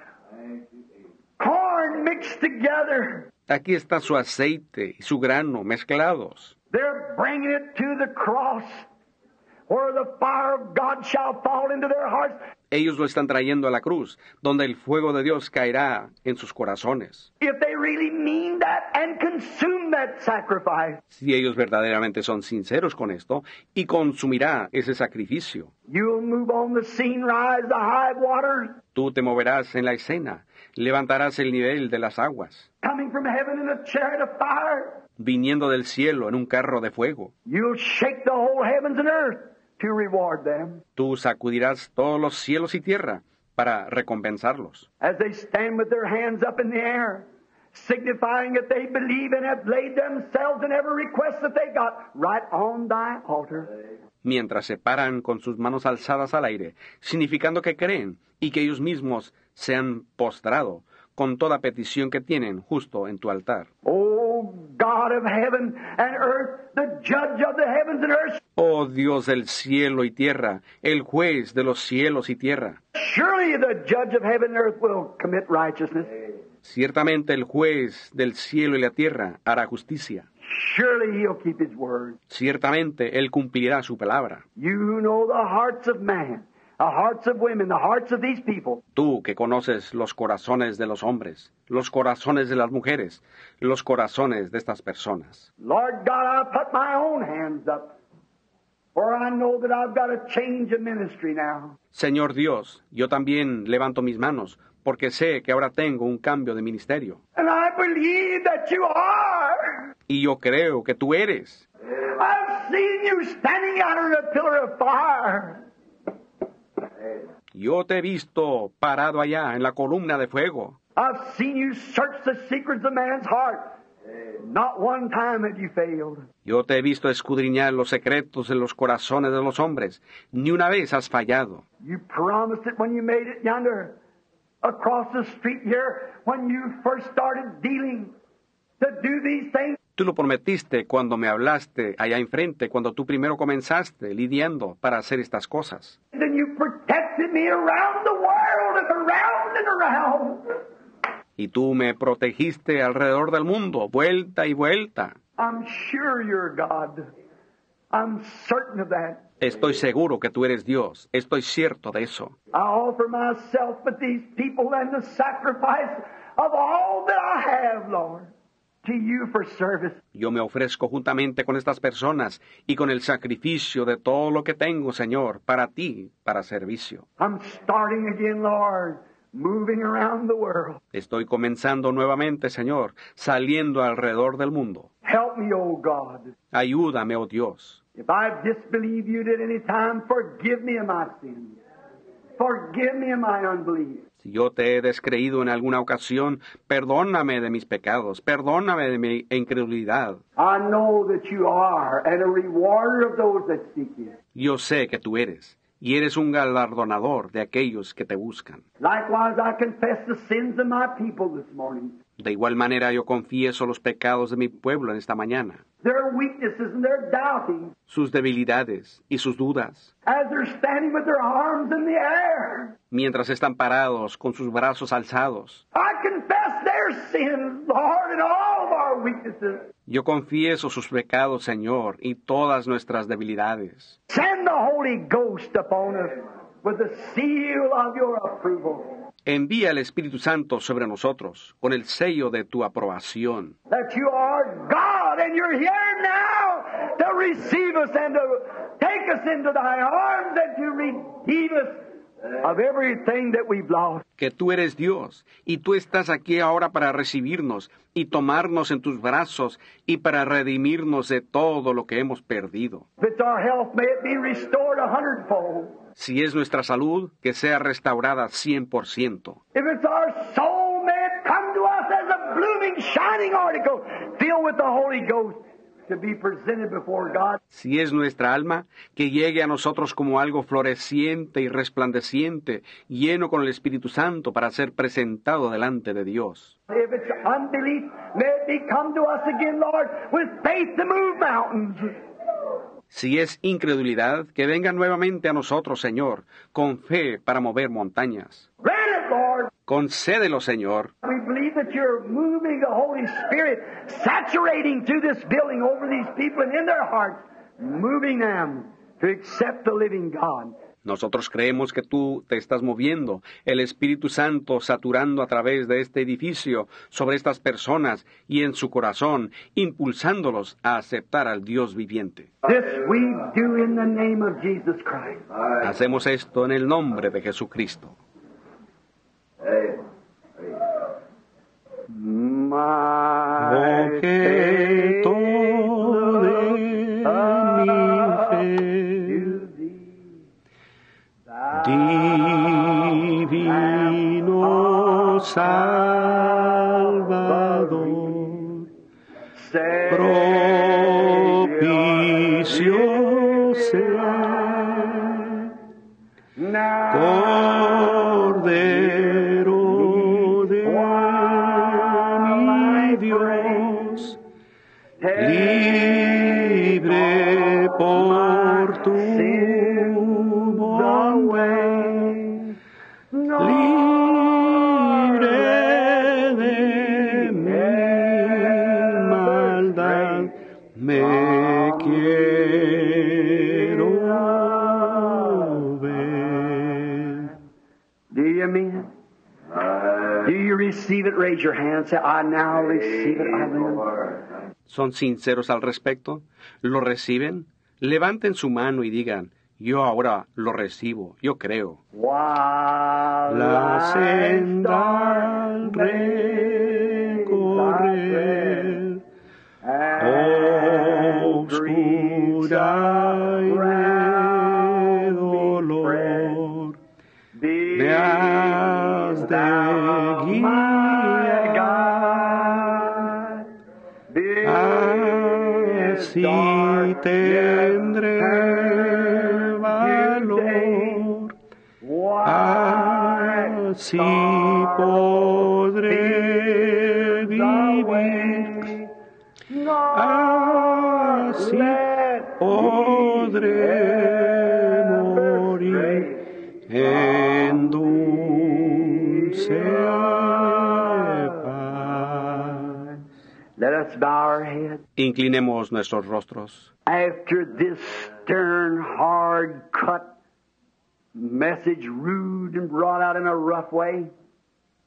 S2: corn mixed together.
S3: Aquí está su aceite y su grano mezclados.
S2: They're bringing it to the cross where the fire of God shall fall into their hearts.
S3: Ellos lo están trayendo a la cruz, donde el fuego de Dios caerá en sus corazones.
S2: If they really mean that and consume that sacrifice,
S3: Si ellos verdaderamente son sinceros con esto, y consumirá ese sacrificio.
S2: you'll move on the scene, rise the high waters,
S3: Tú te moverás en la escena, levantarás el nivel de las aguas,
S2: coming from heaven in a chariot of fire.
S3: viniendo del cielo en un carro de fuego.
S2: You'll shake the whole heavens and earth to reward them.
S3: Tú sacudirás todos los cielos y tierra para recompensarlos.
S2: As they stand with their hands up in the air, signifying that they believe and have laid themselves in every request that they got right on thy altar.
S3: Mientras se paran con sus manos alzadas al aire, significando que creen y que ellos mismos se han postrado con toda petición que tienen justo en tu altar.
S2: Oh, God of heaven and earth, the judge of the heavens and earth,
S3: Oh Dios del cielo y tierra, el juez de los cielos y tierra.
S2: surely the judge of heaven and earth will commit righteousness.
S3: Ciertamente el juez del cielo y la tierra hará justicia.
S2: Surely he'll keep his word.
S3: Ciertamente él cumplirá su palabra.
S2: You know the hearts of man, the hearts of women, the hearts of these people.
S3: Tú que conoces los corazones de los hombres, los corazones de las mujeres, los corazones de estas personas.
S2: Lord God, I put my own hands up, for I know that I've got a change of ministry now.
S3: Señor Dios, yo también levanto mis manos, porque sé que ahora tengo un cambio de ministerio.
S2: And I believe that you are.
S3: Y yo creo que tú eres.
S2: I've seen you standing out on a pillar of fire.
S3: Yo te he visto parado allá en la columna de fuego.
S2: I've seen you search the secrets of man's heart. Not one time have you failed.
S3: Yo te he visto escudriñar los secretos de los corazones de los hombres. Ni una vez has fallado.
S2: You promised it when you made it yonder, across the street here, when you first started dealing to do these things.
S3: Tú lo prometiste cuando me hablaste allá enfrente, cuando tú primero comenzaste lidiando para hacer estas cosas.
S2: And you protected me around the world and around and around.
S3: Y tú me protegiste alrededor del mundo, vuelta y vuelta.
S2: I'm sure you're God. I'm certain of that.
S3: Estoy seguro que tú eres Dios. Estoy cierto de eso.
S2: I offer myself but these people and the sacrifice of all that I have, Lord, to you for service.
S3: Yo me ofrezco juntamente con estas personas y con el sacrificio de todo lo que tengo, Señor, para ti, para servicio.
S2: I'm starting again, Lord, moving around the world.
S3: Estoy comenzando nuevamente, Señor, saliendo alrededor del mundo.
S2: Help me, oh God.
S3: Ayúdame, oh Dios.
S2: If I've disbelieved you at any time, forgive me of my sins. Forgive me of my unbelief.
S3: Si yo te he descreído en alguna ocasión, perdóname de mis pecados, perdóname de mi incredulidad.
S2: I know that you are, and a rewarder of those that seek you.
S3: Yo sé que tú eres, y eres un galardonador de aquellos que te buscan.
S2: Likewise, I confess the sins of my people this morning.
S3: De igual manera yo confieso los pecados de mi pueblo en esta mañana,
S2: Their weaknesses and their doubting,
S3: sus debilidades y sus dudas,
S2: as they're standing with their arms in the air.
S3: mientras están parados con sus brazos alzados.
S2: I confess their sins, Lord, and all of our weaknesses.
S3: Yo confieso sus pecados, Señor, y todas nuestras debilidades.
S2: Send the Holy Ghost upon us with the seal of your approval.
S3: Envía el Espíritu Santo sobre nosotros con el sello de tu aprobación.
S2: That you are God and you're here now to receive us and to take us into thy arms and to redeem us of everything that we've lost.
S3: Que tú eres Dios y tú estás aquí ahora para recibirnos y tomarnos en tus brazos y para redimirnos de todo lo que hemos perdido.
S2: If it's our health, may it be restored a hundredfold.
S3: Si es nuestra salud, que sea restaurada cien por ciento.
S2: If it's our soul, may it come to us as a blooming, shining article filled with the Holy Ghost to be presented before God.
S3: Si es nuestra alma, que llegue a nosotros como algo floreciente y resplandeciente, lleno con el Espíritu Santo para ser presentado delante de Dios.
S2: If it's unbelief, may it be come to us again, Lord, with faith to move mountains.
S3: Si es incredulidad, que venga nuevamente a nosotros, Señor, con fe para mover montañas.
S2: Grant it, Lord.
S3: Concédelo, Señor.
S2: We believe that you're moving the Holy Spirit, saturating through this building over these people and in their hearts, moving them to accept the living God.
S3: Nosotros creemos que tú te estás moviendo, el Espíritu Santo saturando a través de este edificio sobre estas personas y en su corazón, impulsándolos a aceptar al Dios viviente.
S2: This we do in the name of Jesus Christ.
S3: Hacemos esto en el nombre de Jesucristo. Objeto de mi fe, divino Salvador, propicio sea, Cordero de mi Dios, libre por tu bondad, libre de mi maldad, me quiero ver.
S2: Do you mean it? Do you receive it? Raise your hand. Say, I now receive it. I will.
S3: ¿Son sinceros al respecto? ¿Lo reciben? Levanten su mano y digan, yo ahora lo recibo, yo creo.
S2: While
S3: La
S2: I
S3: senda al recorrer, obscura y de dolor, me has de guiar, así tendré valor, así podré vivir, así podré morir en dulce paz.
S2: Let us bow our heads.
S3: Inclinemos nuestros rostros.
S2: After this stern, hard-cut message, rude and brought out in a rough way,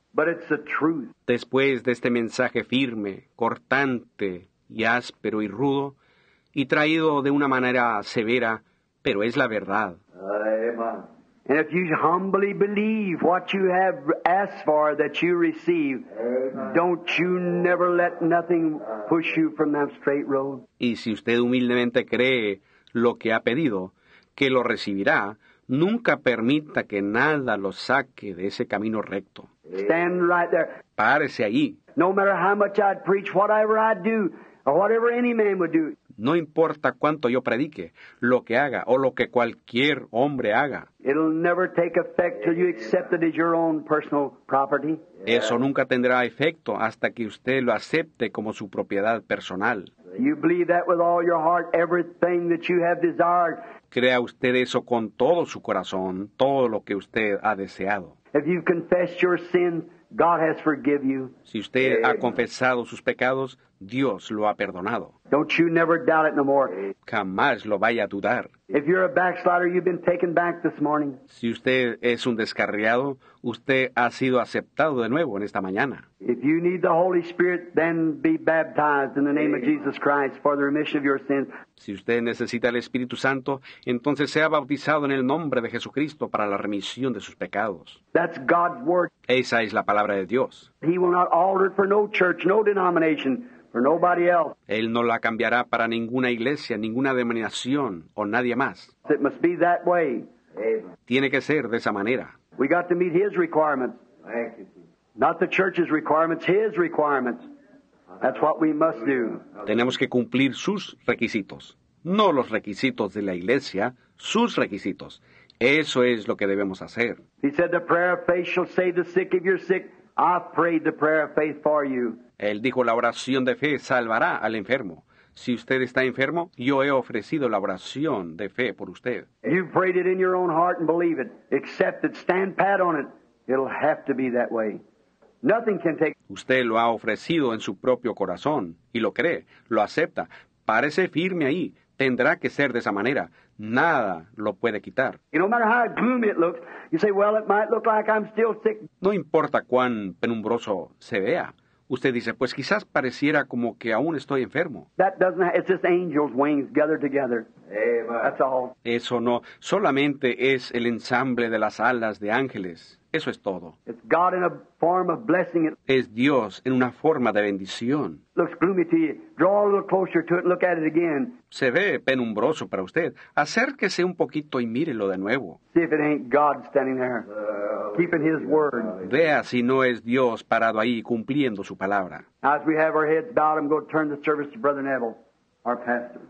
S2: but it's the truth.
S3: Después de este mensaje firme, cortante y áspero y rudo, y traído de una manera severa, pero es la verdad.
S2: Amen. And if you humbly believe what you have asked for that you receive, don't you never let nothing push you from that straight road.
S3: Y si usted humildemente cree lo que ha pedido, que lo recibirá, nunca permita que nada lo saque de ese camino recto.
S2: Stand right there.
S3: Párese ahí.
S2: No matter how much I'd preach, whatever I'd do, or whatever any man would do,
S3: No importa cuánto yo predique, lo que haga o lo que cualquier hombre haga,
S2: it'll never take effect till you accept it as your own personal property.
S3: eso nunca tendrá efecto hasta que usted lo acepte como su propiedad personal.
S2: You believe that with all your heart, everything that you have desired.
S3: Crea usted eso con todo su corazón, todo lo que usted ha deseado.
S2: If you've confessed your sins, God has forgiven you.
S3: Si usted ha confesado sus pecados, Dios lo ha perdonado.
S2: Don't you never doubt it no more.
S3: Jamás lo vaya a dudar.
S2: If you're a backslider, you've been taken back this morning.
S3: Si usted es un descarriado, usted ha sido aceptado de nuevo en esta mañana.
S2: If you need the Holy Spirit, then be baptized in the name of Jesus Christ for the remission of your sins.
S3: Si usted necesita el Espíritu Santo, entonces sea bautizado en el nombre de Jesucristo para la remisión de sus pecados.
S2: That's God's word.
S3: Esa es la palabra de Dios.
S2: He will not alter it for no church, no denomination, for nobody else.
S3: Él no la cambiará para ninguna iglesia, ninguna denominación o nadie más.
S2: It must be that way.
S3: Tiene que ser de esa manera.
S2: We got to meet His requirements. Not the church's requirements, His requirements. That's what we must do.
S3: Tenemos que cumplir sus requisitos, no los requisitos de la iglesia, sus requisitos. Eso es lo que debemos hacer.
S2: He said, the prayer of faith shall save the sick. If you're sick, I've prayed the prayer of faith for you.
S3: Él dijo, la oración de fe salvará al enfermo. Si usted está enfermo, yo he ofrecido la oración de fe por usted.
S2: If you've prayed it in your own heart and believe it, accept it, stand pat on it, it'll have to be that way. Nothing can take...
S3: Usted lo ha ofrecido en su propio corazón y lo cree, lo acepta. Parece firme ahí. Tendrá que ser de esa manera. Nada lo puede quitar.
S2: No matter how gloomy it looks, you say, well, it might look like I'm still sick.
S3: No importa cuán penumbroso se vea. Usted dice, pues quizás pareciera como que aún estoy enfermo.
S2: That doesn't, it's just angels' wings gathered together. That's all.
S3: Eso no, solamente es el ensamble de las alas de ángeles. Eso es todo.
S2: It's God in a form of blessing. It
S3: Es Dios en una forma de bendición.
S2: looks gloomy to you. Draw a little closer to it and look at it again.
S3: Se ve penumbroso para usted. Acérquese un poquito y mírelo de nuevo.
S2: See if it ain't God standing there, keeping His word.
S3: Vea si no es Dios parado ahí cumpliendo su palabra.
S2: Now, as we have our heads bowed, I'm going to turn the service to Brother Neville, our pastor.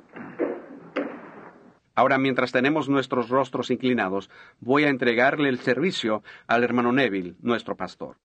S3: Ahora, mientras tenemos nuestros rostros inclinados, voy a entregarle el servicio al hermano Neville, nuestro pastor.